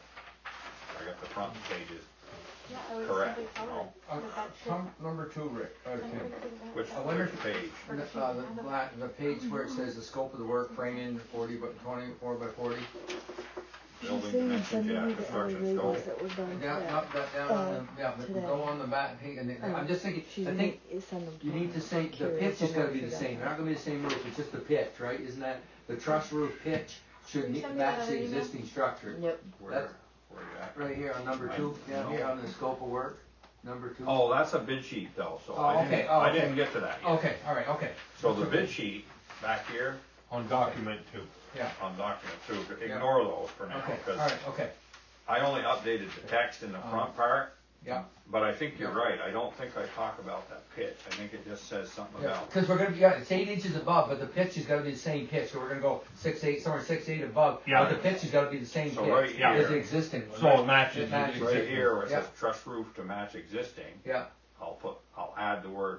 I got the front pages correct, you know? Uh, come, number two, Rick, uh, Tim. Which, I wonder which page? Uh, the, la- the page where it says the scope of the work, framing, forty by twenty, four by forty. Building dimensions, yeah, construction scope. Down, up, that, down on the, yeah, but go on the back page, and then- I'm just thinking, I think you need to say, the pitch is gonna be the same, they're not gonna be the same roof, it's just the pitch, right? Isn't that, the truss roof pitch should Can you meet- send me that match the other email? existing structure. Yep. Where, That's- where you at? Right here on number two, down here on the scope of work, number two. Oh, that's a bid sheet though, so Oh, I okay, didn't, oh, I okay. didn't get to that yet. Okay, alright, okay, So the bid sheet back here On document two. yeah, on document two, ignore those for now, okay, because alright, okay, I only updated the text in the front part, yeah. but I think you're right, I don't think I talk about that pitch, I think it just says something Yeah, about, cause we're gonna be, yeah, it's eight inches above, but the pitch has gotta be the same pitch, so we're gonna go six, eight, somewhere six, eight above. Yeah. But the pitch has gotta be the same So right pitch here- as the existing one. So right? it matches It matches. the right existing. here where it Yeah. says truss roof to match existing, Yeah, I'll put, I'll add the word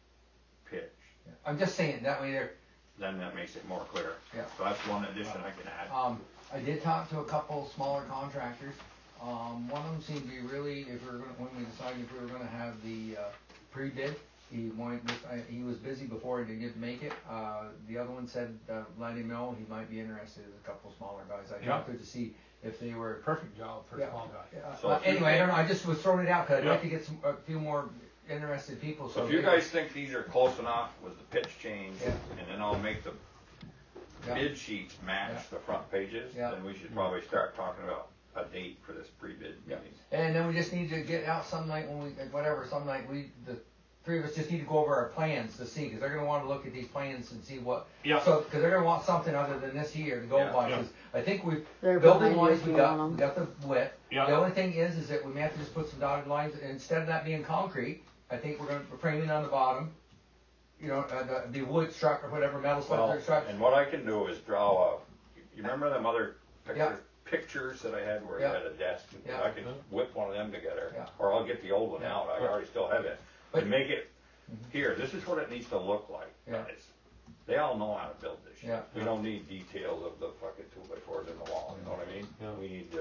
pitch, I'm just saying, that way there, then that makes it more clear. Yeah. So that's one addition I can add. um, I did talk to a couple smaller contractors. Um, one of them seemed to be really, if we were gonna, when we decided if we were gonna have the, uh, pre-bid, he wanted, this- I- he was busy before, he didn't get to make it. Uh, the other one said, uh, let him know, he might be interested in a couple smaller guys. I Yeah. talked to to see if they were. Perfect job for a Yeah. small guy. Yeah, So uh, if you anyway, I don't know, I just was throwing it out, cause I'd like Yeah. to get some, a few more interested people, so. So if you they- guys think these are close enough with the pitch change, Yeah. and then I'll make the Yeah. bid sheets match Yeah. the front pages, Yeah. then we should probably start talking about a date for this pre-bid Yeah. meeting. And then we just need to get out some night when we, whatever, some night, we, the three of us just need to go over our plans to see, cause they're gonna wanna look at these plans and see what. Yeah. So, cause they're gonna want something other than this here to go Yeah. by, Yeah. cause I think we've, They're building behind you wise, if we you got, want we 'em. got the width. Yeah. The only thing is, is that we may have to just put some dotted lines, instead of that being concrete, I think we're gonna, we're framing on the bottom. You know, uh, the, the wood struck or whatever, metal Well, structure struck. and what I can do is draw a, you remember them other Yeah. pictures, pictures that I had where you Yeah. had a desk? Yeah. I can whip one of them together, Yeah. or I'll get the old one Yeah. out, I already still have it. But- And make it, here, this is what it needs to look like, Yeah. guys. They all know how to build this shit. Yeah. We don't need details of the fucking two by fours in the wall, you know what I mean? Yeah. We need to,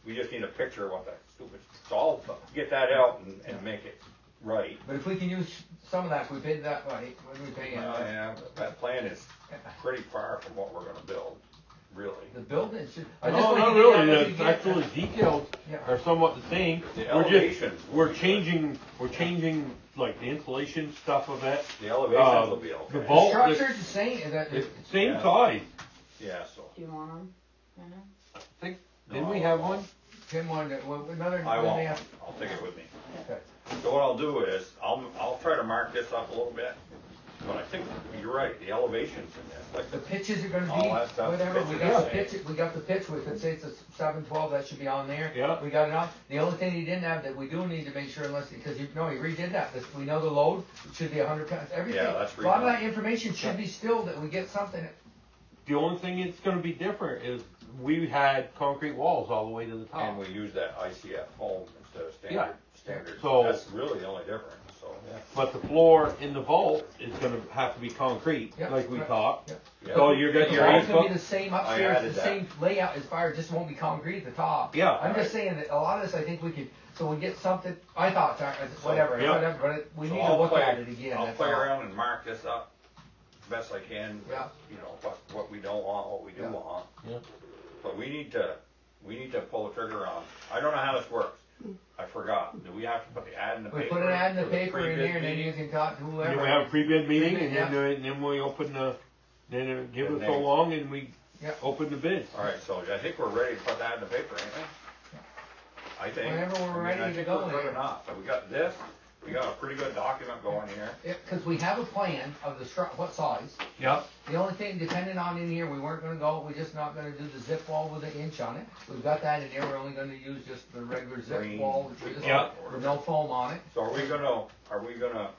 we just need a picture of what that stupid, so I'll get that out and, and make it right. But if we can use some of that, if we paid that money, what do we pay in? Well, yeah, but that plan is pretty far from what we're gonna build, really. The building should, I just No, want not to get really, that, the get- actual details Yeah. are somewhat the same. The We're just, elevations. will we're be good. changing, we're changing like the insulation stuff of it. The elevations uh, will be okay. the The vault- structure's the same, that, It's same Yeah. size. Yeah, so. Do you want them? I know. Didn't No, we have I'll- one? Tim wanted, well, another, I then won't, they have- I'll take it with me. Okay. So what I'll do is, I'll, I'll try to mark this up a little bit, but I think you're right, the elevations in this, like The the, pitches are gonna All be, that stuff, whatever, we pitches got are the same. pitch, we got the pitch, we could say it's a seven twelve, that should be on there. Yeah. We got it on, the only thing he didn't have that we do need to make sure unless, because you, no, he redid that, this, we know the load, it should be a hundred pounds, everything. Yeah, that's A lot of redone. that information should be still, that we get something, The only thing that's gonna be different is we had concrete walls all the way to the top. and we use that I C F foam instead of Yeah. standard, standard, So- that's really the only difference, so, yeah. But the floor in the vault is gonna have to be concrete, Yeah, like we right. talked. Yeah. So you got the your wall's eight gonna be foot. the same I upstairs, added the that. same layout as far, it just won't be concrete at the top. Yeah. I'm just saying that a lot of this, I think we could, so we get something, I thought, uh, whatever, Yeah. whatever, but it- we So need to I'll look play- at it again, I'll that's play all. around and mark this up best I can, Yeah. you know, what, what we don't want, what we do Yeah. want. Yeah. But we need to, we need to pull the trigger on, I don't know how this works, I forgot, do we have to put the ad in the We paper? put an ad in the for paper in pre-bid there, and then you meeting? can talk to And whoever. then we have a pre-bid meeting, and then, Yeah. uh, and then we open the, then uh, give And it so then- long, and we Yeah. open the bids. Alright, so I think we're ready to put that in the paper, ain't we? I think. Whenever we're I mean, ready I to think go we're good there. enough, but we got this, we got a pretty good document going here. Yeah, cause we have a plan of the stru, what size. Yep. The only thing, depending on in here, we weren't gonna go, we're just not gonna do the zip wall with an inch on it. We've got that in there, we're only gonna use just the regular zip Green. wall, which is, Yeah. with no foam on it. So are we gonna, are we gonna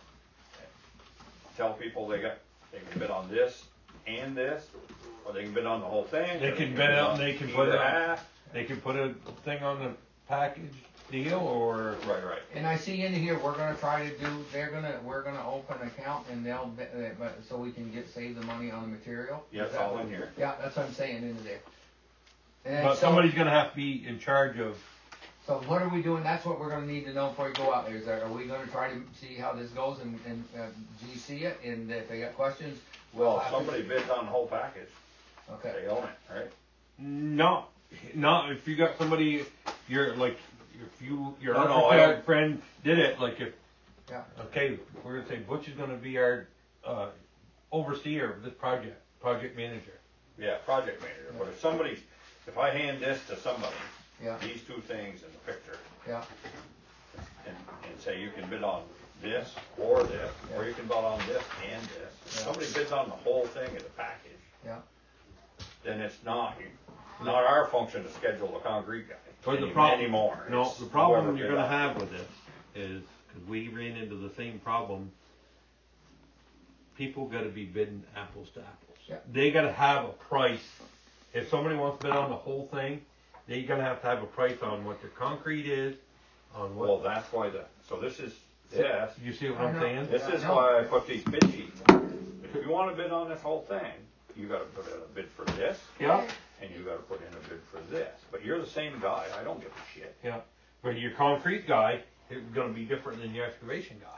tell people they got, they can bid on this and this, or they can bid on the whole thing? They or can bid on- they can put either it on- half? They can put a thing on the package deal, or, Right, right. And I see in here, we're gonna try to do, they're gonna, we're gonna open an account and they'll, bi- uh, but, so we can get, save the money on the material. Yeah, Is it's that all what- in here. Yeah, that's what I'm saying into there. And but so- somebody's gonna have to be in charge of, So what are we doing? That's what we're gonna need to know before we go out there. Is that, are we gonna try to see how this goes and, and, uh, G C it? And if they got questions, we'll Well, if have to- somebody bids on the whole package, Okay. they own it, right? not, not, if you got somebody, you're like, if you, your No, no, I architect don't- friend did it, like if, Yeah. okay, we're gonna say Butch is gonna be our, uh, overseer of this project, project manager. Yeah, project manager, but if somebody's, if I hand this to somebody, Yeah. these two things in the picture, Yeah. and, and say you can bid on this or this, or you can bid on this and this. If Yeah. somebody bids on the whole thing as a package, Yeah. then it's not, not our function to schedule the concrete guy But the any- problem- anymore. No, It's the problem whoever you're bid gonna on it. have with this is, cause we ran into the same problem, people gotta be bidding apples to apples. Yeah. They gotta have a price, if somebody wants to bid on the whole thing, they gotta have to have a price on what their concrete is, on Well, what, that's why the, so this is, this, you see what I I'm know. saying? this is No. why I put these bid sheets. If you wanna bid on this whole thing, you gotta put in a bid for this, Yeah, and you gotta put in a bid for this. But you're the same guy, I don't give a shit. yeah, but your concrete guy is gonna be different than your excavation guy.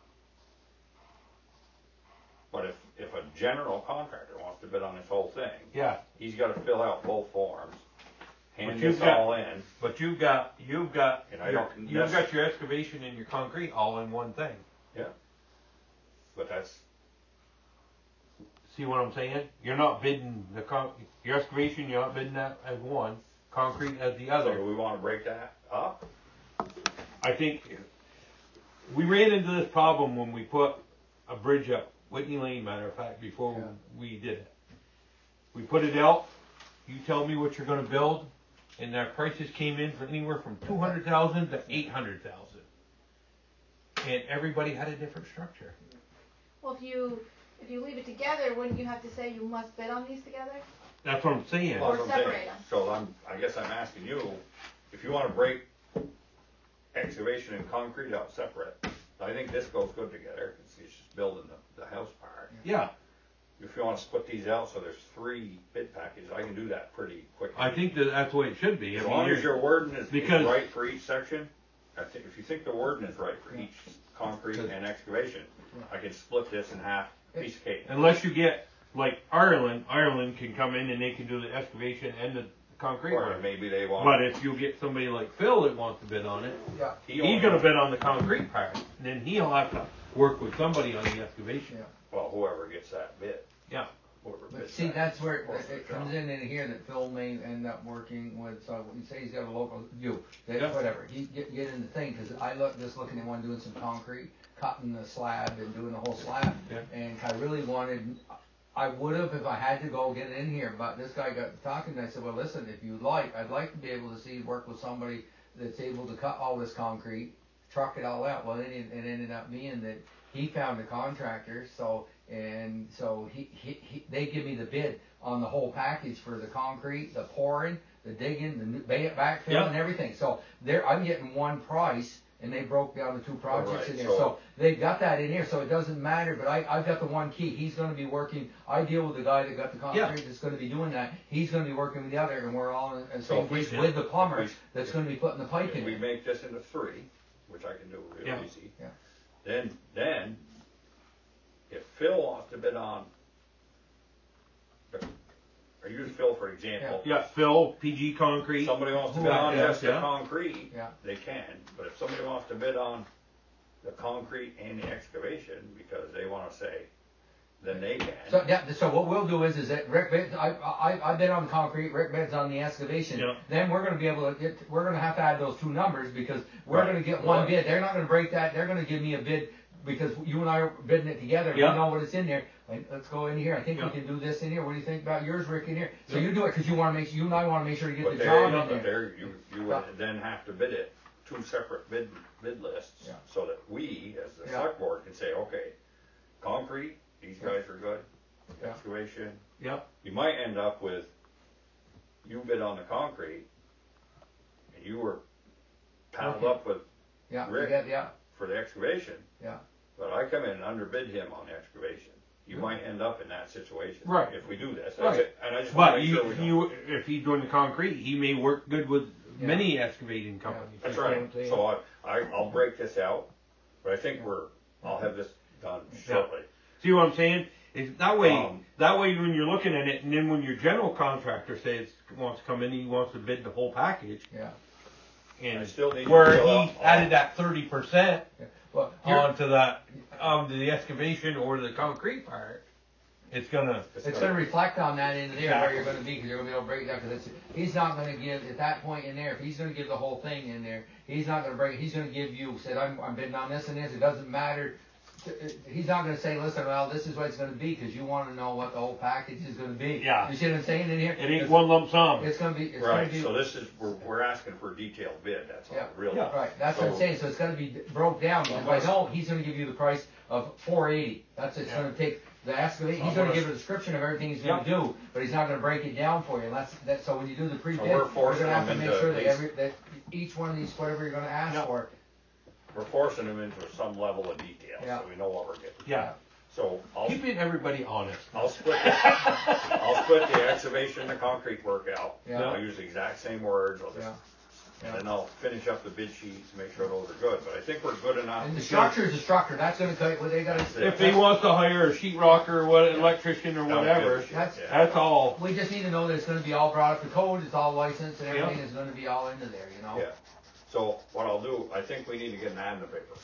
But if, if a general contractor wants to bid on this whole thing, Yeah, he's gotta fill out both forms, hand But this you've got- all in. but you've got, you've got, And I your- don't you've necess- got your excavation and your concrete all in one thing. But that's, See what I'm saying? You're not bidding the con, your excavation, you're not bidding that as one, concrete as the so other. do we wanna break that up? I think, we ran into this problem when we put a bridge up, Whitney Lane, matter of fact, before Yeah. we did it. We put it out, you tell me what you're gonna build, and our prices came in for anywhere from two hundred thousand to eight hundred thousand. And everybody had a different structure. Well, if you, if you leave it together, wouldn't you have to say you must bid on these together? That's what I'm saying. Well, that's Or what I'm saying. separate 'em. So I'm, I guess I'm asking you, if you wanna break excavation and concrete out separate, I think this goes good together, it's, it's just building the, the house part. Yeah, if you wanna split these out, so there's three bid packages, I can do that pretty quickly. I think that that's the way it should be. I As mean, long as you're- your wording is, is because- right for each section, I think, if you think the wording is right for each concrete and excavation, I can split this in half, piece of cake. Unless you get, like Ireland, Ireland can come in and they can do the excavation and the concrete Or work. maybe they want. But if you get somebody like Phil that wants to bid on it, Yeah. he only- he's gonna bid on the concrete part, then he'll have to work with somebody on the excavation. Yeah. Well, whoever gets that bid. Yeah. Whoever But bids see, that. that's where it, Most of it the comes job. in in here that Phil may end up working with, so you say he's got a local, you, that, Yeah. whatever, he get, get in the thing, cause I look, just looking at one doing some concrete, cutting the slab and doing the whole slab, Yeah. and I really wanted, I would've if I had to go get it in here, but this guy got talking, and I said, well, listen, if you'd like, I'd like to be able to see, work with somebody that's able to cut all this concrete, truck it all out, well, it, it ended up being that he found a contractor, so, and so he, he, he, they give me the bid on the whole package for the concrete, the pouring, the digging, the new ba- backfill Yeah. and everything, so there, I'm getting one price, and they broke down the two projects right, in there, so- so they've got that in here, so it doesn't matter, but I, I've got the one key, he's gonna be working, I deal with the guy that got the Yeah. concrete that's gonna be doing that, he's gonna be working with the other, and we're all in the So same if we- place with the plumber if we- that's gonna be putting the pipe If in we it. make this into three, which I can do real Yeah. easy. Yeah. Then, then, if Phil wants to bid on, or use Phil for example. Yeah, Phil, P G Concrete. Somebody wants to Who bid I- on yeah, just the yeah. concrete, Yeah. they can, but if somebody wants to bid on the concrete and the excavation, because they wanna say, then they can. So, yeah, so what we'll do is, is that Rick bids, I, I, I bid on the concrete, Rick bids on the excavation. Yeah. Then we're gonna be able to get, we're gonna have to add those two numbers, because we're Right. gonna get one Right. bid, they're not gonna break that, they're gonna give me a bid, because you and I are bidding it together, we Yeah. know what it's in there. Like, let's go in here, I think we Yeah. can do this in here, what do you think about yours, Rick, in here? So you do it, cause you wanna make, you and I wanna make sure to get But the there, job in but there. there, you, you would then have to bid it, two separate bid, bid lists, Yeah. so that we, as the Yeah. select board, can say, okay, concrete, these Yeah. guys are good, Yeah. excavation, Yeah. you might end up with, you bid on the concrete, and you were paddled Okay. up with, Yeah, you Rick. get, yeah, for the excavation. Yeah. But I come in and underbid him on the excavation, you might end up in that situation. Right. If we do this, Right. That's it. And I just wanna But make you, sure we don't. you, if he's doing the concrete, he may work good with Yeah. many excavating companies. That's You know what right, I'm saying? so I, I, I'll break this out, but I think we're, I'll have this done shortly. See what I'm saying? Is that way, Um, that way when you're looking at it, and then when your general contractor says wants to come in, he wants to bid the whole package, yeah. I and still need to where fill he out all- added that thirty percent Well, you're- onto that, um, the excavation or the concrete part, it's gonna. It's gonna reflect on that in there where you're gonna be, cause you're gonna be able to break it down, cause it's, he's not gonna give, at that point in there, if he's gonna give the whole thing in there, he's not gonna break, he's gonna give you, said, I'm, I'm bidding on this and this, it doesn't matter. He's not gonna say, listen, well, this is what it's gonna be, cause you wanna know what the whole package is gonna be. Yeah. You see what I'm saying in here? It ain't It's- one lump sum. It's gonna be, it's gonna Right, be. so this is, we're, we're asking for a detailed bid, that's all, Yeah. really. Yeah. Right, that's what I'm So- saying, so it's gonna be broke down, because I know he's gonna give you the price of four eighty, that's, it's gonna take the excavate, he's I'm gonna gonna- give a description of everything he's gonna do, but he's not gonna break it down for you, and that's, that, so when you do the pre-bid, So we're you're forcing gonna have to them make into sure at that least- every, that each one of these, whatever you're gonna ask Yeah. for, We're forcing them into some level of detail, Yeah. so we know what we're getting. Yeah. So I'll, Keeping everybody honest. I'll split the, I'll split the excavation and the concrete work out. Yeah. I'll use the exact same words, I'll just, yeah. and then I'll finish up the bid sheets, make sure those are good, but I think we're good enough. And the structure is a structure, that's gonna cut, what they gotta, If he wants to hire a sheet rocker or what, electrician or Sounds whatever, good. that's- Yeah. that's all. we just need to know that it's gonna be all brought up to code, it's all licensed, and Yeah. everything is gonna be all into there, you know? Yeah, so what I'll do, I think we need to get an ad in the paper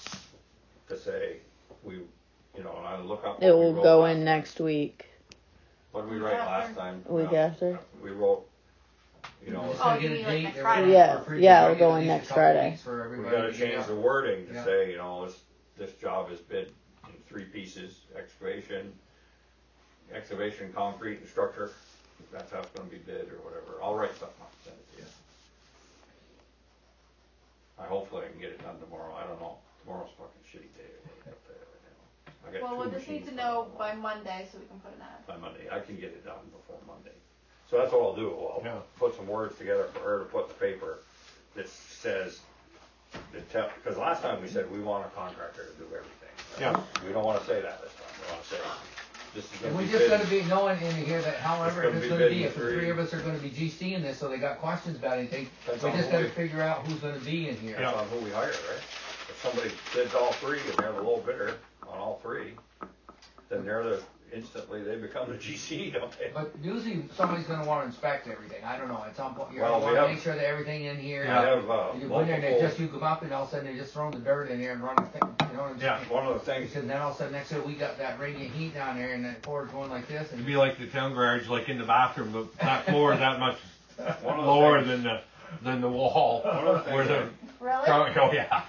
to say, we, you know, and I'll look up. It what we will wrote go last in time. next week. What did we write last time? Week Well, after. We wrote, you know, Just Oh, gotta you get a mean like date, next they're Friday? ready Yeah, for free, yeah, they're it'll go gonna in get at next least a couple Friday. weeks for we everybody gotta to get change out. the wording to Yeah. say, you know, this, this job is bid in three pieces, excavation, excavation, concrete, and structure. That's how it's gonna be bid or whatever. I'll write something up, send it to you. I hopefully I can get it done tomorrow. I don't know. Tomorrow's a fucking shitty day. I got two Well, we'll just need machines to know running by Monday so we can put an ad. by Monday. I can get it done before Monday. So that's what I'll do. I'll Yeah. put some words together for her to put in the paper that says, that tell, because last time we said we want a contractor to do everything. Yeah. We don't wanna say that this time. We wanna say, this is And gonna we be just bid. gotta be knowing in here that however It's gonna if it's be gonna bid be, in if the three. three of us are gonna be G C in this, so they got questions about anything, Depends we on just who gotta we- figure out who's gonna be in here. Depends on who we hire, right? If somebody bids all three and they're the low bidder on all three, then they're the, instantly they become the G C, don't they? But usually somebody's gonna wanna inspect everything, I don't know, at some point, you Well, we wanna have- make sure that everything in here. I have, uh, You go in there and they multiple, just, you come up and all of a sudden they just throw the dirt in there and run the thing, you know what I'm Yeah. saying? one of the things, Because then all of a sudden next to it, we got that radiant heat down there and that floor's going like this and. It'd be like the town garage, like in the bathroom, the that floor is that much one of the lower things, than the than the wall. one of the Where things the Really? oh yeah.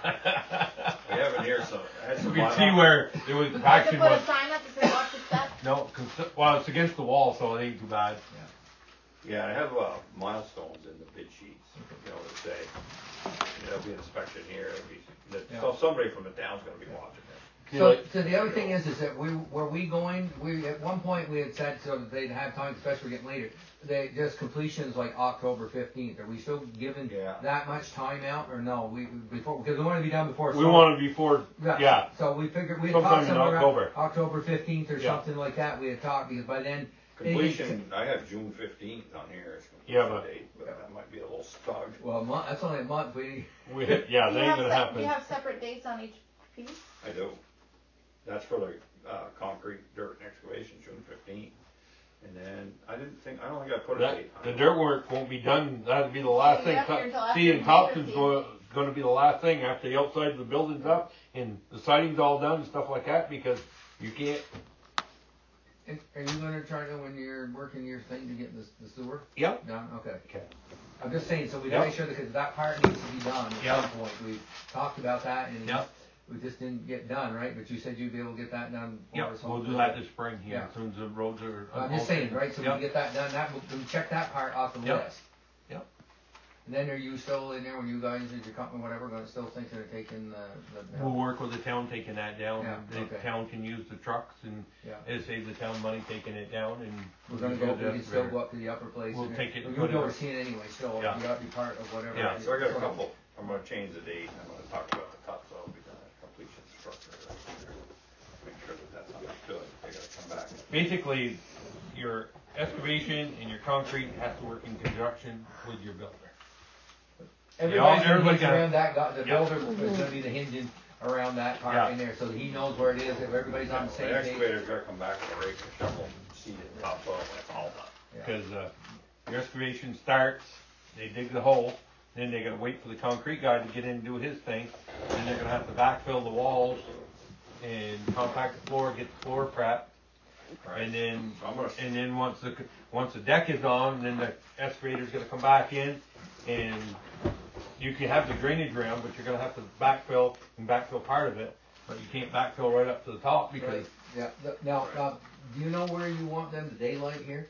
we have in here, so, I had You some. can bylaw- see where it was Have to action put was. a sign up that says watch your step. No, cons- well, it's against the wall, so it ain't too bad. Yeah, I have, uh, milestones in the bid sheets, you know, that say, there'll be an inspection here, there'll be, that, so somebody from the town's gonna be watching it. So, so the other thing is, is that we, were we going, we, at one point we had said so that they'd have time, especially getting later, they, just completions like October fifteenth, are we still giving Yeah. that much time out, or no, we, before, because we wanna be done before. We summer. want it before, yeah. So we figured, we had Sometime talked in somewhere around October. October fifteenth or Yeah. something like that, we had talked, because by then. Completion, I have June fifteenth on here as Yeah, completion but- date, but that might be a little snug. Well, a month, that's only a month, we, We, yeah, Do that you ain't have gonna se- happen. Do you have separate dates on each piece? I do. That's for the, uh, concrete, dirt and excavation, June fifteenth. And then, I didn't think, I don't think I put a That, date on the it. dirt work won't be done, that'll be the last Be thing. up here until after See, and May Thompson's fifteenth. go- gonna be the last thing after the outside of the building's up and the siding's all done and stuff like that, because you can't, and are you gonna try to, when you're working your thing to get the, the sewer yep. done, okay. Okay. I'm just saying, so we gotta Yep. make sure that, because that part needs to be done at Yep. some point, we talked about that and Yep. we just didn't get done, right, but you said you'd be able to get that done. for Yep, us, we'll do hopefully. that this spring here, Yeah. as soon as the roads are. I'm just saying, right, so we Yep. can get that done, that, we can check that part off the Yep. list. Yep. And then are you still in there, when you guys, as your company, whatever, gonna still think they're taking the, the. We'll work with the town taking that down, Yeah, the okay. town can use the trucks and Yeah. it saves the town money taking it down and. We're gonna go, we can still go up to the upper place. We'll and take it and You'll put be it- overseeing anyway, still, you Yeah. gotta be part of whatever. Yeah. it is. So I got a couple, I'm gonna change the date, I'm gonna talk about the topsoil, be done at completion structure. Make sure that that's understood, they gotta come back. Basically, your excavation and your concrete has to work in conjunction with your builder. Everybody's gonna everybody hinge got- around that, guy- the Yeah. builder is gonna be the hinging around that part Yeah. in there, so that he knows where it is, if everybody's on the same The page. excavator's gotta come back with a rake and shovel, seed it, topsoil, when it's all done. Yeah. Because uh, your excavation starts, they dig the hole, then they gotta wait for the concrete guy to get in and do his thing, then they're gonna have to backfill the walls and compact the floor, get the floor prepped, Right. and then So I'm gonna, and then once the once the deck is on, then the excavator's gonna come back in, and you can have the drainage around, but you're gonna have to backfill and backfill part of it, but you can't backfill right up to the top because Right, yeah, Th- now, uh, do you know where you want them to daylight here?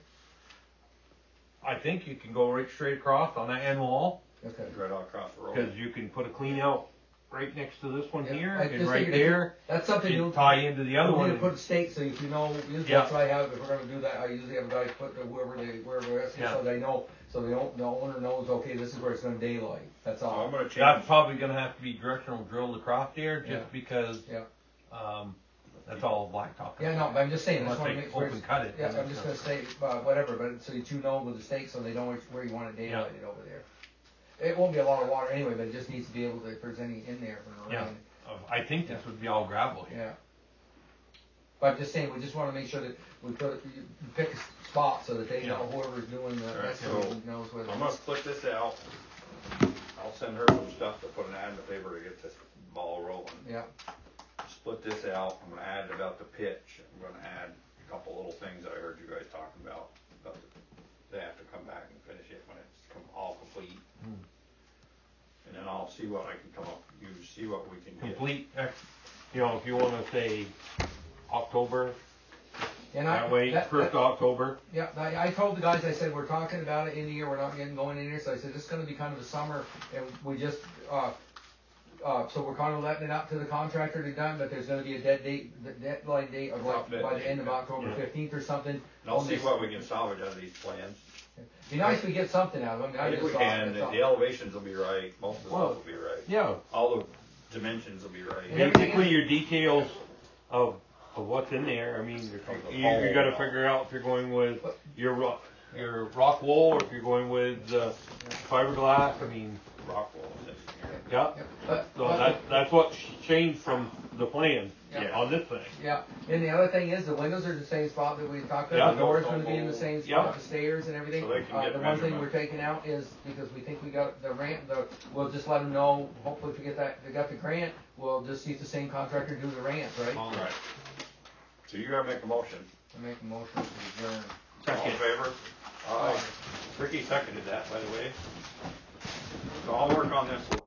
I think you can go right straight across on that end wall. Okay. right all across the road. Because you can put a clean out right next to this one Yeah, here, I and just right figured if you- there, That's something you'll. and tie into the other We one. need to put stakes, so if you know, usually Yeah. that's what I have, if we're gonna do that, I usually have guys put the- whoever they, wherever else, Yeah. so they know, so they don't, the owner knows, okay, this is where it's gonna daylight, that's So I'm all. gonna change. That's probably gonna have to be directional drilled across there, just Yeah. because, Yeah. um, that's all blacktop. Yeah, no, but I'm just saying, I Unless just wanna they make sure. open it's- cut it. Yeah, then I'm just it's gonna say, uh, whatever, but so that you know with the stakes, so they know which, where you want it daylighted over there. It won't be a lot of water anyway, but it just needs to be able to, if there's any in there from the Yeah. rain. Uh, I think this would be all gravel here. Yeah. But I'm just saying, we just wanna make sure that we put, it- you pick a s- spot so that they know whoever's doing the, Alright, excavating knows where. I'm they- gonna split this out. I'll send her some stuff to put an ad in the paper to get this ball rolling. Yeah, Split this out, I'm gonna add about the pitch, I'm gonna add a couple little things that I heard you guys talking about, about the, they have to come back and finish it when it's com- all complete. Hmm. And then I'll see what I can come up, you see what we can get. Complete, ex- you know, if you wanna say October, and I. that way, that- first that- of October, Yeah, I, I told the guys, I said, we're talking about it in the year, we're not getting going in here, so I said, this is gonna be kind of a summer, and we just, uh, uh, so we're kinda letting it out to the contractor to done, but there's gonna be a dead date, the deadline date of like, Drop dead by the date, end of yeah. October Yeah. fifteenth or something. And I'll on see this. what we can salvage out of these plans. Be nice if we get something out of them, I I think we just saw, can, that's the all. the elevations will be right, most of the Well, stuff will be right, yeah, all the dimensions will be right. And everything basically is- your details of, of what's in there, I mean, Becomes a you, you gotta whole- figure out if you're going with your rock, your rock wool, or if you're going with, uh, fiberglass, I mean, Rock wall sitting here. yeah. Yep. But, So but- that, that's what changed from the plan Yeah. on this thing. Yeah, and the other thing is, the windows are the same spot that we talked Yeah. about, the door's gonna be in the same Yeah. spot, the stairs and everything. So they can Uh, get the one thing we're measurements. taking out is, because we think we got the ramp, the, we'll just let them know, hopefully if we get that, they got the grant, we'll just see if the same contractor do the ramp, right? All right. So you gotta make a motion. I make a motion to adjourn. All in favor? Aye. Ricky seconded that, by the way. So I'll work on this.